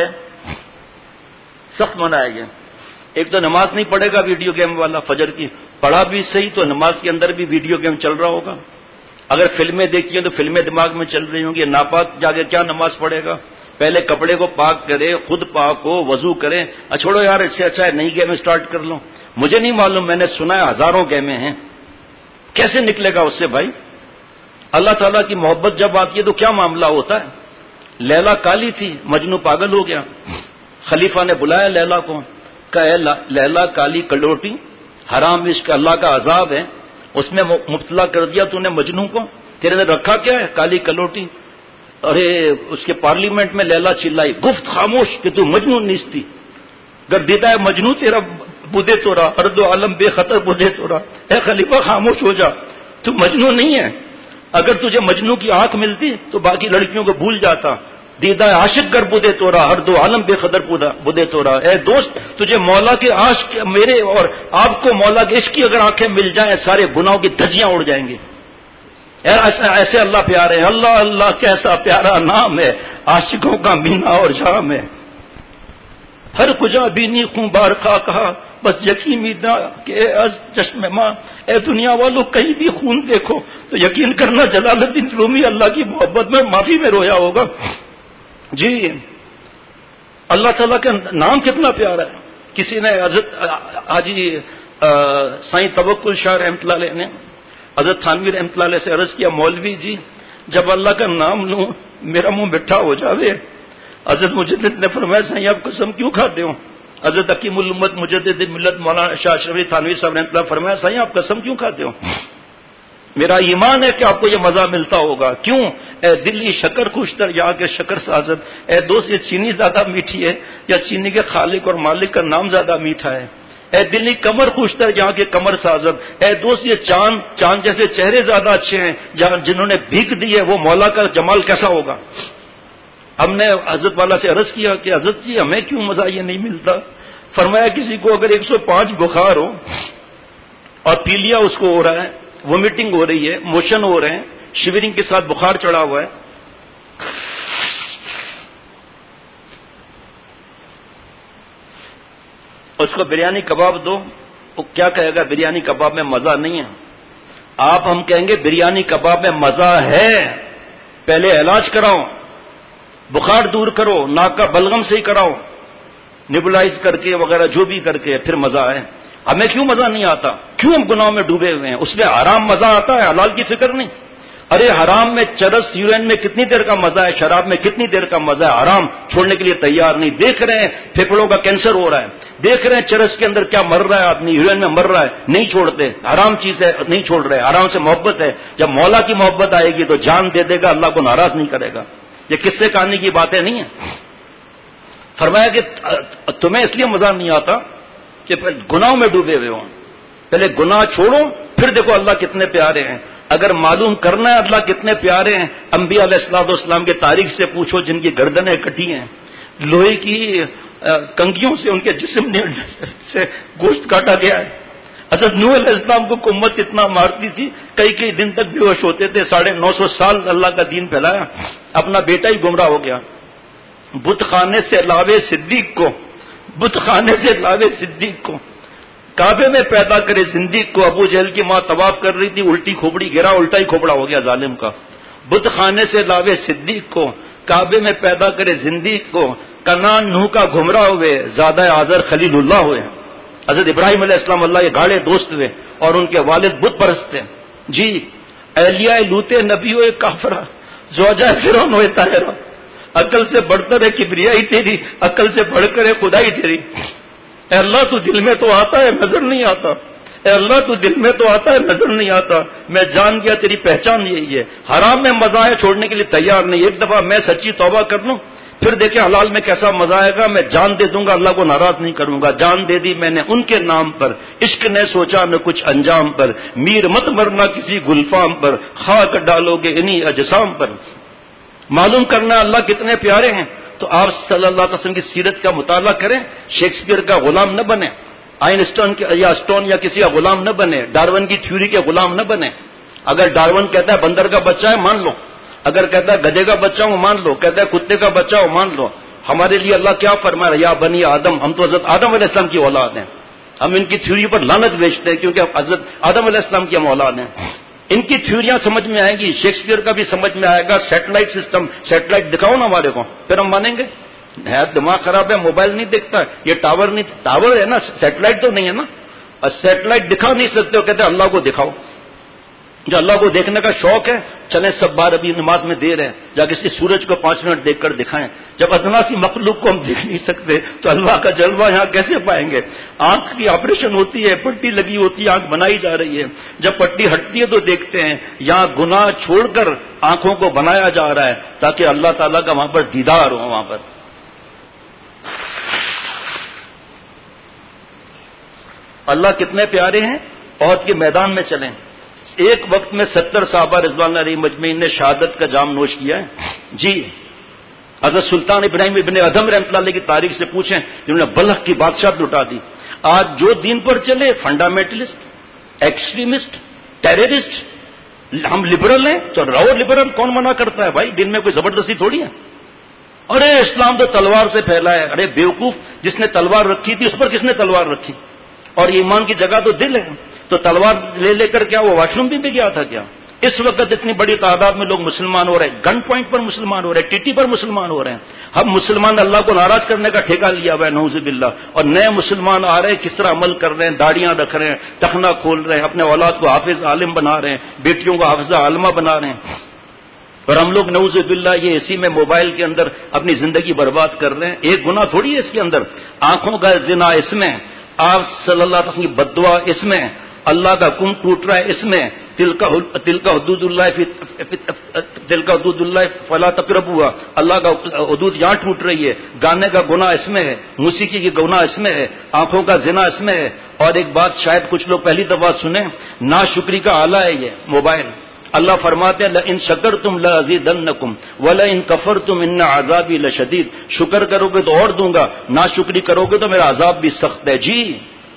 سخت منع ہے. یہ ایک تو نماز نہیں پڑھے گا ویڈیو گیم والا, فجر کی پڑھا بھی صحیح تو نماز کے اندر بھی ویڈیو گیم چل رہا ہوگا. اگر فلمیں دیکھی ہیں تو فلمیں دماغ میں چل رہی ہوں گی. ناپاک جا کے کیا نماز پڑھے گا؟ پہلے کپڑے کو پاک کرے, خود پاک ہو, وضو کرے. چھوڑو یار, اس سے اچھا ہے نئی گیمیں سٹارٹ کر لو. مجھے نہیں معلوم, میں نے سنا ہے ہزاروں گیمیں ہیں, کیسے نکلے گا اس سے بھائی؟ اللہ تعالیٰ کی محبت جب آتی ہے تو کیا معاملہ ہوتا ہے؟ لیلا کالی تھی, مجنو پاگل ہو گیا. خلیفہ نے بلایا لیلا کو, کہا اے لیلا کالی کلوٹی, حرام عشق اللہ کا عذاب ہے, اس میں مبتلا کر دیا تو نے مجنو کو, تیرے نے رکھا کیا ہے کالی کلوٹی. ارے اس کے پارلیمنٹ میں لیلا چلائی, گفت خاموش کہ تو مجنون نہیں تھی, گردیدہ ہے مجنو تیرا بدے تو رہا, ارد و عالم بے خطر بدے تو رہا. اے خلیفہ خاموش ہو جا, تو مجنو نہیں ہے. اگر تجھے مجنو کی آنکھ ملتی تو باقی لڑکیوں کو بھول جاتا. دیدہ عاشق گر بدے تو رہا, ارد و عالم بے خطر بدے تو رہا. اے دوست, تجھے مولا کے عاشق, میرے اور آپ کو مولا کے عشق کی اگر آنکھیں مل جائیں, سارے گناہوں کی دھجیاں اڑ جائیں گی. ایسے اللہ پیارے ہیں. اللہ اللہ کیسا پیارا نام ہے, عاشقوں کا مینا اور جام ہے. ہر کجا بینی خوں بار خواہ کہا, بس یقینی دا کہ از چشم ماں. اے دنیا والوں, کہیں بھی خون دیکھو تو یقین کرنا جلال الدین رومی اللہ کی محبت میں معافی میں رویا ہوگا. جی اللہ تعالیٰ کا نام کتنا پیارا ہے. کسی نے حضرت حاجی سائیں توکل شاہ رحمۃ اللہ علیہ نے حضرت تھانوی رحمۃ اللہ علیہ سے عرض کیا, مولوی جی جب اللہ کا نام لوں میرا منہ مٹھا ہو جاوے. حضرت مجدد نے فرمایا, سائیں آپ قسم کیوں کھاتے ہو؟ حضرت حکیم الامت مجدد ملت مولانا شاہ اشرف تھانوی صاحب رحمۃ اللہ فرمایا, سائیں آپ قسم کیوں کھاتے ہو؟ میرا ایمان ہے کہ آپ کو یہ مزہ ملتا ہوگا. کیوں؟ اے دلی شکر خوشتر یا کے شکر سازد. اے دوست, یہ چینی زیادہ میٹھی ہے یا چینی کے خالق اور مالک کا نام زیادہ میٹھا ہے؟ اے دلی کمر خوشتر یہاں کے کمر سازد. اے دوست, یہ چاند چاند جیسے چہرے زیادہ اچھے ہیں جہاں جنہوں نے بھیک دی ہے, وہ مولا کا جمال کیسا ہوگا؟ ہم نے حضرت والا سے عرض کیا کہ حضرت جی ہمیں کیوں مزہ یہ نہیں ملتا؟ فرمایا کسی کو اگر ایک سو پانچ بخار ہو اور پیلیا اس کو ہو رہا ہے, وومیٹنگ ہو رہی ہے, موشن ہو رہے ہیں, شیورنگ کے ساتھ بخار چڑھا ہوا ہے, اس کو بریانی کباب دو, وہ کیا کہے گا؟ بریانی کباب میں مزہ نہیں ہے. آپ ہم کہیں گے بریانی کباب میں مزہ ہے, پہلے علاج کراؤ, بخار دور کرو, ناک کا بلغم سے ہی کراؤ, نیبولائز کر کے وغیرہ جو بھی کر کے, پھر مزہ آئے. ہمیں کیوں مزہ نہیں آتا؟ کیوں ہم گناہوں میں ڈوبے ہوئے ہیں؟ اس میں حرام مزہ آتا ہے, حلال کی فکر نہیں. ارے حرام میں چرس یورین میں کتنی دیر کا مزہ ہے, شراب میں کتنی دیر کا مزہ ہے, حرام چھوڑنے کے لیے تیار نہیں. دیکھ رہے ہیں پھیپھڑوں کا کینسر ہو رہا ہے, دیکھ رہے ہیں چرس کے اندر کیا مر رہا ہے آدمی, یورین میں مر رہا ہے, نہیں چھوڑتے. حرام چیز ہے, نہیں چھوڑ رہے. حرام سے محبت ہے, جب مولا کی محبت آئے گی تو جان دے دے گا, اللہ کو ناراض نہیں کرے گا. یہ قصے کہانی کی باتیں نہیں ہیں. فرمایا کہ تمہیں اس لیے مزہ نہیں آتا کہ گناہوں میں ڈوبے ہوئے ہوں. پہلے گناہ چھوڑو, پھر دیکھو اللہ کتنے پیارے ہیں. اگر معلوم کرنا ہے اللہ کتنے پیارے ہیں, انبیاء علیہ الصلوۃ والسلام کے تاریخ سے پوچھو, جن کی گردنیں کٹی ہیں, لوہے کی کنگیوں سے ان کے جسم سے گوشت کاٹا گیا ہے. حضرت نوح علیہ السلام کو امت اتنا مارتی تھی, کئی کئی دن تک بے ہوش ہوتے تھے, ساڑھے نو سو سال اللہ کا دین پھیلایا, اپنا بیٹا ہی گمراہ ہو گیا. بت خانے سے لاوے صدیق کو, بت خانے سے لاوے صدیق کو, کعبے میں پیدا کرے زندیق کو. ابو جہل کی ماں طواف کر رہی تھی, الٹی کھوپڑی گرا, الٹا ہی کھوپڑا ہو گیا ظالم کا. بت خانے سے لاوے صدیق کو, کعبے میں پیدا کرے زندیق کو. کنان نوح کا گمراہ ہوئے, زادہ آزر خلیل اللہ ہوئے. حضرت ابراہیم علیہ السلام اللہ کے گاڑے دوست ہوئے اور ان کے والد بت پرست تھے. جی اہلیہ لوتے نبی ہوئے کافرہ, زوجہ فرعون ہوئے طاہرہ. عقل سے بڑھ کر ہے کبریائی تیری, عقل سے بڑھ کر ہے خدائی تیری. اے اللہ تو دل میں تو آتا ہے, نظر نہیں آتا. اے اللہ تو دل میں تو آتا ہے نظر نہیں آتا. میں جان گیا تیری پہچان یہی ہے. حرام میں مزہ ہے چھوڑنے کے لیے تیار نہیں. ایک دفعہ میں سچی توبہ کر لوں پھر دیکھیں حلال میں کیسا مزہ آئے گا. میں جان دے دوں گا, اللہ کو ناراض نہیں کروں گا. جان دے دی میں نے ان کے نام پر, عشق نے سوچا نہ کچھ انجام پر. میر مت مرنا کسی گلفام پر, خاک ڈالو گے انہی اجسام پر. معلوم کرنا اللہ کتنے پیارے ہیں تو آپ صلی اللہ علیہ وسلم کی سیرت کا مطالعہ کریں. شیکسپیئر کا غلام نہ بنے, آئن اسٹون یا اسٹون یا کسی کا غلام نہ بنے, ڈارون کی تھیوری کے غلام نہ بنے. اگر ڈارون کہتا ہے بندر کا بچہ ہے مان لو, اگر کہتا ہے گدھے کا بچہ ہوں مان لو, کہتا ہے کتے کا بچہ ہوں مان لو. ہمارے لیے اللہ کیا فرما رہا ہے, یا بنی آدم, ہم تو حضرت آدم علیہ السلام کی اولاد ہیں. ہم ان کی تھیوری پر لعنت بیچتے ہیں کیونکہ حضرت آدم علیہ السلام کی ہم اولاد ہیں. ان کی تھیوریاں سمجھ میں آئیں گی, شیکسپیئر کا بھی سمجھ میں آئے گا. سیٹلائٹ سسٹم, سیٹلائٹ دکھاؤ نا ہمارے کو, پھر ہم مانیں گے. ہے دماغ خراب ہے, موبائل نہیں دیکھتا, یہ ٹاور نہیں, ٹاور ہے نا, سیٹلائٹ تو نہیں ہے نا. اور سیٹلائٹ دکھا نہیں سکتے ہو, کہتے ہیں اللہ کو دکھاؤ. جو اللہ کو دیکھنے کا شوق ہے چلیں سب بار ابھی نماز میں دیر ہے, جا کے اس سورج کو پانچ منٹ دیکھ کر دکھائیں. جب ادنا سی مخلوق کو ہم دیکھ نہیں سکتے تو اللہ کا جلوہ یہاں کیسے پائیں گے. آنکھ کی آپریشن ہوتی ہے, پٹی لگی ہوتی ہے, آنکھ بنائی جا رہی ہے. جب پٹی ہٹتی ہے تو دیکھتے ہیں. یہاں گناہ چھوڑ کر آنکھوں کو بنایا جا رہا ہے تاکہ اللہ تعالیٰ کا وہاں پر دیدار ہو. وہاں پر اللہ کتنے پیارے ہیں. عہد کے میدان میں چلیں. ایک وقت میں ستر صحابہ رضوان اللہ علیہ مجمعین نے شہادت کا جام نوش کیا ہے. جی حضرت سلطان ابراہیم ابن ادھم رحمۃ اللہ علیہ کی تاریخ سے پوچھیں جنہوں نے بلخ کی بادشاہت لٹا دی. آج جو دین پر چلے فنڈامنٹلسٹ, ایکسٹریمسٹ, ٹیررسٹ. ہم لبرل ہیں تو رہو لبرل, کون منع کرتا ہے بھائی, دن میں کوئی زبردستی تھوڑی ہے. ارے اسلام تو تلوار سے پھیلا ہے. ارے بیوقوف, جس نے تلوار رکھی تھی اس پر کس نے تلوار رکھی؟ اور ایمان کی جگہ تو دل ہے, تو تلوار لے لے کر کیا وہ واش روم بھی, بھی گیا تھا کیا؟ اس وقت اتنی بڑی تعداد میں لوگ مسلمان ہو رہے ہیں, گن پوائنٹ پر مسلمان ہو رہے ہیں, ٹی ٹی پر مسلمان ہو رہے ہیں. ہم مسلمان اللہ کو ناراض کرنے کا ٹھیکہ لیا ہوا ہے نعوذ باللہ. اور نئے مسلمان آ رہے ہیں, کس طرح عمل کر رہے ہیں, داڑیاں رکھ رہے ہیں, ٹخنا کھول رہے ہیں, اپنے اولاد کو حافظ عالم بنا رہے ہیں, بیٹیوں کو حافظہ عالمہ بنا رہے ہیں. اور ہم لوگ نعوذ باللہ یہ اسی میں موبائل کے اندر اپنی زندگی برباد کر رہے ہیں. ایک گناہ تھوڑی ہے اس کے اندر. آنکھوں کا زنا اس میں, آپ صلی اللہ علیہ وسلم کی بددعا اس میں, اللہ کا حکم ٹوٹ رہا ہے اس میں, تل کا تل کا حدود اللہ تل کا حدود اللہ فلا تقربوا, اللہ کا حدود یہاں ٹوٹ رہی ہے. گانے کا گناہ اس میں ہے, موسیقی کی گناہ اس میں ہے, آنکھوں کا زنا اس میں ہے. اور ایک بات شاید کچھ لوگ پہلی دفعہ سنیں, ناشکری کا آلہ ہے یہ موبائل. اللہ فرماتے ہیں لئن شکرتم لازیدنکم ولئن کفرتم ان عذابی لشدید. شکر کرو گے تو اور دوں گا, ناشکری کرو گے تو میرا عذاب بھی سخت ہے. جی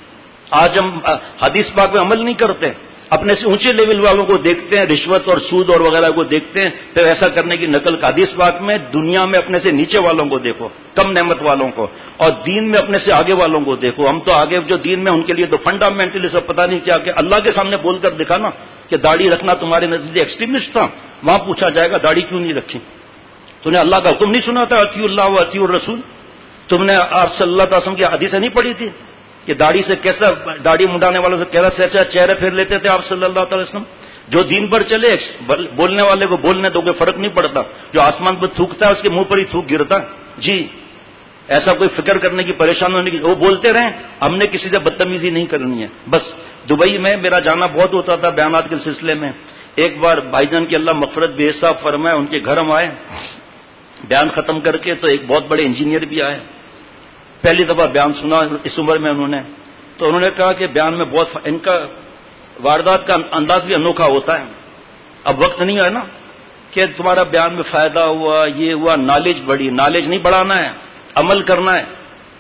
آج ہم حدیث پاک میں عمل نہیں کرتے, اپنے سے اونچے لیول والوں کو دیکھتے ہیں, رشوت اور سود اور وغیرہ کو دیکھتے ہیں, پھر ایسا کرنے کی نقل. حدیث پاک میں دنیا میں اپنے سے نیچے والوں کو دیکھو, کم نعمت والوں کو, اور دین میں اپنے سے آگے والوں کو دیکھو. ہم تو آگے جو دین میں ان کے لیے تو فنڈامنٹلی سب پتہ نہیں کیا کہ اللہ کے سامنے بول کر دکھانا کہ داڑھی رکھنا تمہارے نزدیک ایکسٹریمسٹ تھا. وہاں پوچھا جائے گا داڑھی کیوں نہیں رکھی, تم نے اللہ کا حکم نہیں سنا تھا اطیعوا اللہ و اطیعوا الرسول؟ تم نے آپ صلی اللہ علیہ وسلم کی حدیثیں نہیں پڑھی تھی کہ داڑھی سے کیسا, داڑھی منڈانے والوں سے کیسا سچا چہرے پھیر لیتے تھے آپ صلی اللہ علیہ وسلم؟ جو دین پر چلے بولنے والے کو بولنے دو گے فرق نہیں پڑتا, جو آسمان پر تھوکتا ہے اس کے منہ پر ہی تھوک گرتا ہے. جی ایسا کوئی فکر کرنے کی, پریشان ہونے کی, وہ بولتے رہیں, ہم نے کسی سے بدتمیزی نہیں کرنی ہے. بس دبئی میں میرا جانا بہت ہوتا تھا بیانات کے سلسلے میں. ایک بار بھائی جان کی اللہ مغفرت بے حساب فرمائے, ان کے گھر ہم آئے بیان ختم کر کے, تو ایک بہت بڑے انجینئر بھی آئے. پہلی دفعہ بیان سنا اس عمر میں انہوں نے, تو انہوں نے کہا کہ بیان میں بہت ان کا واردات کا انداز بھی انوکھا ہوتا ہے. اب وقت نہیں ہے نا کہ تمہارا بیان میں فائدہ ہوا, یہ ہوا, نالج بڑھی. نالج نہیں بڑھانا ہے, عمل کرنا ہے.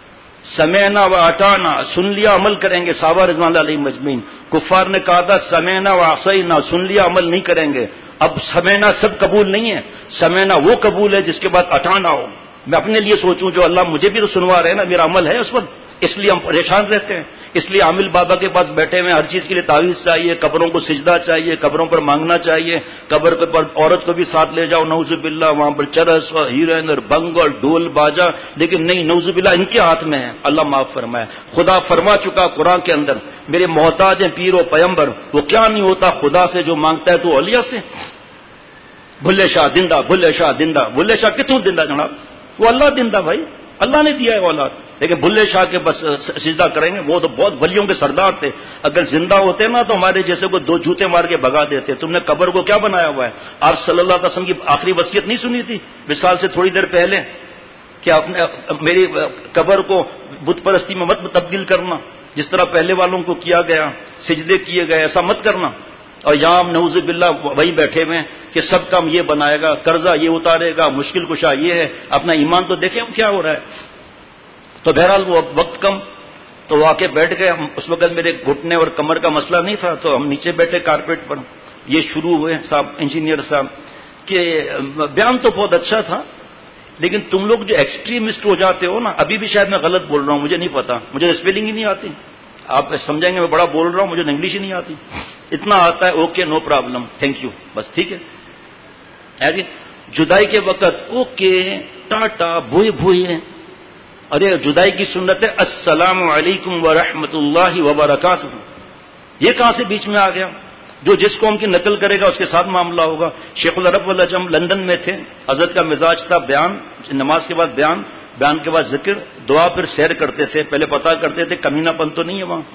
سمینا و اٹانا, سن لیا عمل کریں گے. صحابہ رضوان اللہ علیہ مجمعین. کفار نے کہا تھا سمینا و عصینا, سن لیا عمل نہیں کریں گے. اب سمینا سب قبول نہیں ہے, سمینا وہ قبول ہے جس کے بعد اٹانا ہو. میں اپنے لیے سوچوں جو اللہ مجھے بھی تو سنوا رہے ہیں نا, میرا عمل ہے اس وقت, اس لیے ہم پریشان رہتے ہیں. اس لیے عامل بابا کے پاس بیٹھے ہوئے, ہر چیز کے لیے تعویذ چاہیے, قبروں کو سجدہ چاہیے, قبروں پر مانگنا چاہیے, قبر کے پر عورت کو بھی ساتھ لے جاؤ نعوذ باللہ, وہاں پر چرس اور ہیرن اور بنگ اور ڈھول باجا, لیکن نہیں, نعوذ باللہ ان کے ہاتھ میں ہے. اللہ معاف فرمائے. خدا فرما چکا قرآن کے اندر, میرے محتاج ہیں پیر و پیمبر, وہ کیا نہیں ہوتا خدا سے جو مانگتا ہے تو اولیاء سے. بھلے شاہ دندہ, بھلے شاہ دندہ, بھلے شاہ کتوں دندہ جناب؟ وہ اللہ دندہ بھائی, اللہ نے دیا ہے اولاد. لیکن بھلے شاہ کے بس سجدہ کریں گے. وہ تو بہت ولیوں کے سردار تھے. اگر زندہ ہوتے نا تو ہمارے جیسے کو دو جوتے مار کے بھگا دیتے. تم نے قبر کو کیا بنایا ہوا ہے؟ آپ صلی اللہ علیہ وسلم کی آخری وصیت نہیں سنی تھی وصال سے تھوڑی دیر پہلے کہ آپ نے میری قبر کو بت پرستی میں مت تبدیل کرنا, جس طرح پہلے والوں کو کیا گیا, سجدے کیے گئے, ایسا مت کرنا. اور یہاں ہم نعوذ باللہ وہی بیٹھے ہوئے کہ سب کام یہ بنائے گا, قرضہ یہ اتارے گا, مشکل کشا یہ ہے. اپنا ایمان تو دیکھیں کیا ہو رہا ہے. تو بہرحال وہ وقت کم تو وہ آ کے بیٹھ گئے. اس وقت میرے گھٹنے اور کمر کا مسئلہ نہیں تھا تو ہم نیچے بیٹھے کارپیٹ پر. یہ شروع ہوئے صاحب انجینئر صاحب کہ بیان تو بہت اچھا تھا لیکن تم لوگ جو ایکسٹریمسٹ ہو جاتے ہو نا, ابھی بھی شاید میں غلط بول رہا ہوں, مجھے نہیں پتا, مجھے اسپیلنگ ہی نہیں آتی. آپ سمجھیں گے میں بڑا بول رہا ہوں, مجھے انگلش ہی نہیں آتی. اتنا آتا ہے okay no problem thank you بس ٹھیک ہے. ایسی جدائی کے وقت اوکے ٹاٹا بھوئے بھوئے, ارے جدائی کی سنت ہے السلام علیکم ورحمۃ اللہ وبرکاتہ. یہ کہاں سے بیچ میں آ گیا؟ جو جس قوم کی نقل کرے گا اس کے ساتھ معاملہ ہوگا. شیخ العرب والعجم لندن میں تھے, حضرت کا مزاج تھا بیان, نماز کے بعد بیان, بیان کے بعد ذکر, دعا, پھر سیر کرتے تھے. پہلے پتا کرتے تھے کمینہ پن تو نہیں ہے وہاں,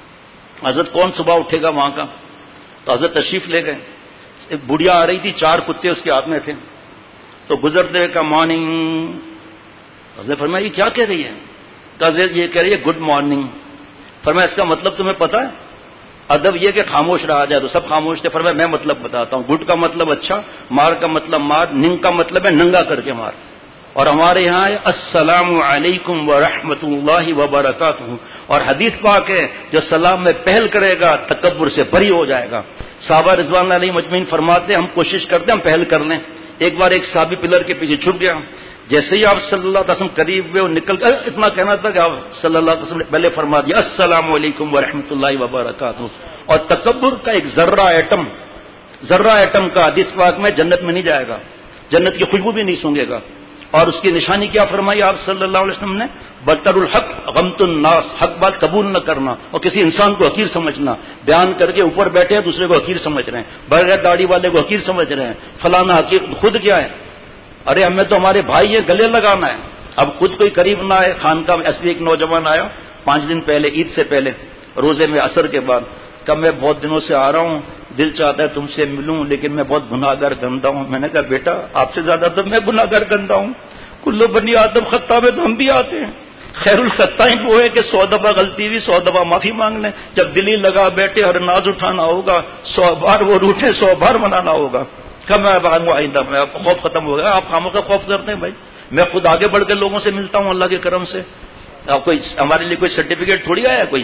حضرت کون صبح اٹھے گا وہاں کا. تو حضرت تشریف لے گئے. ایک بڑھیا آ رہی تھی, چار کتے اس کے ہاتھ میں تھے. تو گزرتے کا مارننگ. حضرت فرمایا یہ کیا کہہ رہی ہے؟ کہ حضرت یہ کہہ رہی ہے گڈ مارننگ. فرمایا اس کا مطلب تمہیں پتا ہے؟ ادب یہ کہ خاموش رہا جائے تو سب خاموش تھے. فرمایا میں مطلب بتاتا ہوں. گڈ کا مطلب اچھا, مار کا مطلب مار, ننگ کا مطلب ہے ننگا کر کے مار. اور ہمارے یہاں ہے السلام علیکم ورحمۃ اللہ وبرکاتہ. اور حدیث پاک ہے جو سلام میں پہل کرے گا تکبر سے بری ہو جائے گا. صحابہ رضوان اللہ علیہم اجمعین فرماتے ہیں ہم کوشش کرتے ہیں ہم پہل کر لیں. ایک بار ایک صحابی پلر کے پیچھے چھپ گیا, جیسے ہی آپ صلی اللہ علیہ وسلم قریب ہوئے وہ نکل کر اتنا کہنا تھا کہ آپ صلی اللہ علیہ وسلم نے پہلے فرما دیا السلام علیکم ورحمۃ اللہ وبرکاتہ. اور تکبر کا ایک ذرہ ایٹم ذرہ ایٹم کا حدیث پاک میں جنت میں نہیں جائے گا, جنت کی خوشبو بھی نہیں سونگے گا. اور اس کی نشانی کیا فرمائی آپ صلی اللہ علیہ وسلم نے؟ بدتر الحق غمت الناس, حق بات قبول نہ کرنا اور کسی انسان کو حقیر سمجھنا. بیان کر کے اوپر بیٹھے ہیں دوسرے کو حقیر سمجھ رہے ہیں, بغیر داڑھی والے کو حقیر سمجھ رہے ہیں, فلانا حقیر. خود کیا ہے؟ ارے ہمیں تو ہمارے بھائی یہ گلے لگانا ہے. اب خود کوئی قریب نہ آئے. خانقاہ میں اصلی ایک نوجوان آیا پانچ دن پہلے, عید سے پہلے, روزے میں عصر کے بعد. کہ میں بہت دنوں سے آ رہا ہوں, دل چاہتا ہے تم سے ملوں لیکن میں بہت گناہگار گندا ہوں. میں نے کہا بیٹا آپ سے زیادہ تو میں گناہگار گندا ہوں. کلو بنی آدم خطا میں تو ہم بھی آتے ہیں. خیر الخطائین وہ ہے کہ سو دفعہ غلطی ہوئی سو دفعہ معافی مانگ لیں. جب دلی لگا بیٹھے ہر ناز اٹھانا ہوگا, سو بار وہ روٹھے سو بار منانا ہوگا. کب میں آئندہ میں خوف ختم ہو گیا. آپ خاموں کا خوف کرتے ہیں بھائی. میں خود آگے بڑھ کے لوگوں سے ملتا ہوں اللہ کے کرم سے. آپ کوئی ہمارے لیے کوئی سرٹیفکیٹ تھوڑی آیا کوئی.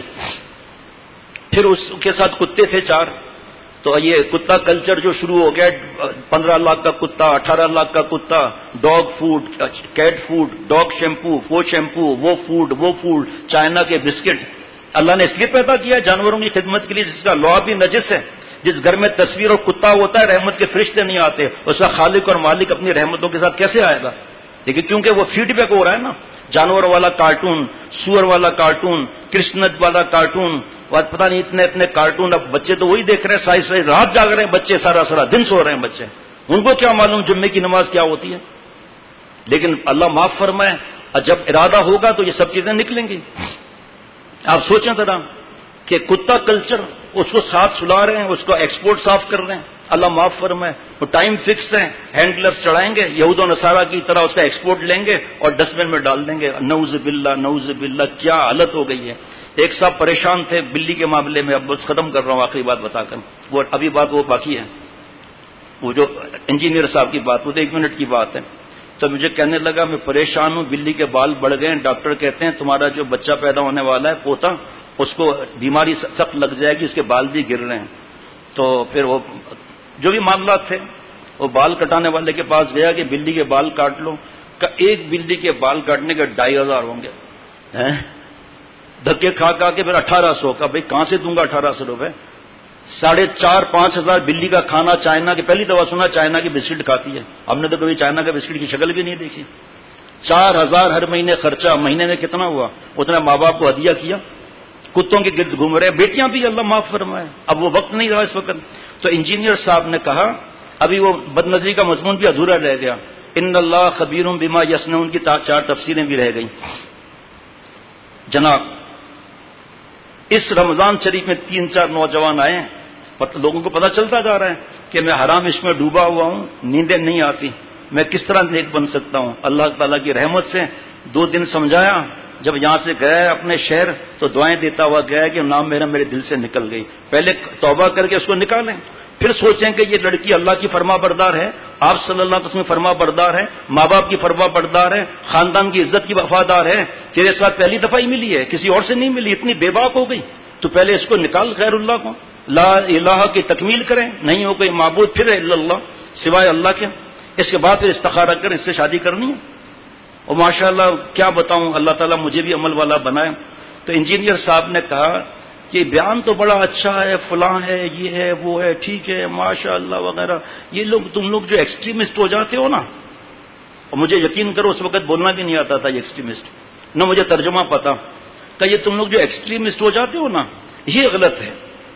پھر اس کے ساتھ کتے تھے چار. تو یہ کتا کلچر جو شروع ہو گیا, پندرہ لاکھ کا کتا, اٹھارہ لاکھ کا کتا, dog food, cat food, dog shampoo, وہ شیمپو, وہ فوڈ, وہ فوڈ, چائنا کے بسکٹ. اللہ نے اس لیے پیدا کیا جانوروں کی خدمت کے لیے جس کا لعاب بھی نجس ہے. جس گھر میں تصویر اور کتا ہوتا ہے رحمت کے فرشتے نہیں آتے. اس کا خالق اور مالک اپنی رحمتوں کے ساتھ کیسے آئے گا؟ لیکن کیونکہ وہ فیڈ بیک ہو رہا ہے نا, جانور والا کارٹون, سور والا کارٹون, کرشنت والا کارٹون, پتہ نہیں اتنے اتنے کارٹون. اب بچے تو وہی دیکھ رہے ہیں, ساری ساری رات جاگ رہے ہیں بچے, سارا سارا دن سو رہے ہیں بچے. ان کو کیا معلوم جمعے کی نماز کیا ہوتی ہے. لیکن اللہ معاف فرمائے جب ارادہ ہوگا تو یہ سب چیزیں نکلیں گی. آپ سوچیں ذرا کہ کتا کلچر اس کو ساتھ سلا رہے ہیں, اس کو ایکسپورٹ صاف کر رہے ہیں. اللہ معاف فرمائے وہ ٹائم فکس ہے, ہینڈ گلوز چڑھائیں گے یہود و نصارہ کی طرح, اس کا ایکسپورٹ لیں گے اور ڈسٹ بن میں ڈال دیں گے. نعوذ باللہ نعوذ باللہ, کیا حالت ہو گئی ہے. ایک صاحب پریشان تھے بلی کے معاملے میں, اب بس ختم کر رہا ہوں آخری بات بتا کر, وہ ابھی بات وہ باقی ہے, وہ جو انجینئر صاحب کی بات, وہ تو ایک منٹ کی بات ہے. تو مجھے کہنے لگا میں پریشان ہوں, بلی کے بال بڑھ گئے, ڈاکٹر کہتے ہیں تمہارا جو بچہ پیدا ہونے والا ہے پوتا, اس کو بیماری سخت لگ جائے گی, اس کے بال بھی گر رہے ہیں. تو پھر وہ جو بھی معاملات تھے وہ بال کٹانے والے کے پاس گیا کہ بلی کے بال کاٹ لو. کہ ایک بلی کے بال کاٹنے کے ڈھائی ہزار ہوں گے. دھکے کھا کھا کے پھر اٹھارہ سو کا, بھائی کہاں سے دوں گا اٹھارہ سو روپے. ساڑھے چار پانچ ہزار بلی کا کھانا. چائنا کی پہلی دفعہ سنا چائنا کی بسکٹ کھاتی ہے, ہم نے تو کبھی چائنا کا بسکٹ کی شکل بھی نہیں دیکھی. چار ہزار ہر مہینے خرچہ, مہینے میں کتنا ہوا, اتنا ماں باپ کو ہدیہ کیا. کتوں کے گرد گھوم رہے, بیٹیاں بھی اللہ معاف فرمائے. اب وہ وقت نہیں رہا اس وقت. تو انجینئر صاحب نے کہا ابھی وہ بدنظری کا مضمون بھی ادھورا رہ گیا. ان اللہ خبیر بما یصنعون کی چار تفسیریں بھی رہ گئیں. جناب اس رمضان شریف میں تین چار نوجوان آئے ہیں، لوگوں کو پتہ چلتا جا رہا ہے کہ میں حرام عشق میں ڈوبا ہوا ہوں، نیندیں نہیں آتی، میں کس طرح نیک بن سکتا ہوں۔ اللہ تعالیٰ کی رحمت سے دو دن سمجھایا، جب یہاں سے گیا اپنے شہر تو دعائیں دیتا ہوا گیا کہ نام میرا میرے دل سے نکل گئی۔ پہلے توبہ کر کے اس کو نکالیں، پھر سوچیں کہ یہ لڑکی اللہ کی فرما بردار ہے، آپ صلی اللہ علیہ وسلم فرما بردار ہے، ماں باپ کی فرما بردار ہے، خاندان کی عزت کی وفادار ہے، تیرے ساتھ پہلی دفعہ ہی ملی ہے، کسی اور سے نہیں ملی، اتنی بے باک ہو گئی، تو پہلے اس کو نکال غیر اللہ کو، لا الہ کی تکمیل کریں، نہیں ہو کوئی معبود پھر الا اللہ سوائے اللہ کے، اس کے بعد پھر استخارہ کریں، اس سے شادی کرنی ہے۔ اور ماشاءاللہ کیا بتاؤں، اللہ تعالیٰ مجھے بھی عمل والا بنائے۔ تو انجینئر صاحب نے کہا کہ بیان تو بڑا اچھا ہے، فلاں ہے، یہ ہے، وہ ہے، ٹھیک ہے، ماشاءاللہ وغیرہ، یہ لوگ تم لوگ جو ایکسٹریمسٹ ہو جاتے ہو نا، اور مجھے یقین کرو اس وقت بولنا بھی نہیں آتا تھا یہ ایکسٹریمسٹ، نہ مجھے ترجمہ پتا، کہ یہ تم لوگ جو ایکسٹریمسٹ ہو جاتے ہو نا یہ غلط ہے۔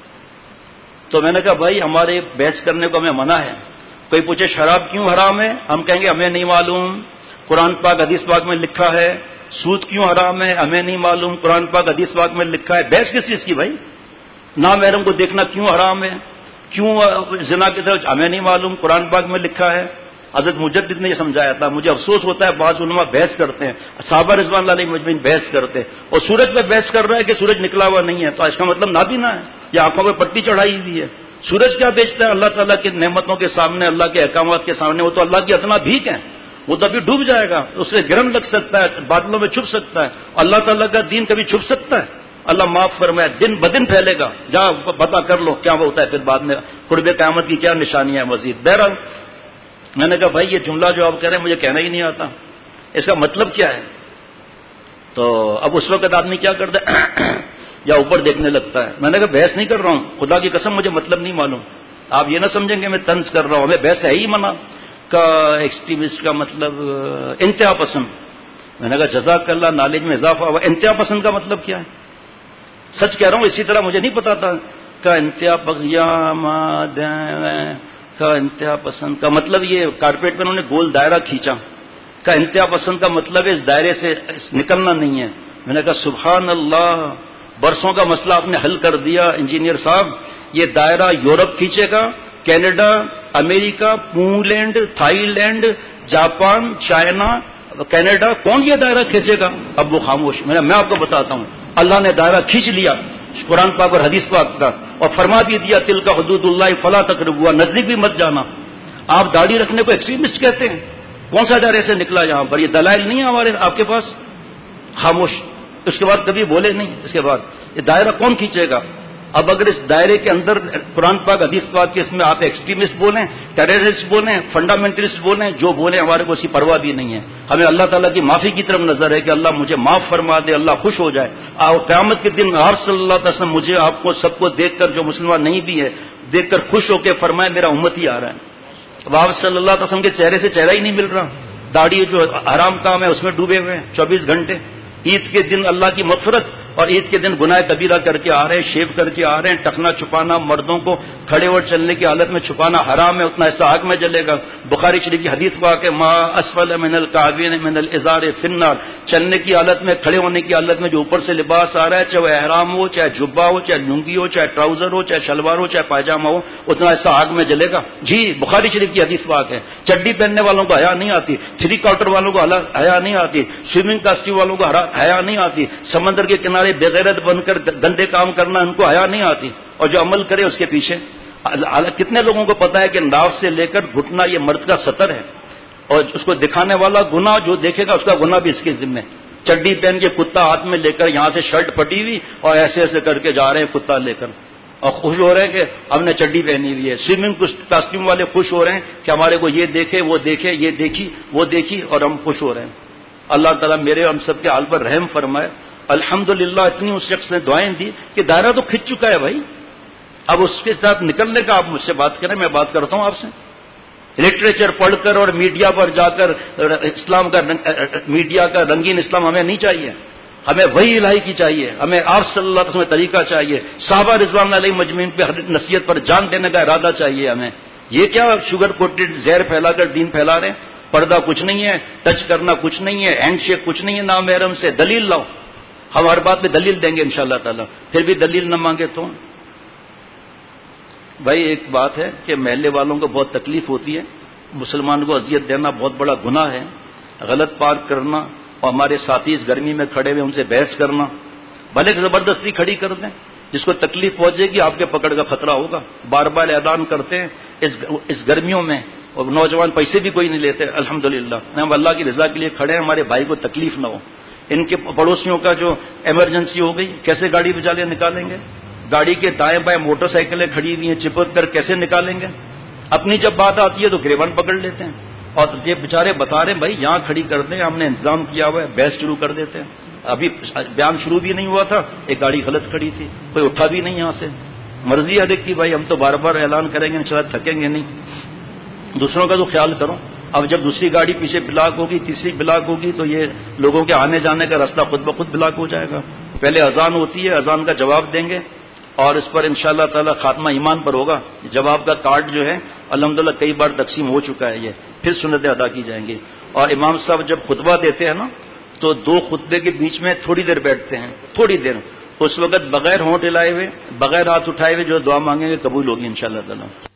تو میں نے کہا بھائی ہمارے بحث کرنے کو ہمیں منع ہے، کوئی پوچھے شراب کیوں حرام ہے، ہم کہیں گے ہمیں نہیں معلوم، قرآن پاک حدیث پاک میں لکھا ہے۔ سود کیوں حرام ہے، ہمیں نہیں معلوم، قرآن پاک حدیث پاک میں لکھا ہے۔ بحث کس چیز کی بھائی؟ نامحرم کو دیکھنا کیوں حرام ہے، کیوں زنا کی طرف، ہمیں نہیں معلوم، قرآن پاک میں لکھا ہے۔ حضرت مجدد نے یہ سمجھایا تھا۔ مجھے افسوس ہوتا ہے بعض علماء بحث کرتے ہیں، صحابہ رضوان اللہ علیہم مجمعین بحث کرتے ہیں، اور سورج پہ بحث کر رہا ہے کہ سورج نکلا ہوا نہیں ہے، تو اس کا مطلب نابینا ہے یا آنکھوں پہ پٹی چڑھائی ہوئی ہے۔ سورج کیا بیچتا ہے اللہ تعالیٰ کی نعمتوں کے سامنے، اللہ کے احکامات کے سامنے، وہ تو اللہ کی ادنا بھیک ہے، وہ تو ابھی ڈوب جائے گا، اس سے گرہن لگ سکتا ہے، بادلوں میں چھپ سکتا ہے، اللہ تعالیٰ کا دین کبھی چھپ سکتا ہے؟ اللہ معاف فرمائے، دن بدن پھیلے گا، جا پتا کر لو کیا ہوتا ہے پھر بعد میں، قرب قیامت کی کیا نشانیاں ہیں مزید۔ بہرحال میں نے کہا بھائی یہ جملہ جو آپ کہہ رہے ہیں مجھے کہنا ہی نہیں آتا، اس کا مطلب کیا ہے؟ تو اب اس وقت آدمی کیا کرتا ہے یا اوپر دیکھنے لگتا ہے۔ میں نے کہا بحث نہیں کر رہا ہوں، خدا کی قسم مجھے مطلب نہیں معلوم، آپ یہ نہ سمجھیں گے میں طنز کر رہا ہوں، ہمیں بحث ہے ہی منع کا۔ ایکسٹریمسٹ کا مطلب انتہا پسند۔ میں نے کہا جزاک اللہ، نالج میں اضافہ ہوا۔ انتہا پسند کا مطلب کیا ہے؟ سچ کہہ رہا ہوں، اسی طرح مجھے نہیں پتا تھا کا انتہا پسند کا انتہا پسند کا مطلب یہ کارپیٹ پہ انہوں نے گول دائرہ کھینچا، کا انتہا پسند کا مطلب ہے اس دائرے سے نکلنا نہیں ہے۔ میں نے کہا سبحان اللہ، برسوں کا مسئلہ آپ نے حل کر دیا انجینئر صاحب۔ یہ دائرہ یورپ کھینچے گا، کینیڈا، امریکہ، Poland, Thailand, Japan, China, Canada, کون یہ دائرہ کھینچے گا؟ اب وہ خاموش۔ میں میں آپ کو بتاتا ہوں، اللہ نے دائرہ کھینچ لیا قرآن پاک اور حدیث پاک کا، اور فرما بھی دیا تل کا حدود اللہ فلا تقربوها، نزدیک بھی مت جانا۔ آپ داڑھی رکھنے کو ایکسٹریمسٹ کہتے ہیں؟ کون سا دائرے سے نکلا یہاں پر؟ یہ دلائل نہیں ہے ہمارے آپ کے پاس؟ خاموش۔ اس کے بعد کبھی بولے نہیں۔ اس کے بعد یہ دائرہ کون کھینچے گا؟ اب اگر اس دائرے کے اندر قرآن پاک حدیث پاک کے اس میں آپ ایکسٹریمسٹ بولیں، ٹیررسٹ بولیں، فنڈامنٹلسٹ بولیں، جو بولیں ہمارے کو اس کی پرواہ بھی نہیں ہے۔ ہمیں اللہ تعالیٰ کی معافی کی طرف نظر ہے کہ اللہ مجھے معاف فرما دے، اللہ خوش ہو جائے، اور قیامت کے دن آپ صلی اللہ علیہ وسلم مجھے آپ کو سب کو دیکھ کر، جو مسلمان نہیں بھی ہے دیکھ کر خوش ہو کے فرمائے میرا امت ہی آ رہا ہے۔ اب آپ صلی اللہ علیہ وسلم کے چہرے سے چہرہ ہی نہیں مل رہا، داڑھی جو حرام کام ہے اس میں ڈوبے ہوئے ہیں چوبیس گھنٹے۔ عید کے دن اللہ کی مغفرت اور عید کے دن گناہ کبیرہ کر کے آ رہے ہیں، شیو کر کے آ رہے ہیں، ٹکنا چھپانا، مردوں کو کھڑے اور چلنے کی حالت میں چھپانا حرام ہے، اتنا حصہ آگ میں جلے گا۔ بخاری شریف کی حدیث کو آ کے ما اسفل من الکعبین من الازار فی النار، چلنے کی حالت میں، کھڑے ہونے کی حالت میں جو اوپر سے لباس آ رہا ہے، چاہے وہ احرام ہو، چاہے جبہ ہو، چاہے لنگی ہو، چاہے ٹراؤزر ہو، چاہے شلوار ہو، چاہے پائجامہ ہو، اتنا حصہ آگ میں جلے گا۔ جی بخاری شریف کی حدیث پاک ہے۔ چڈی پہننے والوں کو حیا نہیں آتی، تھری کوارٹر والوں کو حیا نہیں آتی، سوئمنگ کاسٹیوم والوں کو حیا نہیں آتی، سمندر کے کنارے بغیرت بن کر گندے کام کرنا ان کو حیا نہیں آتی، اور جو عمل کرے اس کے پیچھے کتنے لوگوں کو پتا ہے کہ ناف سے لے کر گھٹنا یہ مرد کا سطر ہے، اور اس کو دکھانے والا گناہ جو دیکھے گا اس کا گناہ بھی اس کے ذمہ۔ چڈی پہن کے کتا ہاتھ میں لے کر یہاں سے شرٹ پھٹی ہوئی اور ایسے ایسے کر کے جا رہے ہیں کتا لے کر، اور خوش ہو رہے ہیں کہ ہم نے چڈی پہنی ہوئی ہے۔ سوئمنگ کاسٹیوم والے خوش ہو رہے ہیں کہ ہمارے کو یہ دیکھے وہ دیکھے، یہ دیکھی وہ دیکھی، اور ہم خوش ہو رہے ہیں۔ اللہ تعالیٰ میرے ہم سب کے حال پر رحم فرمائے۔ الحمدللہ اتنی اس شخص نے دعائیں دی کہ دائرہ تو کھنچ چکا ہے بھائی، اب اس کے ساتھ نکلنے کا آپ مجھ سے بات کریں، میں بات کرتا ہوں آپ سے۔ لٹریچر پڑھ کر اور میڈیا پر جا کر اسلام کا میڈیا کا رنگین اسلام ہمیں نہیں چاہیے، ہمیں وہی الہی کی چاہیے، ہمیں آپ صلی اللہ علیہ وسلم طریقہ چاہیے، صحابہ رضوان اللہ علیہ مجمعین پہ نصیحت پر جان دینے کا ارادہ چاہیے ہمیں۔ یہ کیا شوگر کوٹڈ زہر پھیلا کر دین پھیلا رہے ہیں؟ پردہ کچھ نہیں ہے، ٹچ کرنا کچھ نہیں ہے، ہینڈ شیک کچھ نہیں ہے نامحرم سے، دلیل لاؤ۔ ہم ہر بات میں دلیل دیں گے انشاءاللہ تعالی، پھر بھی دلیل نہ مانگے تو بھائی ایک بات ہے کہ محلے والوں کو بہت تکلیف ہوتی ہے، مسلمان کو اذیت دینا بہت بڑا گناہ ہے، غلط پارک کرنا اور ہمارے ساتھی اس گرمی میں کھڑے ہوئے ان سے بحث کرنا، بھلے زبردستی کھڑی کر دیں، جس کو تکلیف پہنچے گی آپ کے پکڑ کا خطرہ ہوگا۔ بار بار اعلان کرتے ہیں اس اس گرمیوں میں، اور نوجوان پیسے بھی کوئی نہیں لیتے الحمدللہ، ہم اللہ کی رضا کے لیے کھڑے ہیں، ہمارے بھائی کو تکلیف نہ ہو۔ ان کے پڑوسیوں کا جو ایمرجنسی ہو گئی کیسے گاڑی بجا لے نکالیں گے؟ گاڑی کے دائیں بائیں موٹر سائیکلیں کھڑی ہوئی ہیں چپک کر کیسے نکالیں گے؟ اپنی جب بات آتی ہے تو گریبان پکڑ لیتے ہیں، اور یہ بیچارے بتا رہے ہیں بھائی یہاں کھڑی کر دیں، ہم نے انتظام کیا ہوا ہے، بحث شروع کر دیتے ہیں۔ ابھی بیان شروع بھی نہیں ہوا تھا، ایک گاڑی غلط کھڑی تھی، کوئی اٹھا بھی نہیں یہاں سے۔ مرضی ہے دیکھ کی بھائی ہم تو بار بار اعلان کریں گے انشاءاللہ تھکیں گے نہیں، دوسروں کا تو خیال کرو۔ اب جب دوسری گاڑی پیچھے بلاک ہوگی، تیسری بلاک ہوگی، تو یہ لوگوں کے آنے جانے کا راستہ خود بخود بلاک ہو جائے گا۔ پہلے اذان ہوتی ہے، اذان کا جواب دیں گے اور اس پر انشاءاللہ تعالی خاتمہ ایمان پر ہوگا۔ جواب کا کارڈ جو ہے الحمدللہ کئی بار تقسیم ہو چکا ہے، یہ پھر سنتیں ادا کی جائیں گی۔ اور امام صاحب جب خطبہ دیتے ہیں نا تو دو خطبے کے بیچ میں تھوڑی دیر بیٹھتے ہیں، تھوڑی دیر، اس وقت بغیر ہونٹ ہلائے ہوئے، بغیر ہاتھ اٹھائے ہوئے جو دعا مانگیں گے قبول ہوگی انشاءاللہ تعالی۔